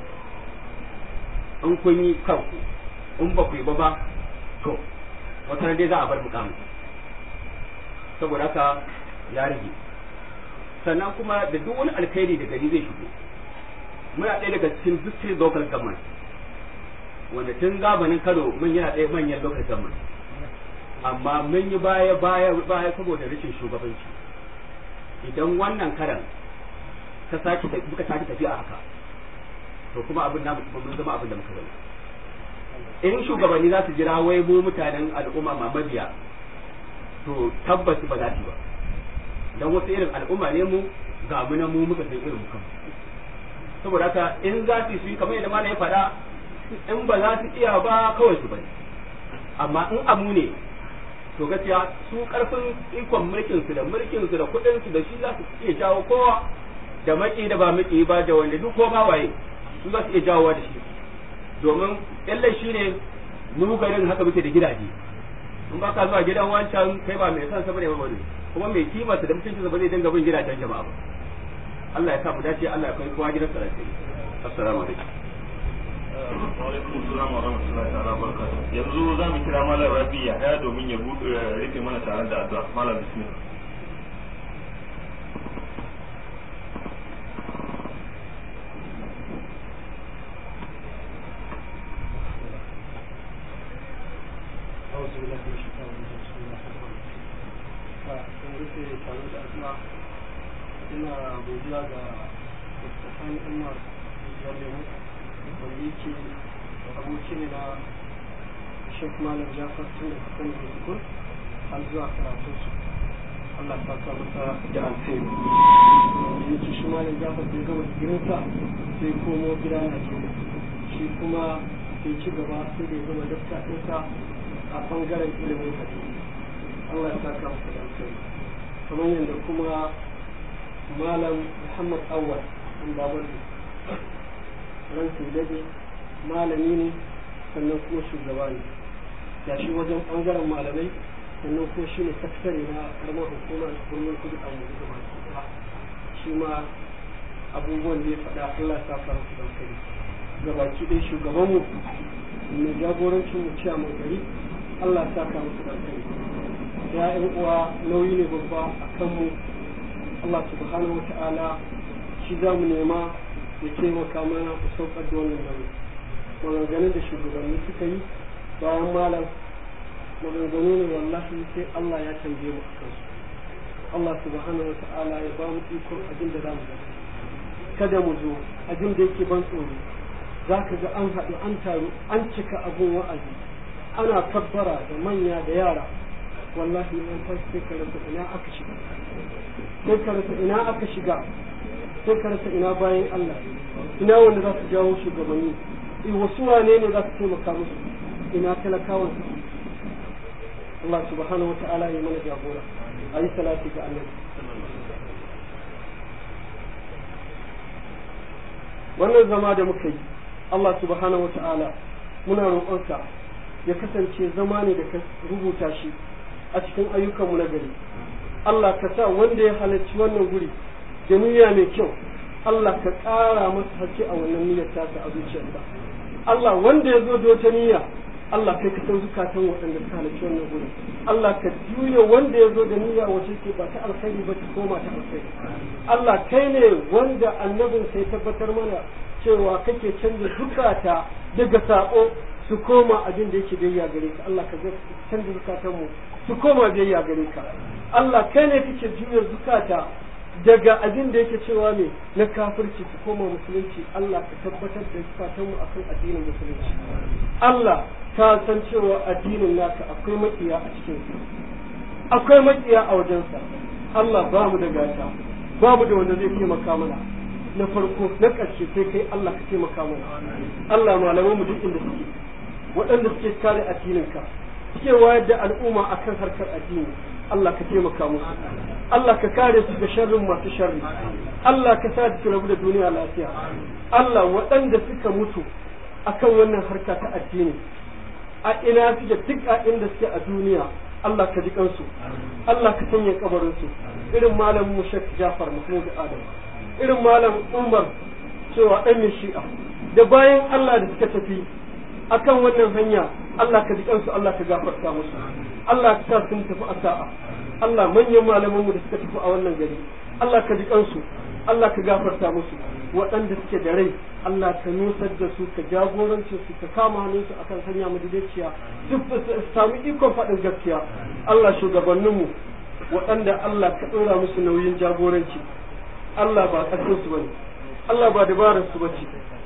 In kun yi kanku, in ba ku yi ba ba, to wata dai za a bar mukamin. Saboda haka ya rage. Sannan kuma da duk wani alkhairi da gari zai shigo, muna ɗaya daga cikin district local government, wanda tun gabanin Kano mun yana ɗaya manyan local government, amma mun yi baya baya baya saboda rashin shugabanci. Idan wannan karan ta sake muka sake tafiya haka, to kuma abin namu mun zama abin da muka zama. In shugabanni za su jira wai mu mutanen al'umma ma mabiya, to tabbas ba za su ba, dan wasu irin al'umma ne mu, ga mu na mu muka san irin mu kanmu. Saboda haka in za su yi kamar yadda malam ya faɗa, in ba za su iya ba kawai su bari. Amma in amu ne, to gaskiya su karfin ikon mulkin su da mulkin su da kuɗin su da shi za su iya jawo kowa, da maki da ba maki ba, da wanda duk ko ba waye su za su iya jawowa da shi. Domin illa shi ne mu garin haka muke da gidaje, in ba ka zuwa gidan wancan kai ba mai san sa bane ba wani, kuma mai kima da mutuncin sa ba zai dinga bin gidajen jama'a ba. Allah ya sa mu dace, Allah ya kai kowa gidan sa lafiya. Assalamu alaikum. Wa alaikum assalam wa rahmatullahi wa barakatuh. Yanzu za mu kira Malam Rabi ya haya domin ya rufe mana tare da addu'a. Malam bismillah. أعوذ بالله من الشيطان الرجيم. بسم الله الرحمن الرحيم. فنريد تعود أسمع إن بوجود مستحان أمر يجرم وليكي أبوكينا الشيخ مالك جعفر سنة كن يقول الزواج راتوس الله تعالى مسا جعل فيه يجي شمال جعفر بيقوم الجنسة سيكونوا بلا نجم شيكما في شبابا سيكونوا دفتا إنسا a bangaren ilimin hadisi. Allah ya saka masa da alkhairi. Kamar yadda kuma Malam Muhammad Awwal an babar ran su dade malami ne sannan kuma shugaba ne. Ya shi wajen bangaren malamai sannan kuma shi ne sakatare na karamar hukumar birnin kudu a yanzu gaba ɗaya. Shi ma abubuwan da ya faɗa Allah ya saka masa da alkhairi. Gabaki dai shugabanmu mai jagorancin mu ciya mai gari Allah ya saka musu da kai. Ya ƴan uwa nauyi ne babba a kanmu. Allah subhanahu wa ta'ala shi za mu nema ya taimaka mana ku saukar da wannan nauyi. Maganganun da shugabanni suka yi bayan malam maganganu ne wallahi sai Allah ya canje mu a kansu. Allah subhanahu wa ta'ala ya ba mu ikon abin da za mu gani. Kada mu zo abin da yake ban tsoro. Za ka ga an haɗu an taru an cika abin wa'azi. Ana kabbara da manya da yara, wallahi in ta sai ka rasa ina aka shiga sai ka rasa ina aka shiga sai ka rasa ina bayan Allah, ina wanda za su jawo shugabanni, i wasu wane ne za su taimaka musu, ina talakawan su. Allah subhanahu wata'ala ya mana jagora. Ayi salati ga Allah. Wannan zama da muka yi, Allah subhanahu wata'ala muna roƙonsa ya kasance zama ne da ka rubuta shi a cikin ayyukanmu na gari. Allah ka sa wanda ya halarci wannan guri da niyya mai kyau, Allah ka ƙara masa haske a wannan niyyar tasa a zuciyarsa. Allah wanda ya zo da wata niyya, Allah kai ka san zukatan waɗanda suka halarci wannan guri. Allah ka juya wanda ya zo da niyya wace ke ba ta alkhairi ba ta koma ta alkhairi. Allah kai ne wanda annabin sai tabbatar mana cewa kake canza zukata daga sako su koma abin da yake biyayya gare ka. Allah ka canza zukatan mu su koma biyayya gare ka. Allah kai ne kake juya zukata daga abin da yake cewa ne na kafirci su koma musulunci Allah ka tabbatar da fatanmu akan addinin musulunci. Allah ka san cewa addinin naka akwai makiya a cikin sa, akwai makiya a wajensa. Allah ba mu da gata, ba mu da wanda zai taimaka mana na farko na ƙarshe sai kai Allah ka taimaka mana. Allah malaman mu duk inda suke, waɗanda suke kare addininka, suke wayar da al'umma akan harkar addini, Allah ka taimaka musu. Allah ka kare su da sharrin masu sharri. Allah ka sa su rabu da duniya lafiya. Allah waɗanda suka mutu akan wannan harka ta addini a ina suke duk a inda suke a duniya, Allah ka ji kansu, Allah ka sanya kabarin su. Irin malam mu Sheikh Jafar Mahmud Adam, irin malam Umar cewa dan Shi'a da bayan Allah da suka tafi akan wannan hanya, Allah ka ji kansu, Allah ka gafarta musu. Allah ka sa sun tafi a sa'a. Allah manyan malaman mu da suka tafi a wannan gari, Allah ka ji kansu, Allah ka gafarta musu. Waɗanda suke da rai, Allah ka nusar da su, ka jagorance su, ka kama hannunsu akan hanya madaidaiciya, duk su sami ikon faɗin gaskiya. Allah shugabanninmu waɗanda Allah ka ɗora musu nauyin jagoranci, Allah ba ƙarfinsu ba ne, Allah ba dabararsu ba ce.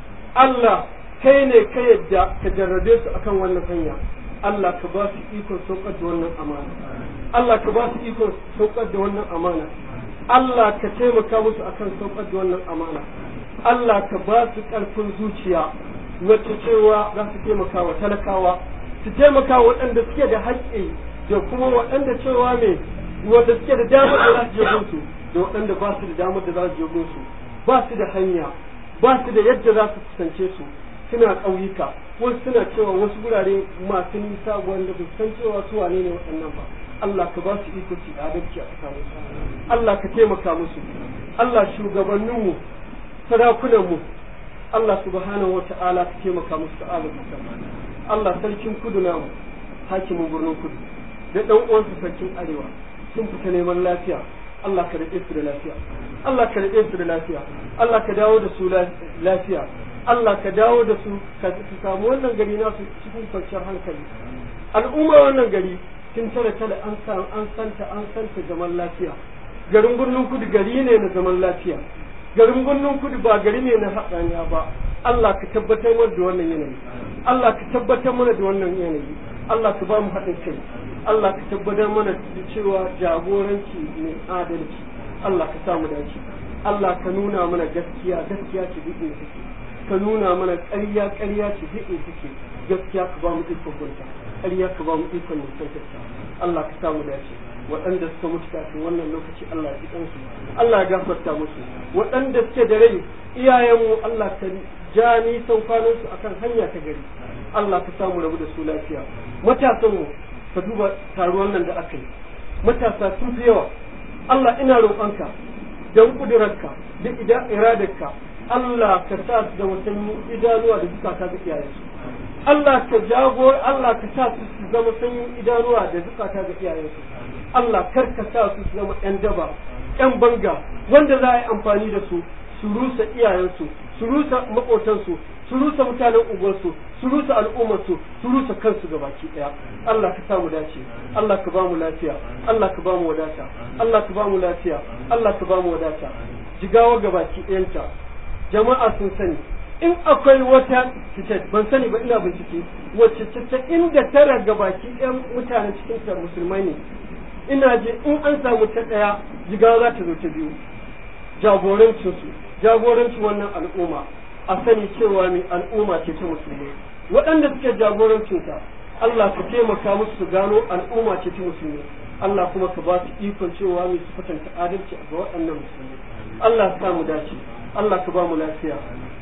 Allah kai ne ka yadda ka jarrabe su akan wannan hanya. Allah ka ba su ikon saukar da wannan amana, Allah ka ba su ikon saukar da wannan amana, Allah ka taimaka musu akan saukar da wannan amana, Allah ka ba su ƙarfin zuciya wacce cewa za su taimaka wa talakawa, su taimaka waɗanda suke da haƙƙi da kuma waɗanda cewa ne wanda suke da damar da za su je gunsu da waɗanda ba su da damar da za su je gunsu, ba su da hanya, ba su da yadda za su kusance su, suna ƙauyuka, wasu suna cewa wasu gurare masu nisa wanda ba san cewa su wane ne waɗannan ba. Allah ka ba su iko ci adalci a tsakanin su, Allah ka taimaka musu. Allah shugabanninmu, sarakunanmu, Allah subhanahu wata'ala ka taimaka musu da adalci. Allah sarkin kudu namu, hakimin birnin kudu da ɗan uwansu sarkin arewa sun fita neman lafiya, Allah ka rike su da lafiya, Allah ka rike su da lafiya, Allah ka dawo da su lafiya, Allah ka dawo da su ka su samu wannan gari nasu cikin kwanciyar hankali. Al'umma wannan gari tun tare tare an san an santa an santa zaman lafiya. Garin birnin kudu gari ne na zaman lafiya. Garin birnin kudu ba gari ne na haɗaniya ba. Allah ka tabbatar mana da wannan yanayi. Allah ka tabbatar mana da wannan yanayi. Allah ka ba mu haɗin kai. Allah ka tabbatar mana da cewa jagoranci mai adalci. Allah ka samu dace. Allah ka nuna mana gaskiya gaskiya ce duk inda take. Ka nuna mana ƙarya ƙarya ce duk inda take. Gaskiya ka ba mu ikon gunta. Ƙarya ka ba mu ikon mutuntarta. Allah ka samu dace. Waɗanda suka mutu kafin wannan lokaci Allah ya ji kansu, Allah ya gafarta musu. Waɗanda suke da rai iyayenmu Allah ka ja nisan kwanansu akan hanya ta gari. Allah ka samu rabu da su lafiya. Matasanmu ka duba taruwan nan da aka yi. Matasa sun fi yawa. Allah ina roƙonka don ƙudurarka da iradarka Allah ka sa su da watanni idanuwa da zukata ga iyayensu. Allah ka jago Allah ka sa su su zama sanyin idanuwa da zukata ga iyayensu. Allah kar ka sa su su zama ƴan daba, ƴan banga wanda za a yi amfani da su su rusa iyayensu, su rusa maƙotansu, su rusa mutanen unguwarsu, su rusa al'ummarsu, su rusa kansu gabaki ɗaya. Allah ka samu dace, Allah ka ba mu lafiya, Allah ka ba mu wadata, Allah ka ba mu lafiya, Allah ka ba mu wadata. Jigawa gabaki ɗayanta jama'a sun sani in akwai wata fitar ban sani ba ina bincike wacce ta inda tara gabaki ɗayan mutanen cikin ta musulmai ne. Ina je in an samu ta ɗaya Jigawa za ta zo ta biyu. Jagorancinsu jagorancin wannan al'umma a sani cewa mai al'umma ce ta musulmi. Waɗanda suke jagorancinta Allah ka taimaka musu su gano al'umma ce ta musulmi. Allah kuma ka ba su ikon cewa mai su kwatanta adalci ga waɗannan musulmi. Allah ka mu dace, Allah ka ba mu lafiya.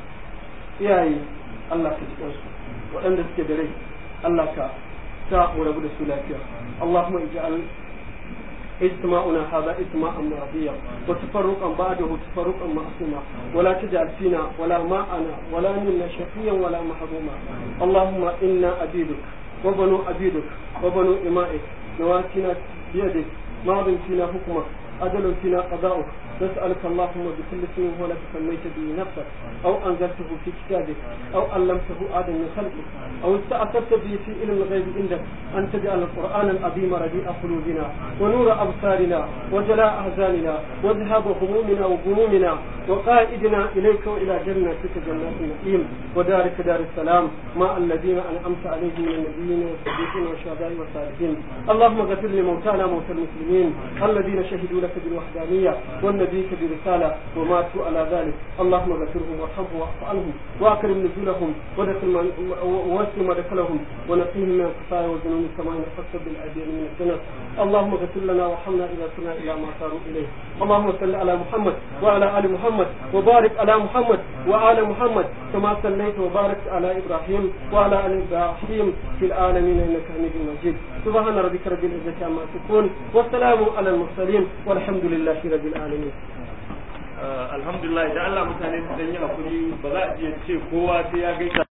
Iyaye Allah ka cikin su waɗanda suke da rai Allah ka sa mu rabu da su lafiya. Allahumma ij'al اجتماعنا هذا اجتماعا مرضيا وتفرقا بعده تفرقا معصوما ولا تجعل فينا ولا معنا ولا منا شقيا ولا محروما. اللهم انا عبيدك وبنو عبيدك وبنو امائك نواسينا بيدك ماض فينا حكمك أجل فينا قضاؤك نسألك اللهم بكل اسم هو لك سميت به نفسك أو أنزلته في كتابك أو علمته آدم من خلقك أو استأثرت به في علم الغيب عندك أن تجعل القرآن العظيم ربيع قلوبنا ونور أبصارنا وجلاء أحزاننا وذهاب همومنا وغمومنا وقائدنا إليك وإلى جنتك جنات النعيم ودارك دار السلام مع الذين أنعمت عليهم من النبيين والصديقين والشهداء والصالحين. اللهم اغفر لموتانا موتى المسلمين الذين شهدوا لك بالوحدانية والنبيك برسالة وماتوا على ذلك. اللهم اغفرهم وارحمهم واعف عنهم واكرم نزلهم ودخل ووسع مدخلهم ونقيهم من الخطايا والذنوب كما ينقص بالأيدي من الجنة. اللهم اغفر لنا وارحمنا إذا كنا إلى ما صاروا إليه. اللهم صل على محمد وعلى آل محمد وبارك على محمد وآل محمد كما صليت وباركت على إبراهيم وعلى آل إبراهيم في العالمين إنك حميد مجيد. سبحان ربك رب العزة عما يصفون والسلام على المرسلين والحمد لله رب العالمين. alhamdulillah idan Allah mutane su dan yi hakuri ba za a iya ce kowa sai ya gaisa